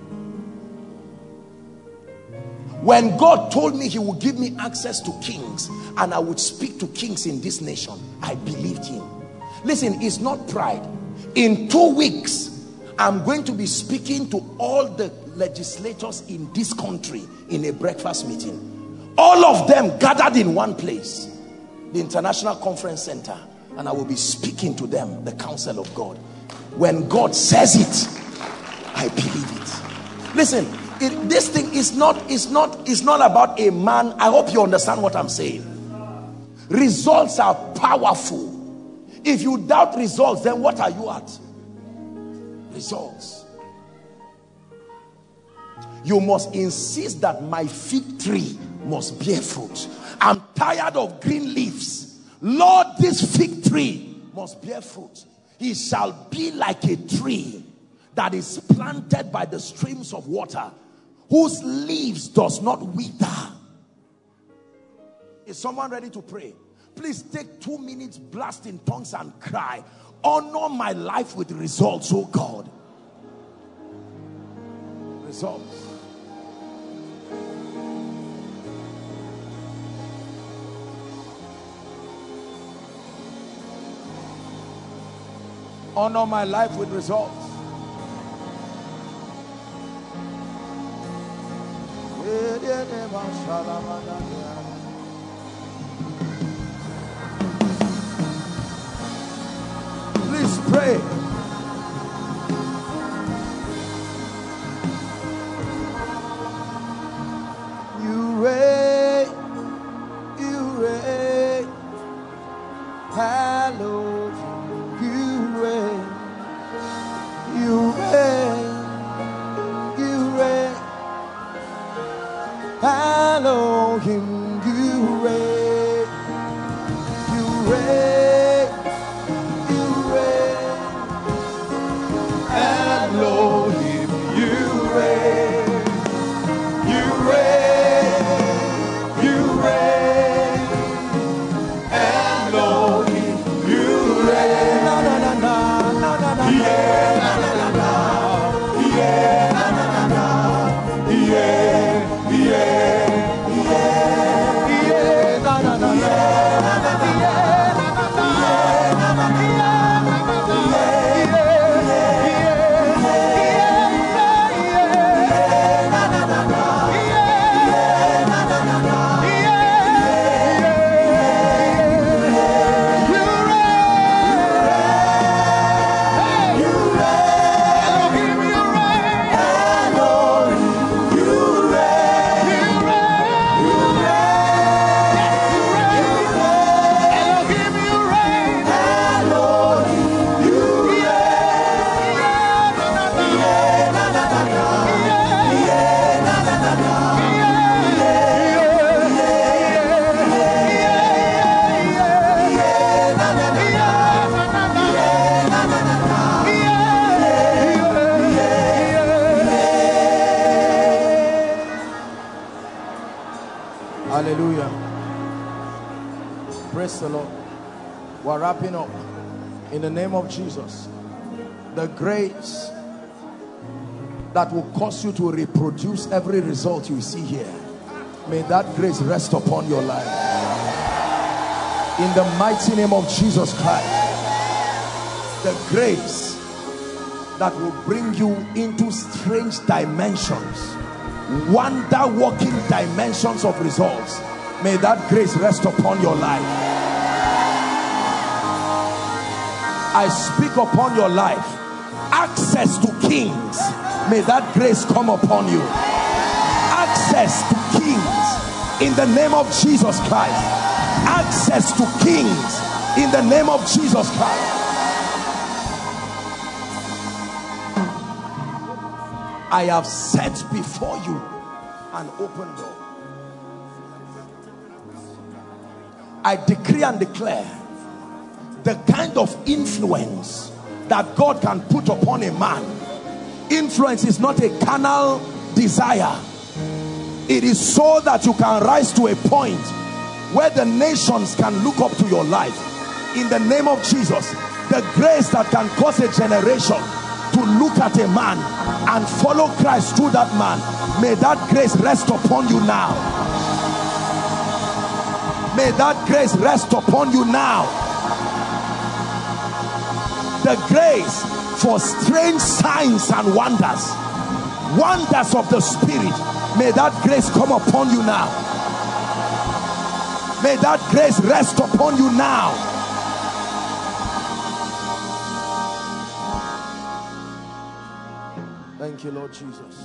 When God told me he would give me access to kings and I would speak to kings in this nation, I believed him. Listen, it's not pride. In two weeks, I'm going to be speaking to all the legislators in this country in a breakfast meeting. All of them gathered in one place, the International Conference Center, and I will be speaking to them the counsel of God. When God says it, I believe it. Listen, it, this thing is not, is not, is not about a man. I hope you understand what I'm saying. Results are powerful. If you doubt results, then what are you at? Results. You must insist that my fig tree must bear fruit. I'm tired of green leaves. Lord, this fig tree must bear fruit. He shall be like a tree that is planted by the streams of water, whose leaves does not wither. Is someone ready to pray? Please take two minutes, blast in tongues and cry. Honor my life with results, oh God. Results. Honor my life with results. Please pray. You reign, you reign, hallelujah. Hallelujah. Praise the Lord. We're wrapping up. In the name of Jesus, the grace that will cause you to reproduce every result you see here, may that grace rest upon your life. In the mighty name of Jesus Christ, the grace that will bring you into strange dimensions, wonder-working dimensions of results, may that grace rest upon your life. I speak upon your life access to kings. May that grace come upon you. Access to kings in the name of Jesus Christ. Access to kings in the name of Jesus Christ. I have set before you an open door. I decree and declare the kind of influence that God can put upon a man. Influence is not a carnal desire. It is so that you can rise to a point where the nations can look up to your life. In the name of Jesus, the grace that can cause a generation to look at a man and follow Christ through that man, may that grace rest upon you now. May that grace rest upon you now. The grace for strange signs and wonders, wonders of the Spirit, may that grace come upon you now. May that grace rest upon you now. Thank you, Lord Jesus.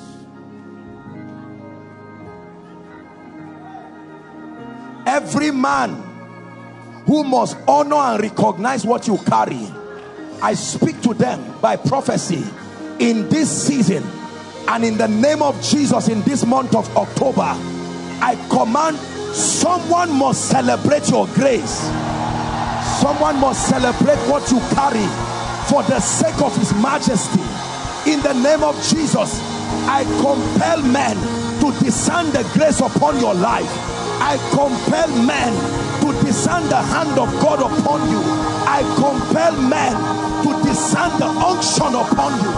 Every man who must honor and recognize what you carry, I speak to them by prophecy in this season, and in the name of Jesus, in this month of October, I command someone must celebrate your grace. Someone must celebrate what you carry for the sake of his majesty. In the name of Jesus, I compel men to discern the grace upon your life. I compel men to discern the hand of God upon you. I compel men to discern the unction upon you.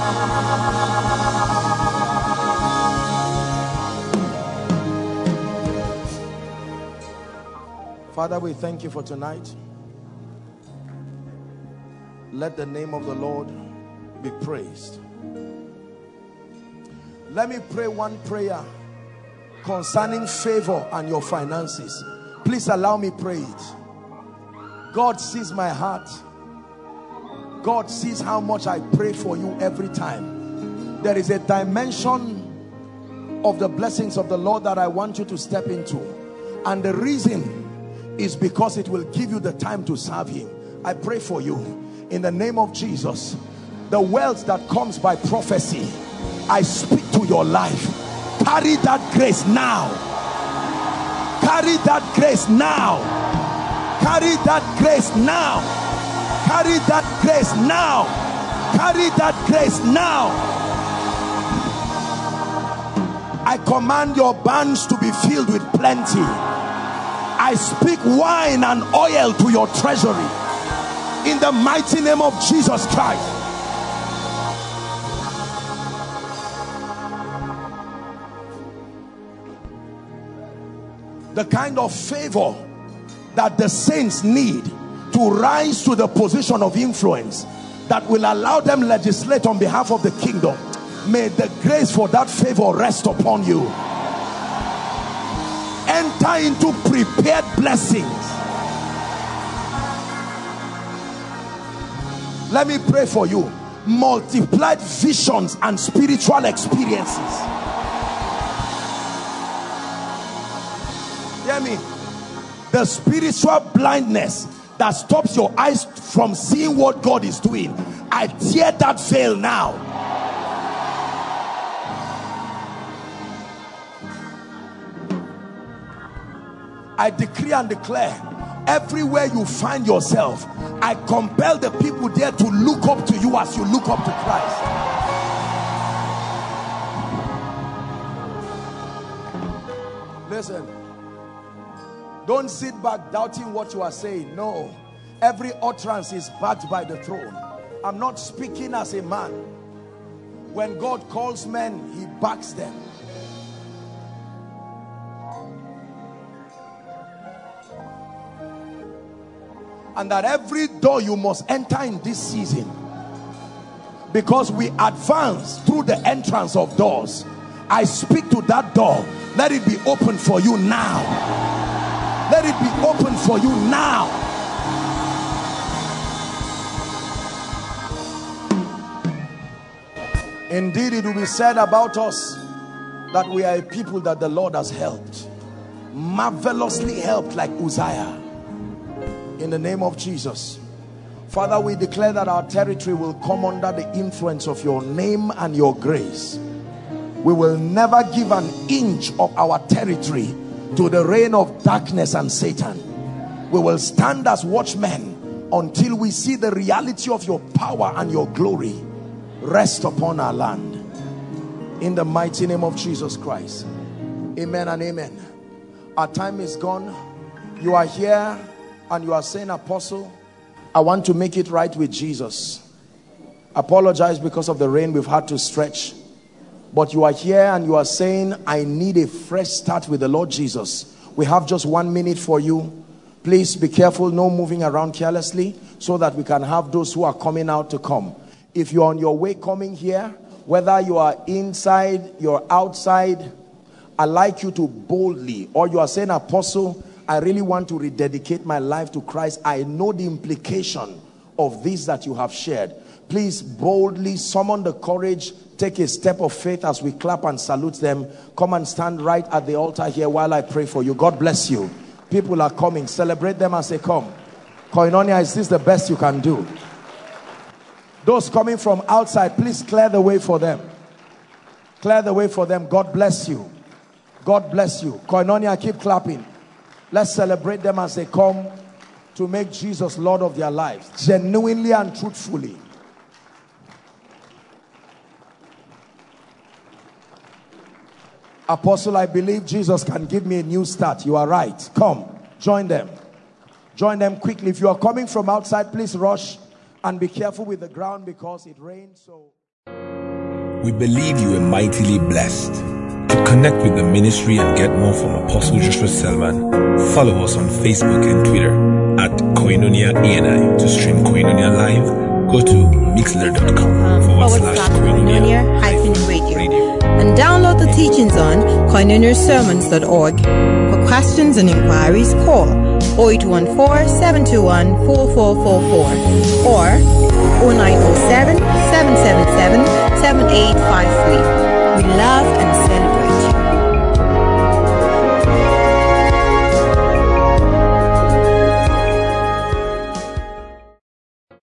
Father, we thank you for tonight. Let the name of the Lord be praised. Let me pray one prayer concerning favor and your finances. Please allow me pray it. God sees my heart. God sees how much I pray for you every time. There is a dimension of the blessings of the Lord that I want you to step into, and the reason is because it will give you the time to serve him. I pray for you in the name of Jesus. The wealth that comes by prophecy, I speak to your life. Carry that grace now. Carry that grace now. Carry that grace now. Carry that grace now. Carry that grace now. I command your barns to be filled with plenty. I speak wine and oil to your treasury in the mighty name of Jesus Christ. The kind of favor that the saints need to rise to the position of influence that will allow them legislate on behalf of the kingdom, may the grace for that favor rest upon you. Enter into prepared blessings. Let me pray for you. Multiplied visions and spiritual experiences. Hear me. The spiritual blindness that stops your eyes from seeing what God is doing, I tear that veil now. I decree and declare, everywhere you find yourself, I compel the people there to look up to you as you look up to Christ. Listen, Don't sit back doubting what you are saying. No. Every utterance is backed by the throne. I'm not speaking as a man. When God calls men, he backs them. And that every door you must enter in this season, because we advance through the entrance of doors. I speak to that door. Let it be open for you now. Let it be open for you now. Indeed, it will be said about us that we are a people that the Lord has helped. Marvelously helped, like Uzziah. In the name of Jesus. Father, we declare that our territory will come under the influence of your name and your grace. We will never give an inch of our territory to the reign of darkness and Satan. We will stand as watchmen until we see the reality of your power and your glory rest upon our land. In the mighty name of Jesus Christ. Amen and amen. Our time is gone. You are here and you are saying, Apostle, I want to make it right with Jesus. Apologize because of the rain, we've had to stretch. But you are here and you are saying, I need a fresh start with the Lord Jesus. We have just one minute for you. Please be careful, no moving around carelessly, so that we can have those who are coming out to come. If you're on your way coming here, whether you are inside, you're outside, I'd like you to boldly, or you are saying, Apostle, I really want to rededicate my life to Christ. I know the implication of this that you have shared. Please boldly summon the courage. Take a step of faith as we clap and salute them. Come and stand right at the altar here while I pray for you. God bless you. People are coming. Celebrate them as they come. Koinonia, is this the best you can do? Those coming from outside, please clear the way for them. Clear the way for them. God bless you. God bless you. Koinonia, keep clapping. Let's celebrate them as they come to make Jesus Lord of their lives, genuinely and truthfully. Apostle, I believe Jesus can give me a new start. You are right. Come, join them. Join them quickly. If you are coming from outside, please rush and be careful with the ground because it rains. So we believe you are mightily blessed. To connect with the ministry and get more from Apostle Joshua Selman, follow us on Facebook and Twitter at Koinonia A N I. To stream Koinonia live, go to mixler dot com forward slash Koinonia hyphen radio and download the teachings on koinonia sermons dot org. For questions and inquiries, call oh eight one four, seven two one, four four four four or oh nine oh seven, seven seven seven, seven eight five three. We love and celebrate